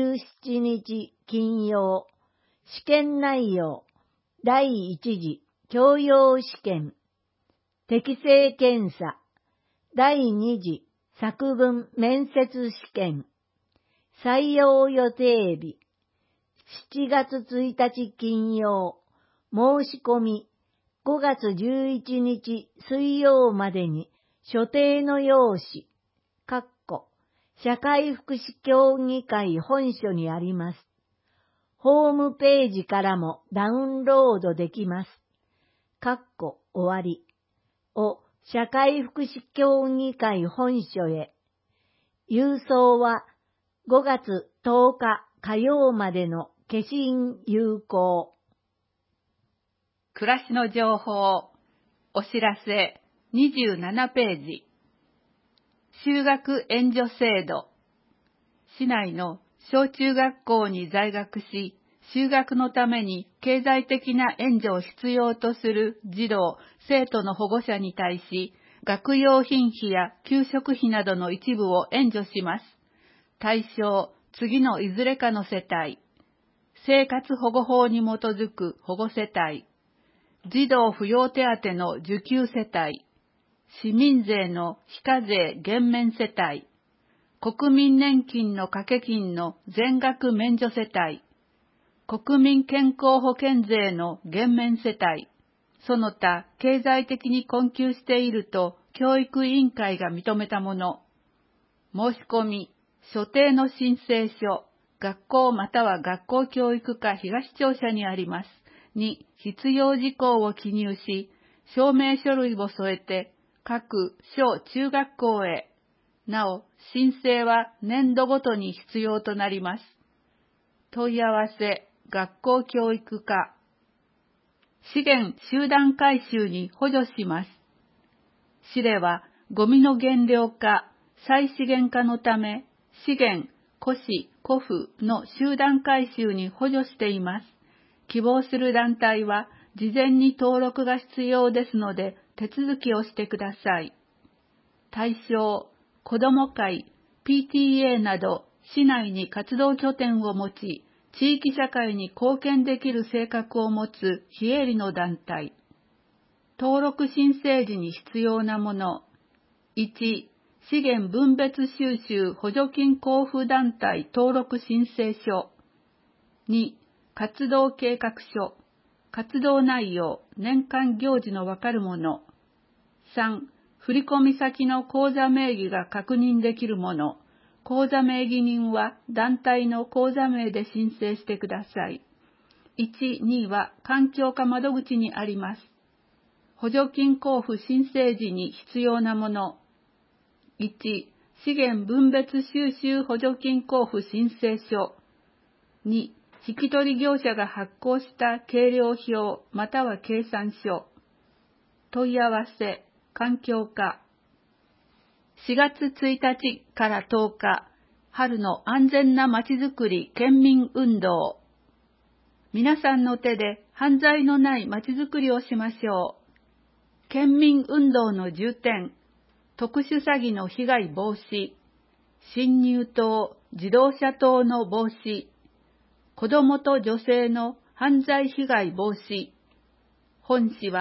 17日金曜。試験内容、第1次、教養試験。適性検査、第2次、作文面接試験。採用予定日、7月1日金曜。申し込み、5月11日水曜までに所定の用紙、社会福祉協議会本所にあります。ホームページからもダウンロードできます。終わりを社会福祉協議会本所へ。郵送は5月10日火曜までの消印有効。 暮らしの情報、お知らせ27ページ。就学援助制度。市内の小中学校に在学し、就学のために経済的な援助を必要とする児童、生徒の保護者に対し、学用品費や給食費などの一部を援助します。対象、次のいずれかの世帯。生活保護法に基づく保護世帯。児童扶養手当の受給世帯。市民税の非課税減免世帯。国民年金の掛け金の全額免除世帯。国民健康保険税の減免世帯。その他経済的に困窮していると教育委員会が認めたもの。申し込み、所定の申請書、学校または学校教育課東庁舎にあります。に必要事項を記入し、証明書類を添えて、各小中学校へ。なお、申請は年度ごとに必要となります。問い合わせ、学校教育課。資源集団回収に補助します。市では、ゴミの減量化、再資源化のため、資源、古市、古府の集団回収に補助しています。希望する団体は、事前に登録が必要ですので、手続きをしてください。対象、子ども会、PTA など、市内に活動拠点を持ち、地域社会に貢献できる性格を持つ非営利の団体。登録申請時に必要なもの。1、資源分別収集補助金交付団体登録申請書。2、活動計画書。活動内容、年間行事のわかるもの。3、振込先の口座名義が確認できるもの。口座名義人は団体の口座名で申請してください。1、2は環境課窓口にあります。補助金交付申請時に必要なもの。1、資源分別収集補助金交付申請書。2、引き取り業者が発行した計量表または計算書。問い合わせ、環境課。4月1日から10日、春の安全なまちづくり県民運動。皆さんの手で犯罪のないまちづくりをしましょう。県民運動の重点、特殊詐欺の被害防止、侵入等、自動車等の防止、子どもと女性の犯罪被害防止。本市は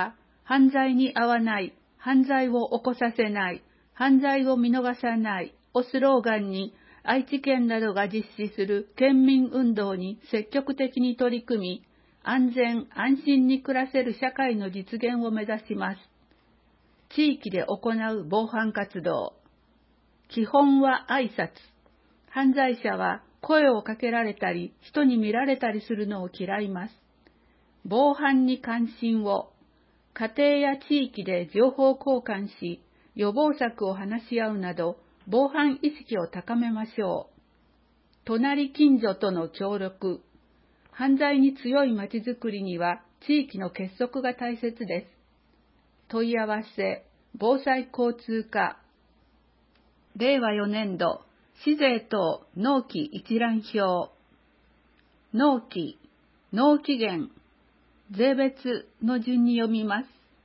犯罪に遭わない、犯罪を起こさせない、犯罪を見逃さないをスローガンに、愛知県などが実施する県民運動に積極的に取り組み、安全・安心に暮らせる社会の実現を目指します。地域で行う防犯活動。基本は挨拶。犯罪者は声をかけられたり、人に見られたりするのを嫌います。防犯に関心を。家庭や地域で情報交換し、予防策を話し合うなど、防犯意識を高めましょう。隣近所との協力。犯罪に強いまちづくりには地域の結束が大切です。問い合わせ、防災交通課。令和4年度、市税等納期一覧表。納期、納期限、税別の順に読みます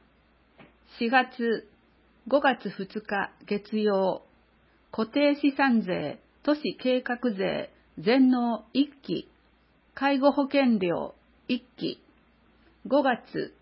。4月、5月2日月曜、固定資産税、都市計画税、全納1期、介護保険料1期、5月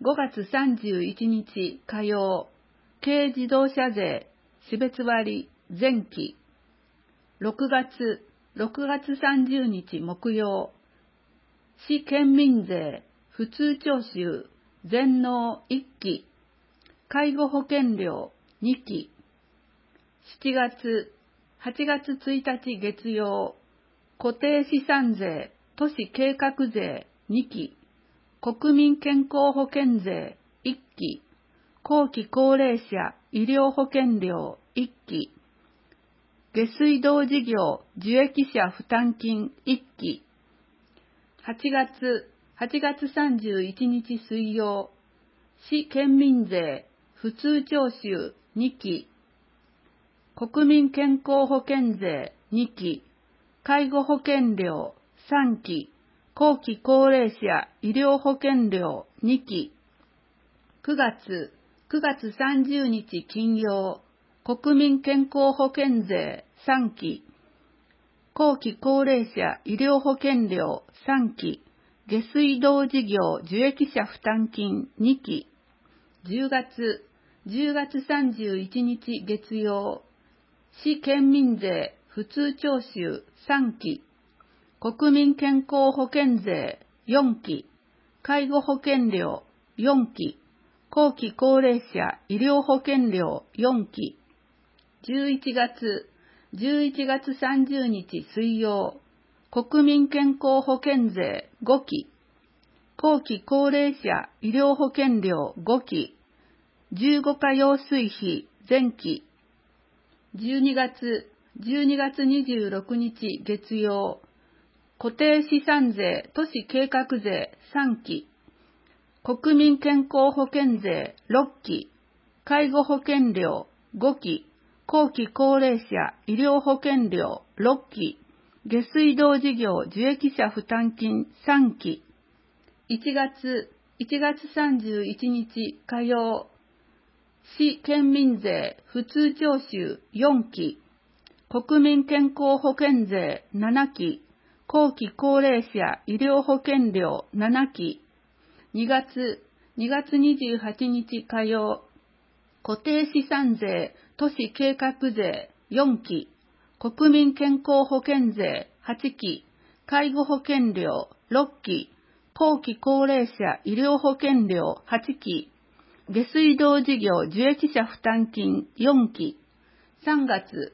31日火曜、軽自動車税、種別割前期、6月30日木曜、市県民税、普通徴収、全納1期、介護保険料2期、8月1日月曜、固定資産税、都市計画税2期、国民健康保険税1期、後期高齢者医療保険料1期、下水道事業受益者負担金1期、8月31日水曜、市県民税、普通徴収2期、国民健康保険税2期、介護保険料3期、後期高齢者医療保険料2期、9月30日金曜、国民健康保険税3期、後期高齢者医療保険料3期、下水道事業受益者負担金2期、10月31日月曜、市県民税普通徴収3期、国民健康保険税4期、介護保険料4期、後期高齢者医療保険料4期、11月30日水曜、国民健康保険税5期、後期高齢者医療保険料5期、15課用水費前期、12月26日月曜、固定資産税都市計画税3期、国民健康保険税6期、介護保険料5期、後期高齢者医療保険料6期、下水道事業受益者負担金3期、1月31日火曜、市県民税普通徴収4期、国民健康保険税7期、後期高齢者医療保険料7期、2月28日火曜、固定資産税都市計画税4期、国民健康保険税8期、介護保険料6期、後期高齢者医療保険料8期、下水道事業受益者負担金4期、3月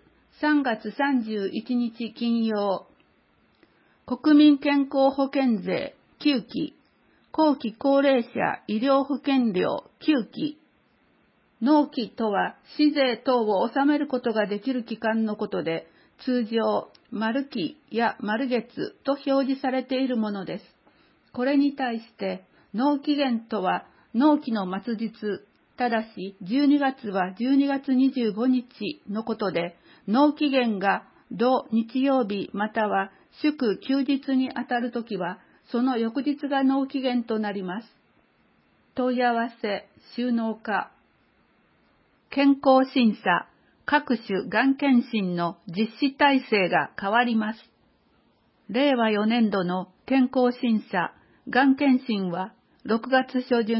31日金曜、国民健康保険税9期、後期高齢者医療保険料9期。納期とは、市税等を納めることができる期間のことで、通常、丸期や丸月と表示されているものです。これに対して、納期限とは、納期の末日、ただし12月は12月25日のことで、納期限が土日曜日または祝休日にあたるときは、その翌日が納期限となります。問い合わせ、収納課。健康審査、各種がん検診の実施体制が変わります。令和4年度の健康審査、がん検診は6月初旬、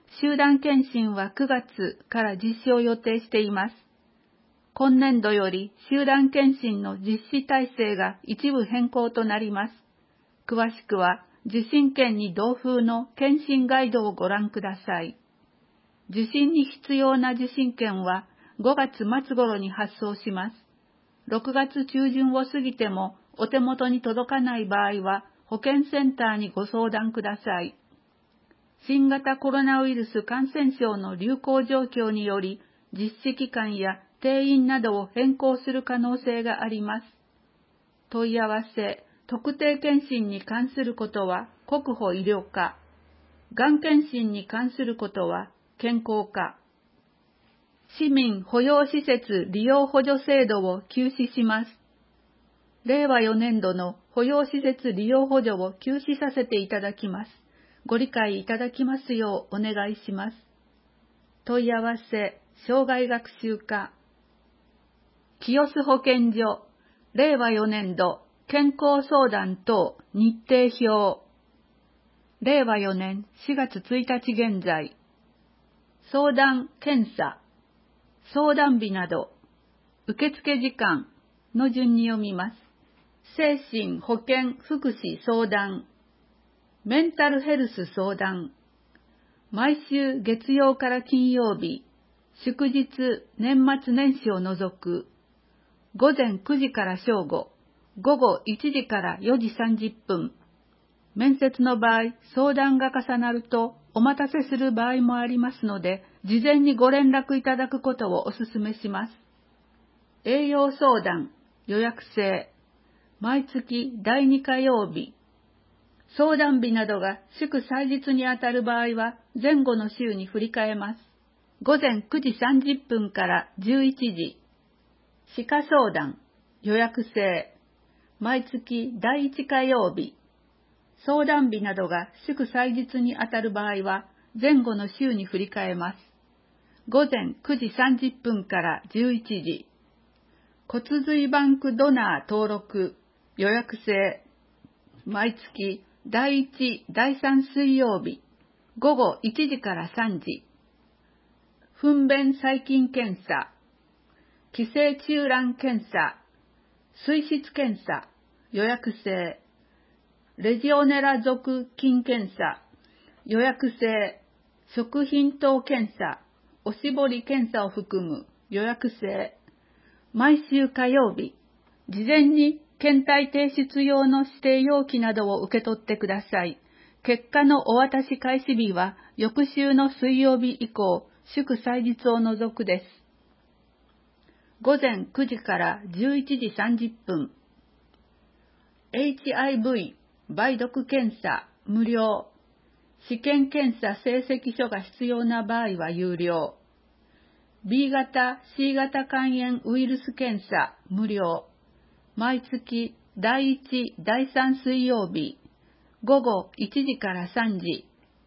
集団検診は9月から実施を予定しています。今年度より集団検診の実施体制が一部変更となります。詳しくは受診券に同封の検診ガイドをご覧ください。受診に必要な受診券は5月末頃に発送します。6月中旬を過ぎてもお手元に届かない場合は保健センターにご相談ください。新型コロナウイルス感染症の流行状況により実施期間や定員などを変更する可能性があります。問い合わせ、特定健診に関することは国保医療課、がん検診に関することは健康課。市民保養施設利用補助制度を休止します。令和4年度の保養施設利用補助を休止させていただきます。ご理解いただきますようお願いします。問い合わせ、生涯学習課。清須保健所、令和4年度健康相談等日程表。令和4年4月1日現在。相談、検査、相談日など、受付時間の順に読みます。精神保健福祉相談、メンタルヘルス相談、毎週月曜から金曜日、祝日、年末年始を除く、午前9時から正午、午後1時から4時30分。面接の場合、相談が重なるとお待たせする場合もありますので、事前にご連絡いただくことをお勧めします。栄養相談、予約制、毎月第2火曜日。相談日などが祝祭日にあたる場合は前後の週に振り替えます。午前9時30分から11時。歯科相談、予約制、毎月第1火曜日。相談日などが祝祭日にあたる場合は前後の週に振り替えます。午前9時30分から11時。骨髄バンクドナー登録、予約制、毎月第1、第3水曜日、午後1時から3時。糞便細菌検査、寄生虫卵検査、水質検査、予約制、レジオネラ属菌検査、予約制、食品等検査、おしぼり検査を含む予約制、毎週火曜日、事前に検体提出用の指定容器などを受け取ってください。結果のお渡し開始日は翌週の水曜日以降、祝祭日を除くです。午前9時から11時30分。HIV 梅毒検査無料。試験検査成績書が必要な場合は有料。B 型、C 型肝炎ウイルス検査無料。毎月第1、第3水曜日、午後1時から3時。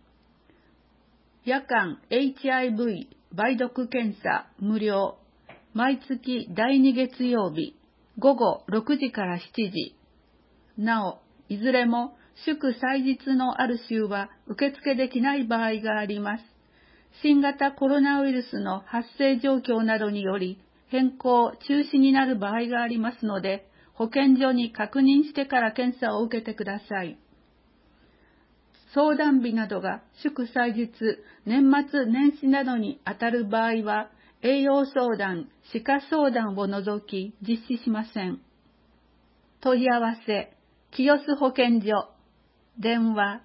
夜間 HIV 梅毒検査無料。毎月第2月曜日、午後6時から7時。なお、いずれも祝祭日のある週は受付できない場合があります。新型コロナウイルスの発生状況などにより変更・中止になる場合がありますので、保健所に確認してから検査を受けてください。相談日などが祝祭日、年末年始などにあたる場合は、栄養相談、歯科相談を除き実施しません。問い合わせ、清須保健所、電話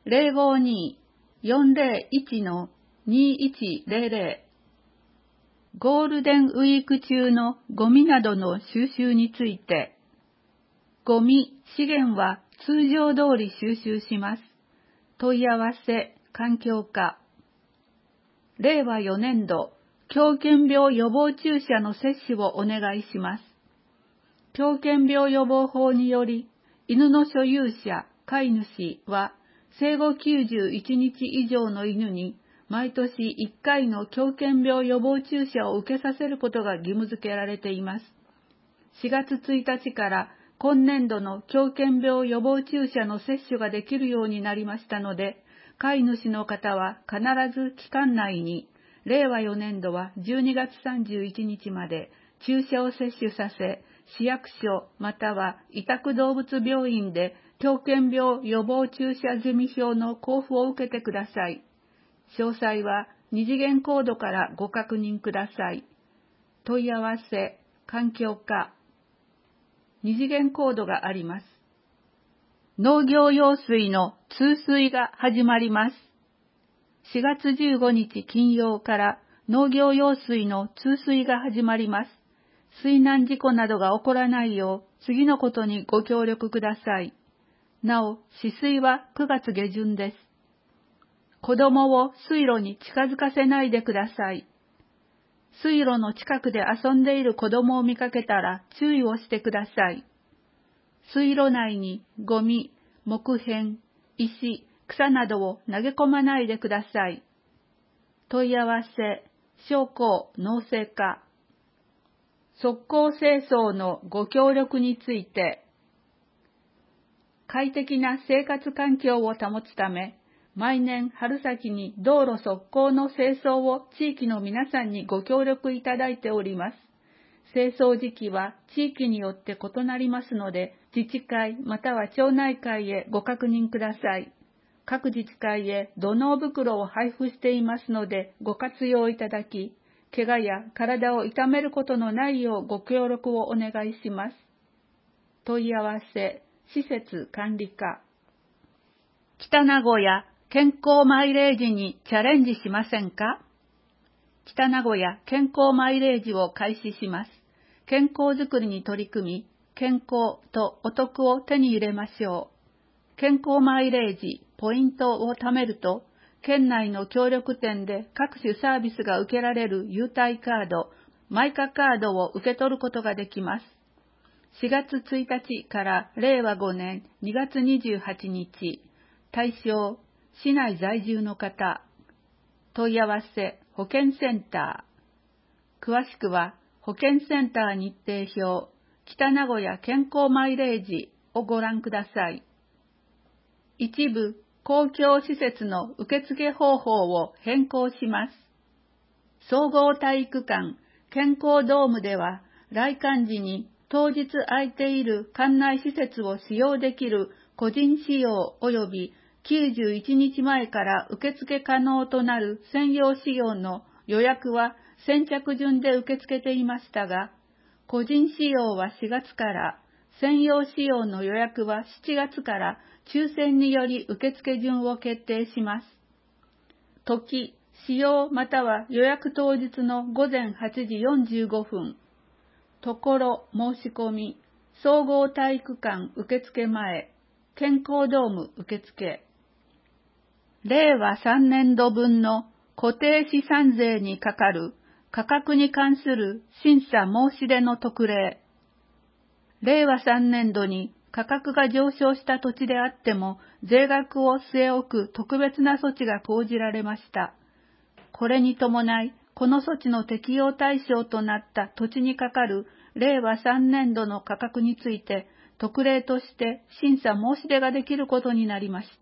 052-401-2100。ゴールデンウィーク中のゴミなどの収集について、ゴミ、資源は通常通り収集します。問い合わせ、環境課。令和4年度、狂犬病予防注射の接種をお願いします。狂犬病予防法により、犬の所有者、飼い主は、生後91日以上の犬に、毎年1回の狂犬病予防注射を受けさせることが義務付けられています。4月1日から今年度の狂犬病予防注射の接種ができるようになりましたので、 飼い主の方は必ず期間内に、令和4年度は12月31日まで注射を接種させ、市役所または委託動物病院で狂犬病予防注射済み票の交付を受けてください。詳細は二次元コードからご確認ください。問い合わせ、環境課。二次元コードがあります。農業用水の通水が始まります。4月15日金曜から農業用水の通水が始まります。水難事故などが起こらないよう次のことにご協力ください。なお、止水は9月下旬です。子供を水路に近づかせないでください。水路の近くで遊んでいる子供を見かけたら注意をしてください。水路内にゴミ、木片、石、草などを投げ込まないでください。問い合わせ、商工農政課。側溝清掃のご協力について、快適な生活環境を保つため、毎年春先に道路側溝の清掃を地域の皆さんにご協力いただいております。清掃時期は地域によって異なりますので、自治会または町内会へご確認ください。各自治会へ土のう袋を配布していますので、ご活用いただき、怪我や体を痛めることのないようご協力をお願いします。問い合わせ、施設管理課。北名古屋健康マイレージにチャレンジしませんか？北名古屋健康マイレージを開始します。健康づくりに取り組み、健康とお得を手に入れましょう。健康マイレージ、ポイントを貯めると、県内の協力店で各種サービスが受けられる優待カード、マイカカードを受け取ることができます。4月1日から令和5年2月28日、対象、市内在住の方、問い合わせ、保健センター。詳しくは、保健センター日程表、北名古屋健康マイレージをご覧ください。一部、公共施設の受付方法を変更します。総合体育館、健康ドームでは、来館時に当日空いている館内施設を使用できる個人使用及び91日前から受付可能となる専用使用の予約は先着順で受け付けていましたが、個人使用は4月から、専用使用の予約は7月から抽選により受付順を決定します。時、使用または予約当日の午前8時45分。ところ申し込み、総合体育館受付前、健康ドーム受付。令和3年度分の固定資産税にかかる価格に関する審査申し出の特例。令和3年度に価格が上昇した土地であっても税額を据え置く特別な措置が講じられました。これに伴い、この措置の適用対象となった土地にかかる令和3年度の価格について特例として審査申し出ができることになりました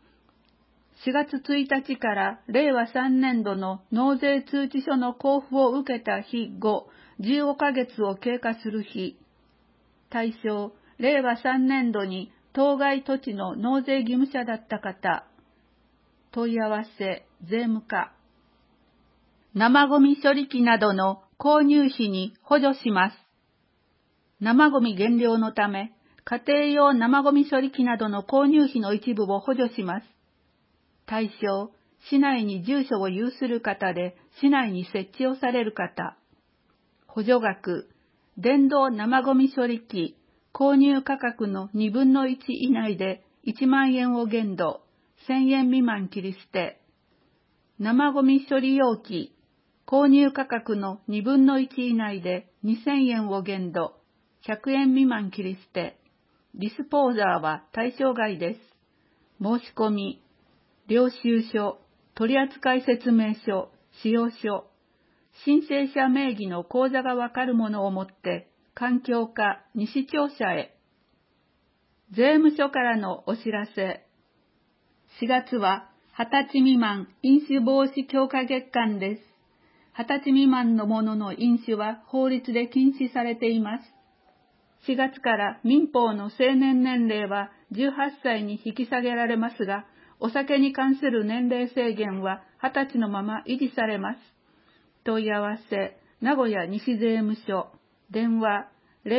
。4月1日から令和3年度の納税通知書の交付を受けた日後、15ヶ月を経過する日。対象、令和3年度に当該土地の納税義務者だった方。問い合わせ、税務課。生ゴミ処理機などの購入費に補助します。生ゴミ減量のため、家庭用生ゴミ処理機などの購入費の一部を補助します。対象、市内に住所を有する方で、市内に設置をされる方。補助額、電動生ゴミ処理機、購入価格の2分の1以内で1万円を限度、1000円未満切り捨て。生ゴミ処理容器、購入価格の2分の1以内で2000円を限度、100円未満切り捨て。ディスポーザーは対象外です。申し込み、領収書、取扱説明書、使用書、申請者名義の口座がわかるものをもって、環境課西庁舎へ。税務署からのお知らせ。4月は 20歳未満飲酒防止強化月間です。20歳未満の者の飲酒は法律で禁止されています。4月から民法の成年年齢は18歳に引き下げられますが、お酒に関する年齢制限は20歳のまま維持されます。問い合わせ、名古屋西税務署、電話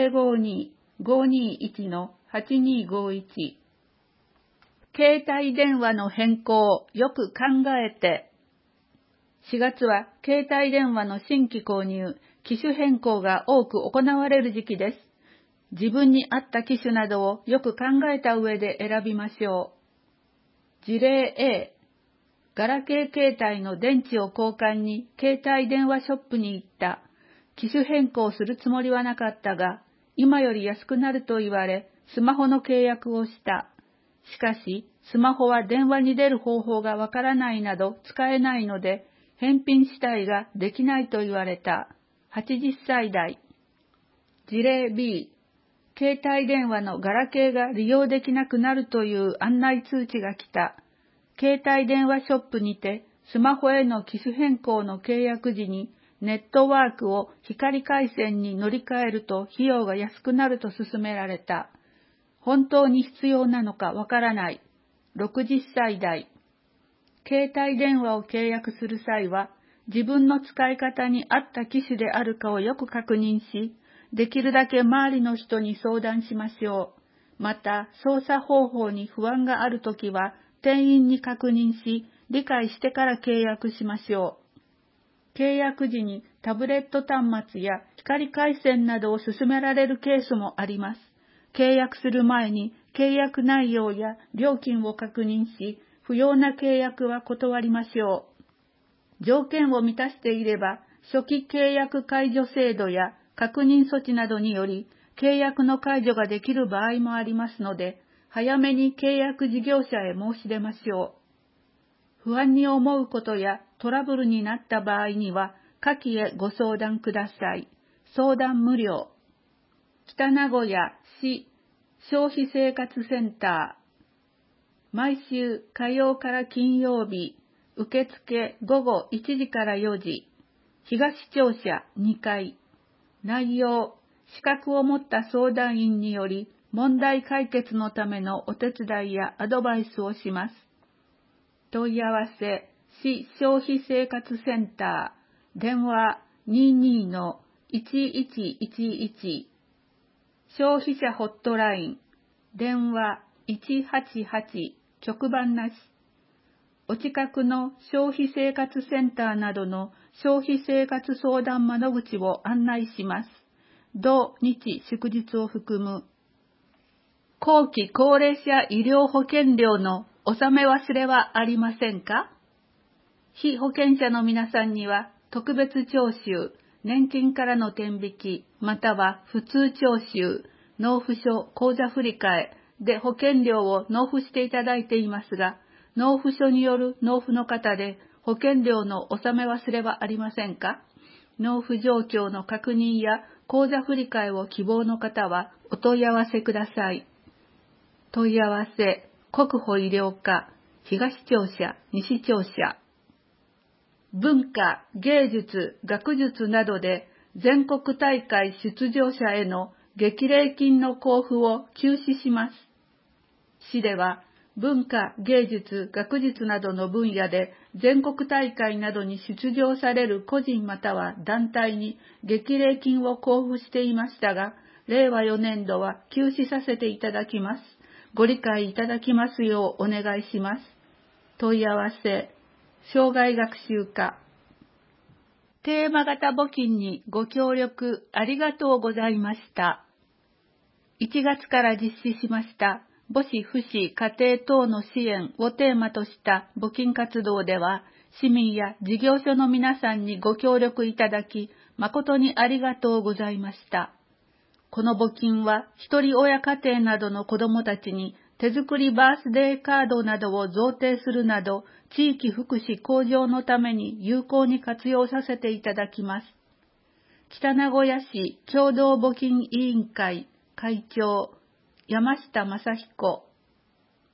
052-521-8251。携帯電話の変更、よく考えて。4月は携帯電話の新規購入、機種変更が多く行われる時期です。自分に合った機種などをよく考えた上で選びましょう。事例 A、ガラケー携帯の電池を交換に携帯電話ショップに行った。機種変更するつもりはなかったが、今より安くなると言われ、スマホの契約をした。しかし、スマホは電話に出る方法がわからないなど使えないので、返品したいができないと言われた。80歳代。事例 B、携帯電話のガラケーが利用できなくなるという案内通知が来た。携帯電話ショップにてスマホへの機種変更の契約時にネットワークを光回線に乗り換えると費用が安くなると勧められた。本当に必要なのかわからない。60歳代。携帯電話を契約する際は自分の使い方に合った機種であるかをよく確認し、できるだけ周りの人に相談しましょう。また、操作方法に不安があるときは、店員に確認し、理解してから契約しましょう。契約時にタブレット端末や光回線などを勧められるケースもあります。契約する前に契約内容や料金を確認し、不要な契約は断りましょう。条件を満たしていれば、初期契約解除制度や確認措置などにより契約の解除ができる場合もありますので、早めに契約事業者へ申し出ましょう。不安に思うことやトラブルになった場合には、下記へご相談ください。相談無料。北名古屋市消費生活センター。毎週火曜から金曜日、受付午後1時から4時。東庁舎2階。内容、資格を持った相談員により問題解決のためのお手伝いやアドバイスをします。問い合わせ、市消費生活センター、電話 22-1111、消費者ホットライン、電話188、局番なし。お近くの消費生活センターなどの消費生活相談窓口を案内します。土日祝日を含む。後期高齢者医療保険料の納め忘れはありませんか？被保険者の皆さんには特別徴収、年金からの転引き、または普通徴収、納付書、口座振替で保険料を納付していただいていますが、納付書による納付の方で保険料の納め忘れはありませんか？納付状況の確認や口座振替を希望の方はお問い合わせください。問い合わせ、国保医療課、東庁舎、西庁舎。文化、芸術、学術などで全国大会出場者への激励金の交付を休止します。市では文化、芸術、学術などの分野で全国大会などに出場される個人または団体に激励金を交付していましたが、令和4年度は休止させていただきます。ご理解いただきますようお願いします。問い合わせ、障害学習課。テーマ型募金にご協力ありがとうございました。1月から実施しました母子父子家庭等の支援をテーマとした募金活動では、市民や事業所の皆さんにご協力いただき、誠にありがとうございました。この募金は、一人親家庭などの子どもたちに手作りバースデーカードなどを贈呈するなど、地域福祉向上のために有効に活用させていただきます。北名古屋市共同募金委員会会長、山下正彦。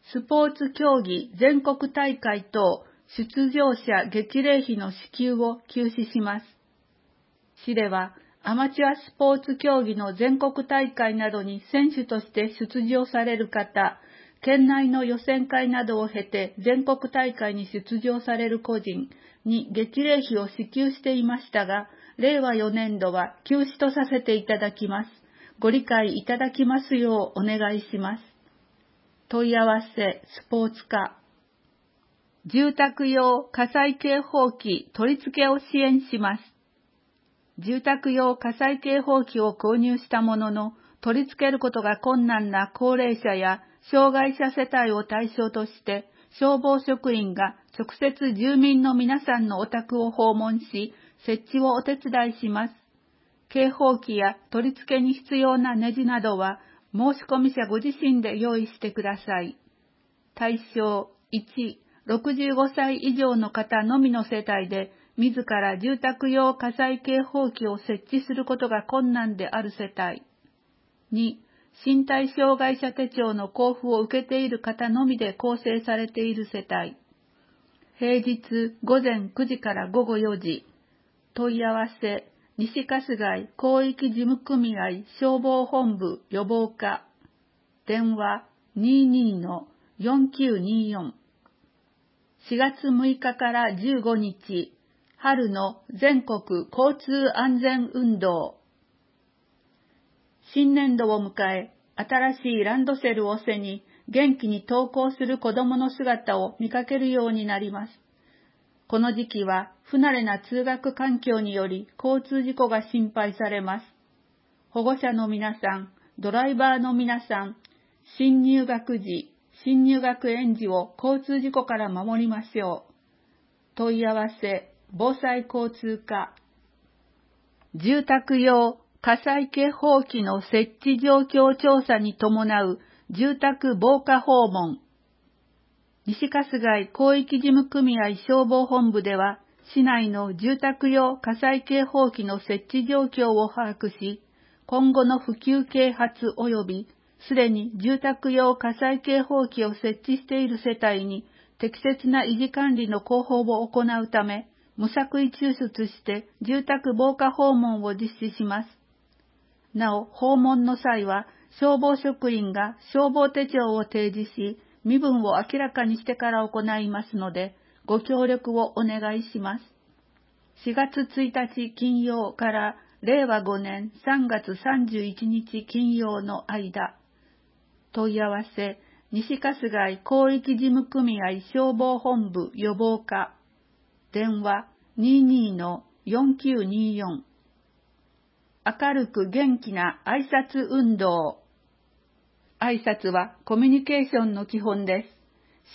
スポーツ競技全国大会等出場者激励費の支給を休止します。市では、アマチュアスポーツ競技の全国大会などに選手として出場される方、県内の予選会などを経て全国大会に出場される個人に激励費を支給していましたが、令和4年度は休止とさせていただきます。ご理解いただきますようお願いします。問い合わせ、スポーツ課。住宅用火災警報器取り付けを支援します。住宅用火災警報器を購入したものの、取り付けることが困難な高齢者や障害者世帯を対象として、消防職員が直接住民の皆さんのお宅を訪問し、設置をお手伝いします。警報器や取り付けに必要なネジなどは、申込者ご自身で用意してください。対象1、65歳以上の方のみの世帯で、自ら住宅用火災警報器を設置することが困難である世帯。2、身体障害者手帳の交付を受けている方のみで構成されている世帯。平日午前9時から午後4時。問い合わせ、西春日井広域事務組合消防本部予防課。電話 22-4924。4月6日から15日。春の全国交通安全運動。新年度を迎え、新しいランドセルを背に元気に登校する子供の姿を見かけるようになります。この時期は不慣れな通学環境により交通事故が心配されます。保護者の皆さん、ドライバーの皆さん、新入学時、新入学園児を交通事故から守りましょう。問い合わせ、防災交通課。住宅用火災警報器の設置状況調査に伴う住宅防火訪問。西春日井広域事務組合消防本部では、市内の住宅用火災警報器の設置状況を把握し、今後の普及啓発及び、すでに住宅用火災警報器を設置している世帯に適切な維持管理の広報を行うため、無作為抽出して住宅防火訪問を実施します。なお、訪問の際は、消防職員が消防手帳を提示し、身分を明らかにしてから行いますので、ご協力をお願いします。4月1日金曜から令和5年3月31日金曜の間。問い合わせ、西春日井広域事務組合消防本部予防課。電話 22-4924。明るく元気な挨拶運動。挨拶はコミュニケーションの基本です。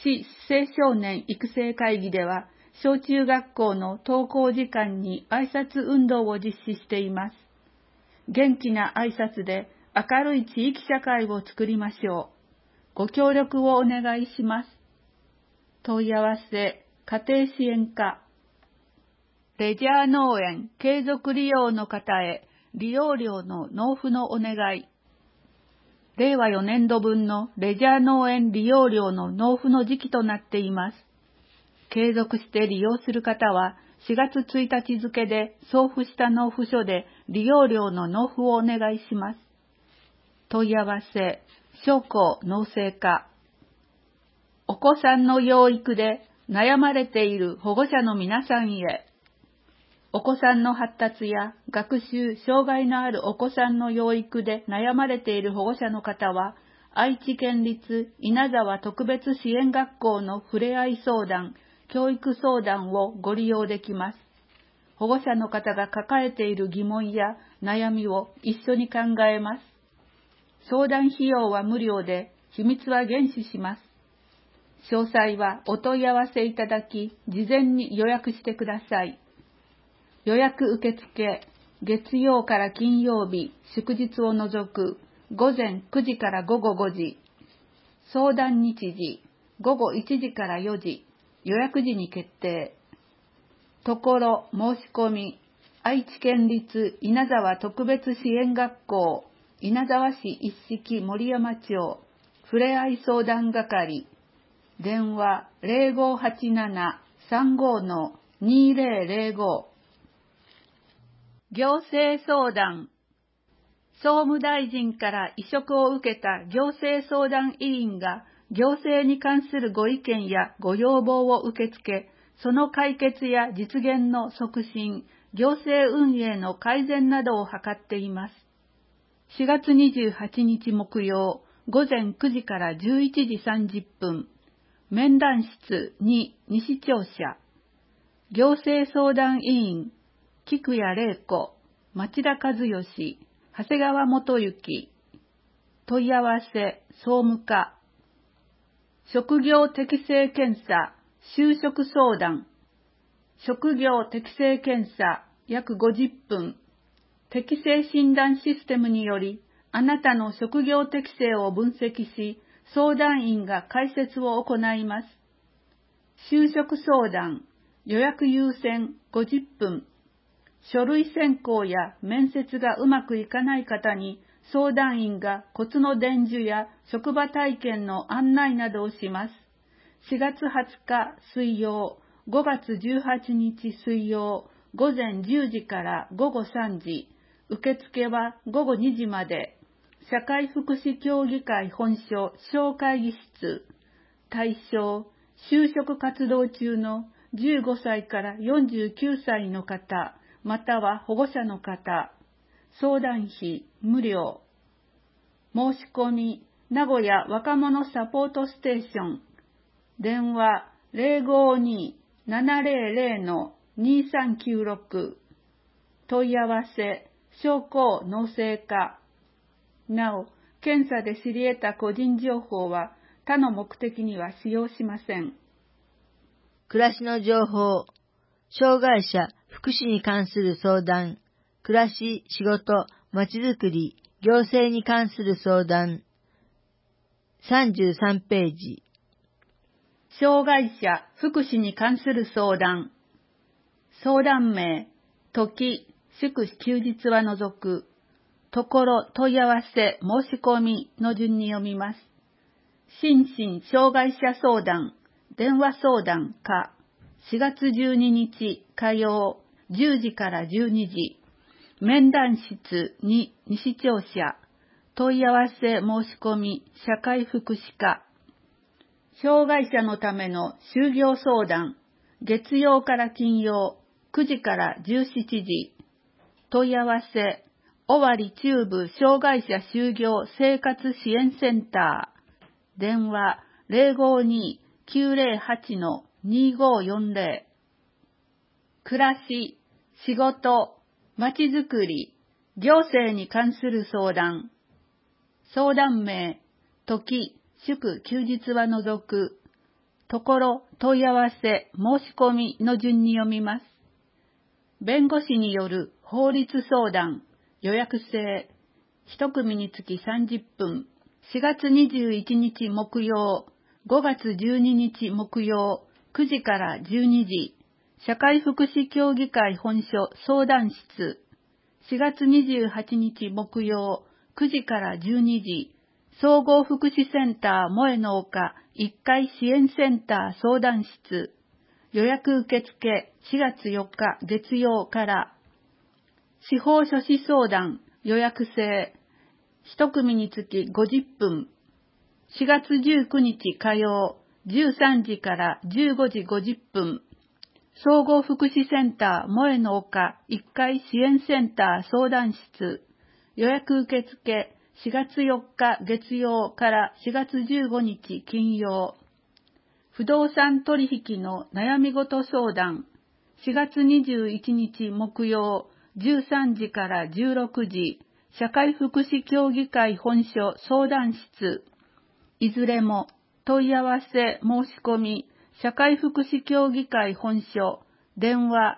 市青少年育成会議では、小中学校の登校時間に挨拶運動を実施しています。元気な挨拶で明るい地域社会を作りましょう。ご協力をお願いします。問い合わせ、家庭支援課。レジャー農園継続利用の方へ利用料の納付のお願い。令和4年度分のレジャー農園利用料の納付の時期となっています。継続して利用する方は4月1日付で送付した納付書で利用料の納付をお願いします。問い合わせ、商工農政課。お子さんの養育で悩まれている保護者の皆さんへ。お子さんの発達や学習、障害のあるお子さんの養育で悩まれている保護者の方は、愛知県立稲沢特別支援学校のふれあい相談、教育相談をご利用できます。保護者の方が抱えている疑問や悩みを一緒に考えます。相談費用は無料で、秘密は厳守します。詳細はお問い合わせいただき、事前に予約してください。予約受付、月曜から金曜日、祝日を除く、午前9時から午後5時。相談日時、午後1時から4時。予約時に決定。ところ申し込み、愛知県立稲沢特別支援学校、稲沢市一色森山町、ふれあい相談係、 電話0587-35-2005。行政相談。総務大臣から委嘱を受けた行政相談委員が行政に関するご意見やご要望を受け付け、その解決や実現の促進、行政運営の改善などを図っています。4月28日木曜、午前9時から11時30分、面談室2西庁舎。行政相談委員、菊谷玲子、町田和義、長谷川元幸。問い合わせ、総務課。職業適性検査、就職相談。職業適性検査、約50分。適性診断システムにより、あなたの職業適性を分析し、相談員が解説を行います。就職相談、予約優先50分。書類選考や面接がうまくいかない方に、相談員がコツの伝授や職場体験の案内などをします。4月20日水曜、5月18日水曜、午前10時から午後3時。受付は午後2時まで。社会福祉協議会本所小会議室。対象、就職活動中の15歳から49歳の方、または保護者の方。相談費無料。申し込み、名古屋若者サポートステーション。電話052-700-2396。問い合わせ、商工農政課。なお、検査で知り得た個人情報は他の目的には使用しません。 暮らしの情報、障害者、福祉に関する相談、暮らし、仕事、まちづくり、行政に関する相談。33ページ。 障害者、福祉に関する相談。相談名、時、祝休日は除く。ところ、問い合わせ、申し込みの順に読みます。心身障害者相談、電話相談課。4月12日火曜、10時から12時。面談室2西庁舎。問い合わせ申し込み、社会福祉課。障害者のための就業相談。月曜から金曜、9時から17時。問い合わせ、尾張中部障害者就業生活支援センター。電話052-908-2540。暮らし、仕事、まちづくり、行政に関する相談。相談名、時、祝休日は除く。ところ、問い合わせ、申し込みの順に読みます。弁護士による法律相談。予約制。1組につき30分。4月21日木曜、5月12日木曜、9時から12時。社会福祉協議会本所相談室。4月28日木曜、9時から12時。総合福祉センター萌の丘1階支援センター相談室。予約受付4月4日月曜から。司法書士相談予約制。1組につき50分。4月19日火曜、13時から15時50分。総合福祉センター萌の丘1階支援センター相談室。予約受付4月4日月曜から4月15日金曜。不動産取引の悩み事相談。4月21日木曜、13時から16時、社会福祉協議会本所相談室。いずれも問い合わせ申し込み、社会福祉協議会本所、電話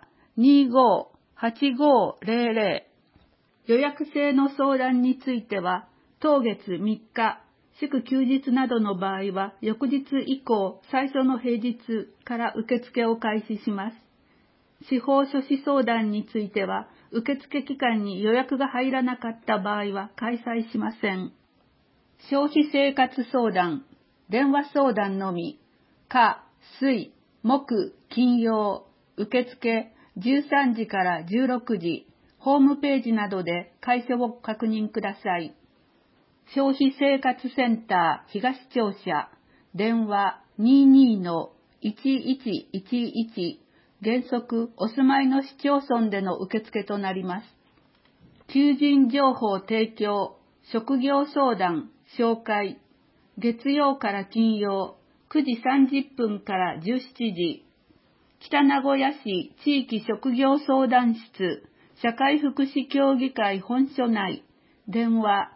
25-8500。予約制の相談については、当月3日、祝休日などの場合は、翌日以降、最初の平日から受付を開始します。司法書士相談については、受付期間に予約が入らなかった場合は開催しません。消費生活相談、電話相談のみ。 火、水、木、金曜、受付13時から16時、ホームページなどで開所を確認ください。消費生活センター東庁舎、電話 22-1111、原則お住まいの市町村での受付となります。求人情報提供、職業相談、紹介、月曜から金曜、9時30分から17時、北名古屋市地域職業相談室、社会福祉協議会本所内、電話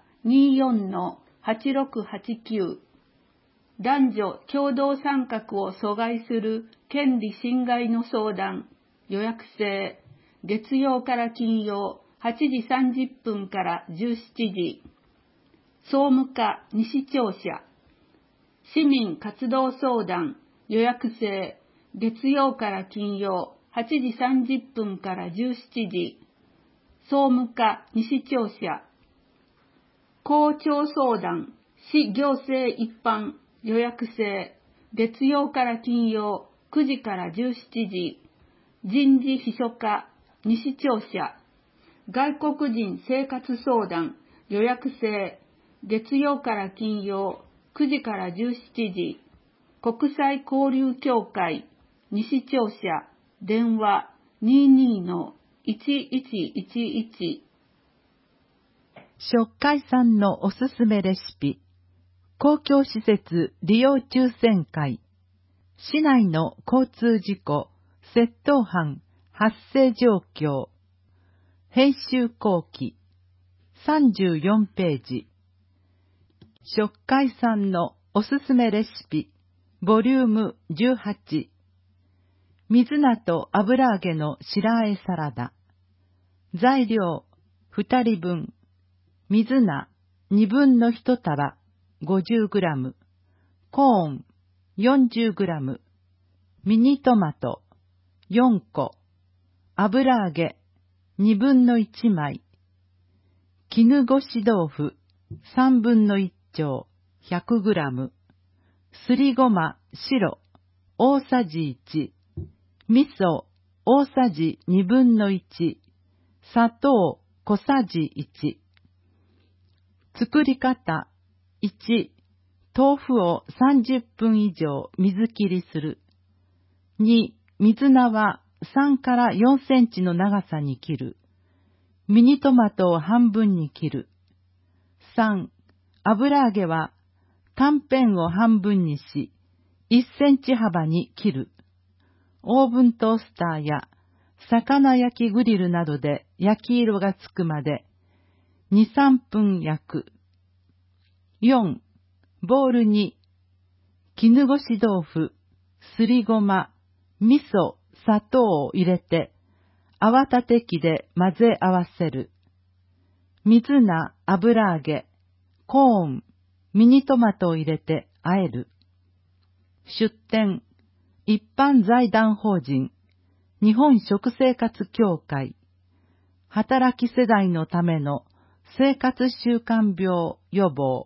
24-8689、男女共同参画を阻害する権利侵害の相談、予約制、月曜から金曜、8時30分から17時、総務課西庁舎、市民活動相談、予約制、月曜から金曜、8時30分から17時、総務課西庁舎、公聴相談、市行政一般、予約制、月曜から金曜、9時から17時、人事秘書課西庁舎、外国人生活相談、予約制、月曜から金曜、9時から17時、国際交流協会西庁舎、電話 22-1111。 食会さんのおすすめレシピ、公共施設利用抽選会、市内の交通事故、窃盗犯発生状況、編集後期、34ページ。食会さんのおすすめレシピ、ボリューム18。水菜と油揚げの白和えサラダ。材料、2人分。水菜、2分の1束、50g。コーン、40g。ミニトマト、4個。油揚げ、2分の1枚。絹ごし豆腐、3分の1丁、100g。すりごま、白、大さじ1。味噌、大さじ2分の1。砂糖、小さじ1。作り方、1、豆腐を30分以上水切りする。2、水菜は3から4センチの長さに切る。ミニトマトを半分に切る。3、油揚げは短片を半分にし、1センチ幅に切る。オーブントースターや魚焼きグリルなどで焼き色がつくまで2、3分焼く。4、ボウルに絹ごし豆腐、すりごま、味噌、砂糖を入れて泡立て器で混ぜ合わせる。水菜、油揚げ、コーン、ミニトマトを入れて和える。出典、一般財団法人、日本食生活協会、働き世代のための生活習慣病予防。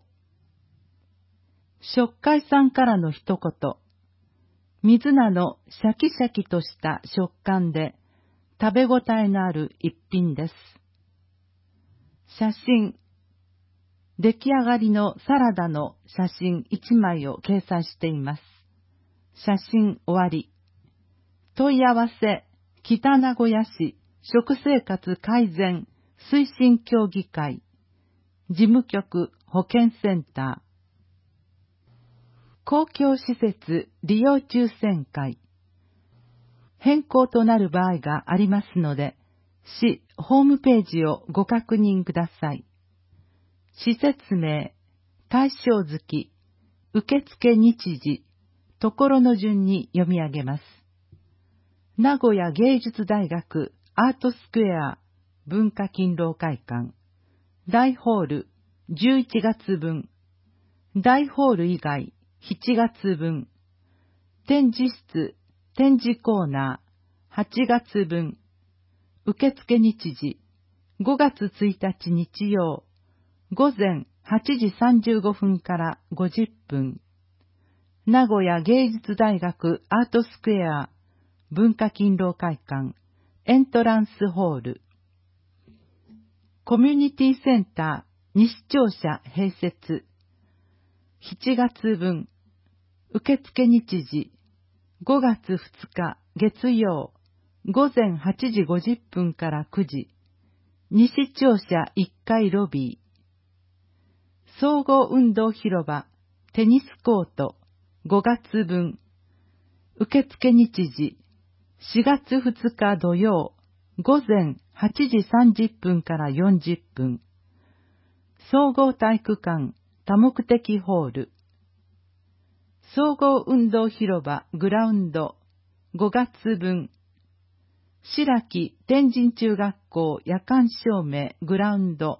食会さんからの一言。水菜のシャキシャキとした食感で食べ応えのある一品です。写真。出来上がりのサラダの写真1枚を掲載しています。写真終わり。問い合わせ、北名古屋市食生活改善推進協議会、事務局保健センター。公共施設利用抽選会。変更となる場合がありますので、市ホームページをご確認ください。施設名、対象月、受付日時、ところの順に読み上げます。名古屋芸術大学アートスクエア文化勤労会館、大ホール11月分、大ホール以外7月分、展示室、展示コーナー8月分、受付日時5月1日日曜、午前8時35分から50分、 名古屋芸術大学アートスクエア文化勤労会館エントランスホール。コミュニティセンター西庁舎併設。7月分。受付日時。5月2日月曜。午前8時50分から9時。西庁舎1階ロビー。総合運動広場テニスコート5月分。受付日時。4月2日土曜。午前8時30分から40分。総合体育館多目的ホール。総合運動広場グラウンド5月分。白木天神中学校夜間照明グラウンド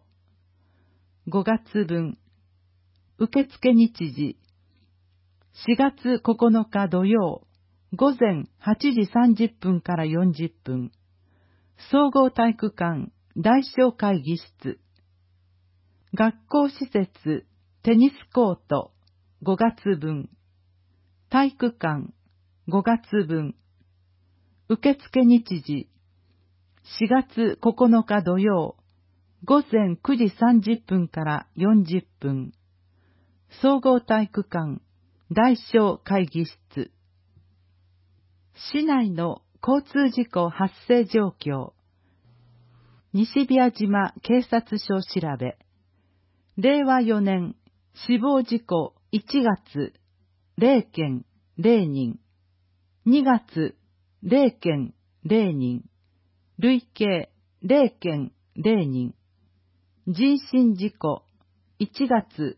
5月分。受付日時。4月9日土曜。午前8時30分から40分。総合体育館大小会議室。学校施設テニスコート5月分。体育館5月分。受付日時。4月9日土曜。午前9時30分から40分。総合体育館大小会議室。市内の交通事故発生状況。西宮島警察署調べ。令和4年死亡事故1月0件0人。2月0件0人。累計0件0人。人身事故1月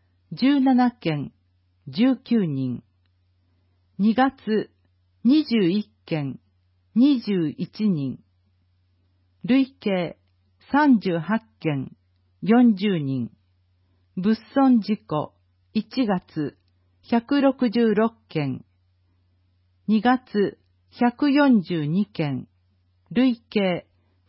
17件19人。2月21件21人。累計38件40人。物損事故1月166件。2月142件。累計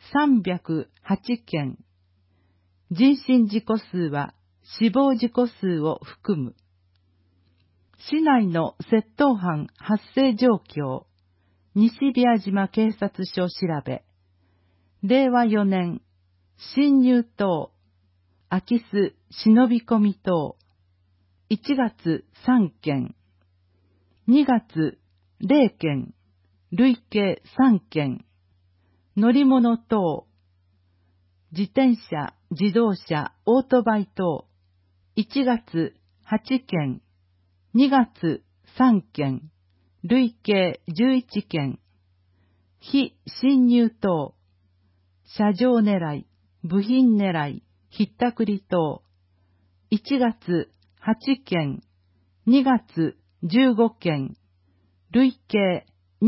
308件。人身事故数は死亡事故数を含む。市内の窃盗犯発生状況。西宮島警察署調べ。令和4年、侵入等、空き巣、忍び込み等。1月3件。2月0件。累計3件。乗り物等。自転車、自動車、オートバイ等。1月8件。2月3件。累計11件。非侵入等。車上狙い、部品狙い、ひったくり等。1月8件。2月15件。累計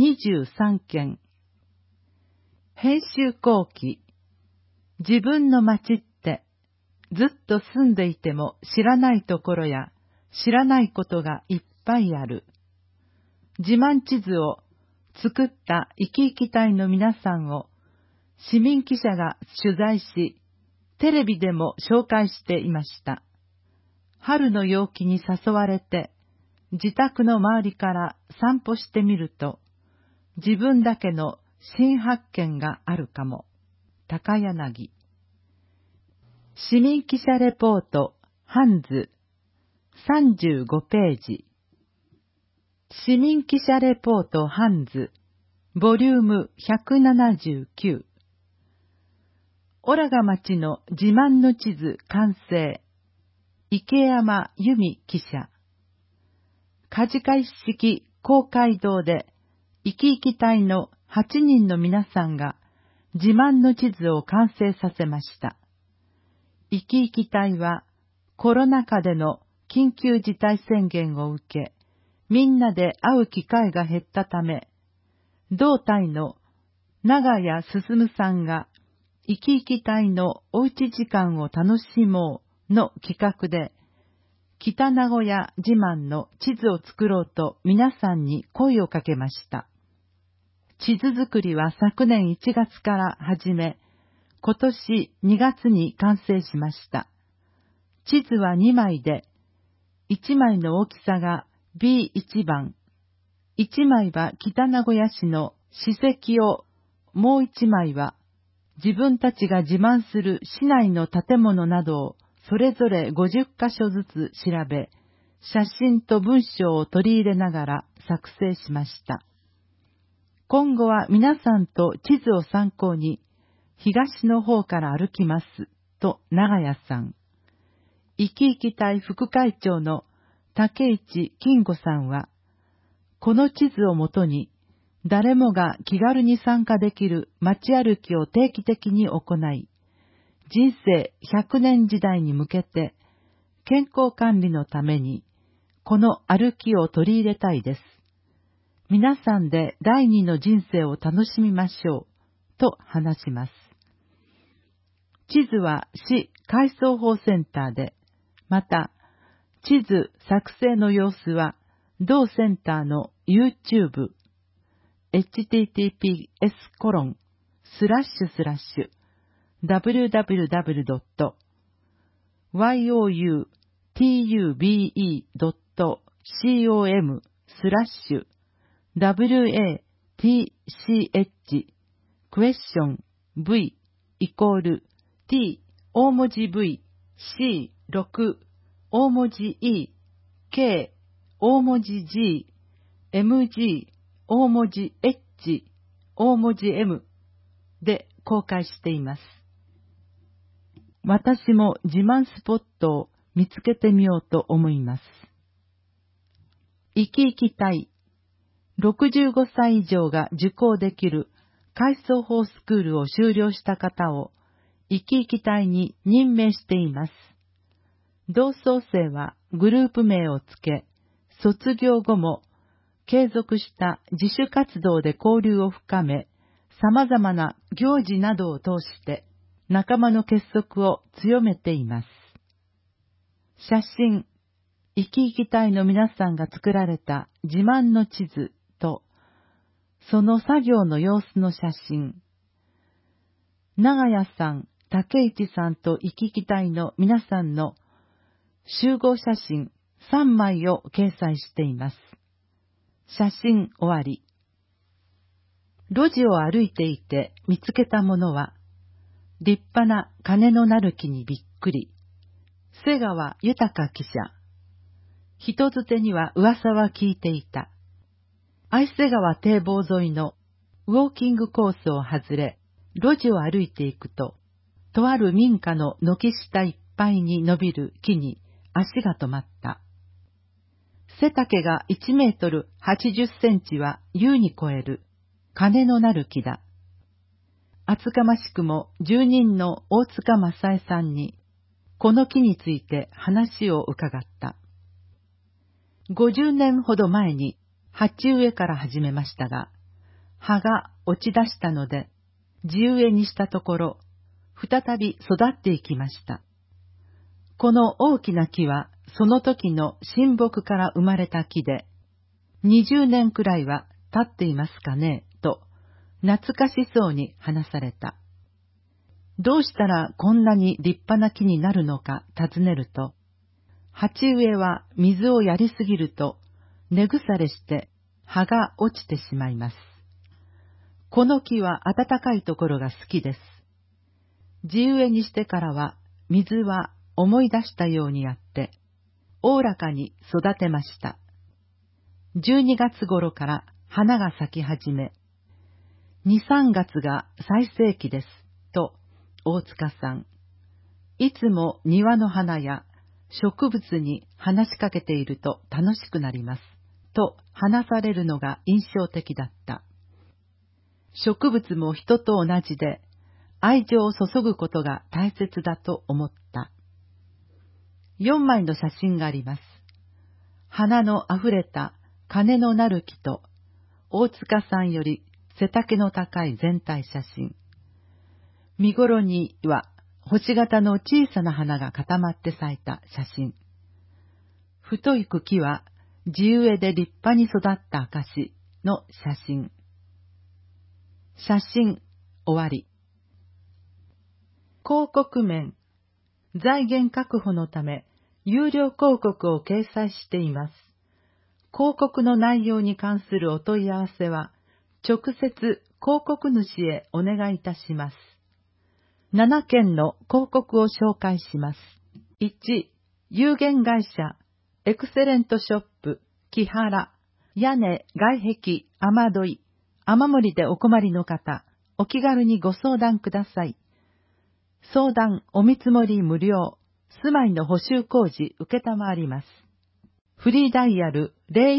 23件。編集後期。自分の町ってずっと住んでいても知らないところや知らないことがいっぱいある。自慢地図を作った生き生き隊の皆さんを市民記者が取材し、テレビでも紹介していました。春の陽気に誘われて、自宅の周りから散歩してみると、自分だけの新発見があるかも。高柳。市民記者レポート、ハンズ、35ページ。市民記者レポート、ハンズ、ボリューム179。オラガ町の自慢の地図完成。池山由美記者。梶賀一式公会堂で、生き生き隊の8人の皆さんが自慢の地図を完成させました。生き生き隊はコロナ禍での緊急事態宣言を受け、みんなで会う機会が減ったため、同隊の長谷進さんが生き生き隊のおうち時間を楽しもうの企画で、北名古屋自慢の地図を作ろうと皆さんに声をかけました。地図作りは昨年1月から始め、今年2月に完成しました。地図は2枚で、1枚の大きさが B1 番。1枚は北名古屋市の史跡を、もう1枚は自分たちが自慢する市内の建物などをそれぞれ50カ所ずつ調べ、写真と文章を取り入れながら作成しました。今後は皆さんと地図を参考に東の方から歩きますと長屋さん。生き生き隊副会長の竹市金吾さんは、この地図をもとに誰もが気軽に参加できる街歩きを定期的に行い、人生100年時代に向けて健康管理のためにこの歩きを取り入れたいです。皆さんで第二の人生を楽しみましょうと話します。地図は市改装法センターで、また地図作成の様子は同センターの YouTube https://www.youtube.com/watch v T 大文字 V C 6大文字 E K 大文字 G MG大文字 H 大文字 M で公開しています。私も自慢スポットを見つけてみようと思います。生き生き隊65歳以上が受講できる改装法スクールを修了した方を生き生き隊に任命しています。同窓生はグループ名をつけ、卒業後も継続した自主活動で交流を深め、様々な行事などを通して仲間の結束を強めています。写真、生き生き隊の皆さんが作られた自慢の地図と、その作業の様子の写真。長屋さん、竹市さんと生き生き隊の皆さんの集合写真3枚を掲載しています。写真終わり。路地を歩いていて見つけたものは、立派な金のなる木にびっくり。瀬川豊記者。人づてには噂は聞いていた。愛瀬川堤防沿いのウォーキングコースを外れ、路地を歩いていくと、とある民家の軒下いっぱいに伸びる木に足が止まった。背丈が1メートル80センチは優に超える金のなる木だ。厚かましくも住人の大塚正恵さんにこの木について話を伺った。50年ほど前に鉢植えから始めましたが、葉が落ち出したので地植えにしたところ、再び育っていきました。この大きな木はその時の親木から生まれた木で、20年くらいは経っていますかね、と懐かしそうに話された。どうしたらこんなに立派な木になるのか尋ねると、鉢植えは水をやりすぎると根腐れして葉が落ちてしまいます。この木は暖かいところが好きです。地植えにしてからは水は思い出したようにやっておおらかに育てました。12月頃から花が咲き始め、2、3月が最盛期です、と大塚さん。いつも庭の花や植物に話しかけていると楽しくなります、と話されるのが印象的だった。植物も人と同じで、愛情を注ぐことが大切だと思った。4枚の写真があります。花のあふれた金のなる木と、大塚さんより背丈の高い全体写真。見頃には星形の小さな花が固まって咲いた写真。太い茎は地植えで立派に育った証の写真。写真終わり。広告面。財源確保のため有料広告を掲載しています。 広告の内容に関するお問い合わせは、直接広告主へお願いいたします。7件の広告を紹介します。1、有限会社、エクセレントショップ、木原、屋根、外壁、雨どい、雨漏りでお困りの方、お気軽にご相談ください。相談、お見積もり無料、住まいの補修工事受けたまわります。フリーダイヤル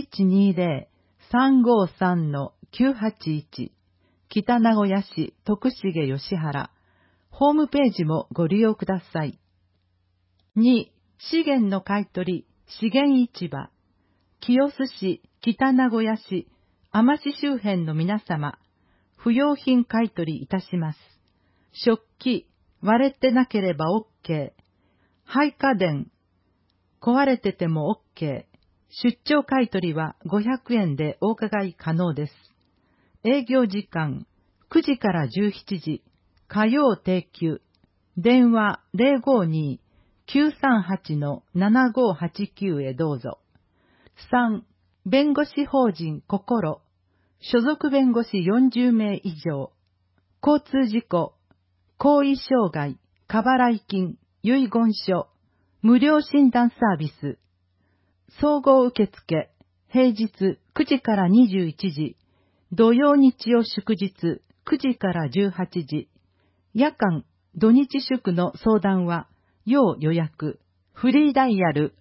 0120-353-981 北名古屋市徳重吉原。ホームページもご利用ください。2、資源の買取、資源市場。清須市、北名古屋市、天市周辺の皆様、不用品買取いたします。食器、割れてなければ OK。廃家電、壊れてても OK。出張買取は500円でお伺い可能です。営業時間、9時から17時、火曜定休。電話 052-938-7589 へどうぞ。3、弁護士法人心。所属弁護士40名以上。交通事故、行為障害、過払い金、遺言書、無料診断サービス。総合受付、平日9時から21時、土曜日曜祝日9時から18時、夜間、土日祝の相談は、要予約、フリーダイヤル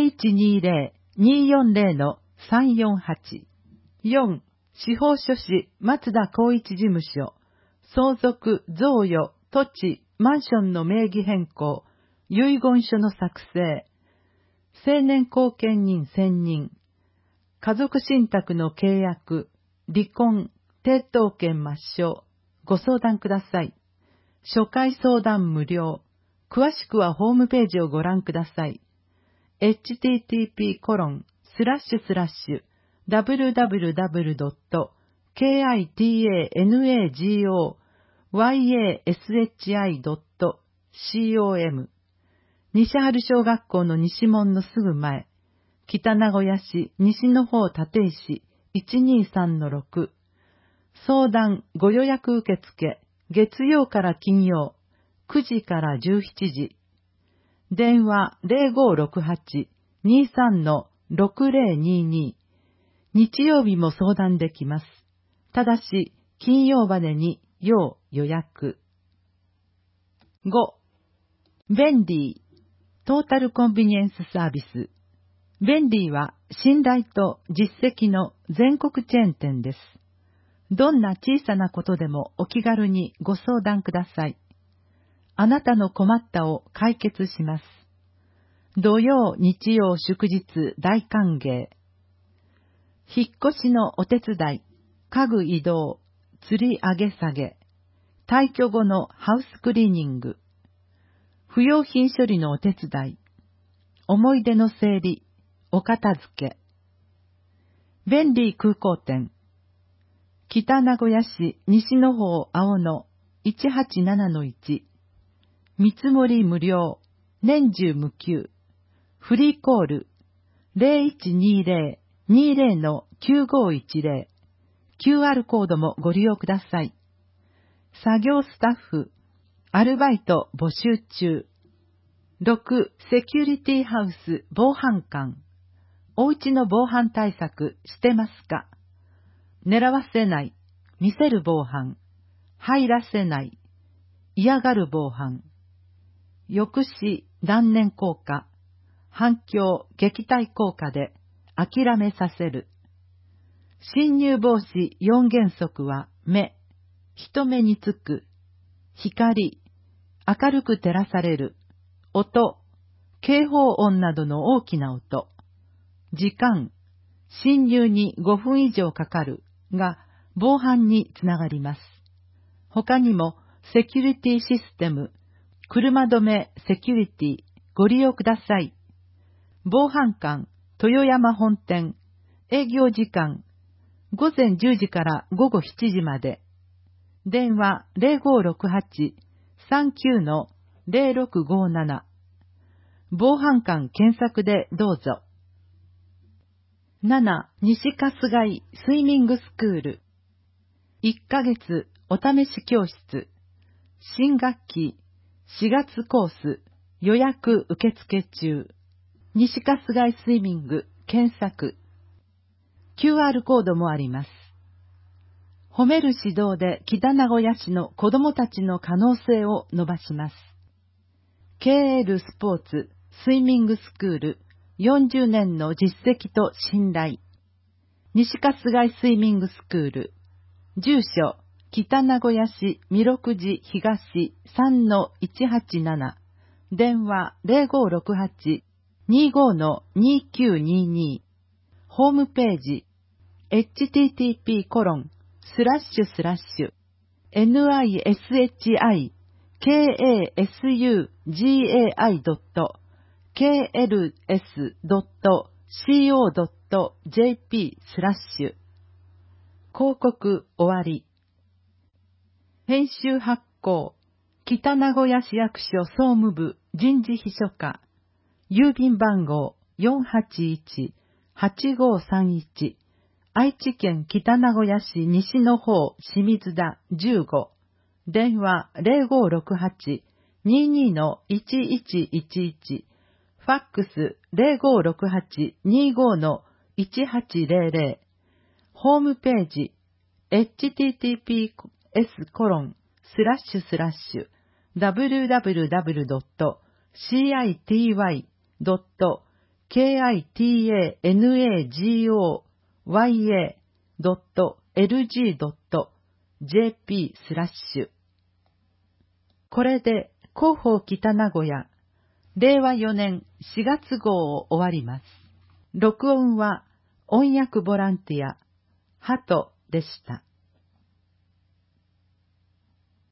0120-240-348。4、司法書士松田光一事務所、相続、贈与、土地、マンションの名義変更、遺言書の作成、成年後見人選任、家族信託の契約、離婚、抵当権抹消、ご相談ください。初回相談無料。詳しくはホームページをご覧ください。http://www.kitanagoyashi.com 西春小学校の西門のすぐ前、北名古屋市西の方立石 123-6。相談ご予約受付、月曜から金曜、9時から17時。電話 0568-23-6022。日曜日も相談できます。ただし、金曜までに要予約。5、便利、トータルコンビニエンスサービス。便利は信頼と実績の全国チェーン店です。どんな小さなことでもお気軽にご相談ください。あなたの困ったを解決します。土曜、日曜、祝日大歓迎。引っ越しのお手伝い、家具移動、吊り上げ下げ、退去後のハウスクリーニング、不用品処理のお手伝い、思い出の整理、お片付け。便利空港店。北名古屋市西の方青野 187-1。見積もり無料、年中無休。フリーコール 0120-20-9510。QR コードもご利用ください。作業スタッフ、アルバイト募集中。6、セキュリティハウス防犯官。お家の防犯対策してますか？狙わせない、見せる防犯。入らせない、嫌がる防犯。抑止、断念効果。反響、撃退効果で諦めさせる。侵入防止4原則は目、人目につく、光、明るく照らされる、音、警報音などの大きな音、時間、侵入に5分以上かかるが防犯につながります。他にもセキュリティシステム、車止めセキュリティご利用ください。防犯官、豊山本店、営業時間、午前10時から午後7時まで。電話 0568-39-0657。防犯官検索でどうぞ。 7、西春日井スイミングスクール。1ヶ月お試し教室。新学期4月コース予約受付中。西春日井スイミング検索。QR コードもあります。褒める指導で北名古屋市の子どもたちの可能性を伸ばします。KL スポーツスイミングスクール40年の実績と信頼。西春日井スイミングスクール。住所、北名古屋市弥勒寺東 3-187。電話 0568-25-2922。ホームページ、http://nisishi-kals.kls.co.jp/広告終わり。編集発行、北名古屋市役所総務部人事秘書課、郵便番号481-8531、愛知県北名古屋市西の方清水田15、電話0568-22-1111、ファックス0568-25-1800、ホームページ、https://www.city.kitanagoya.lg.jp/。これで広報北名古屋令和4年4月号を終わります。録音は音訳ボランティアハトでした。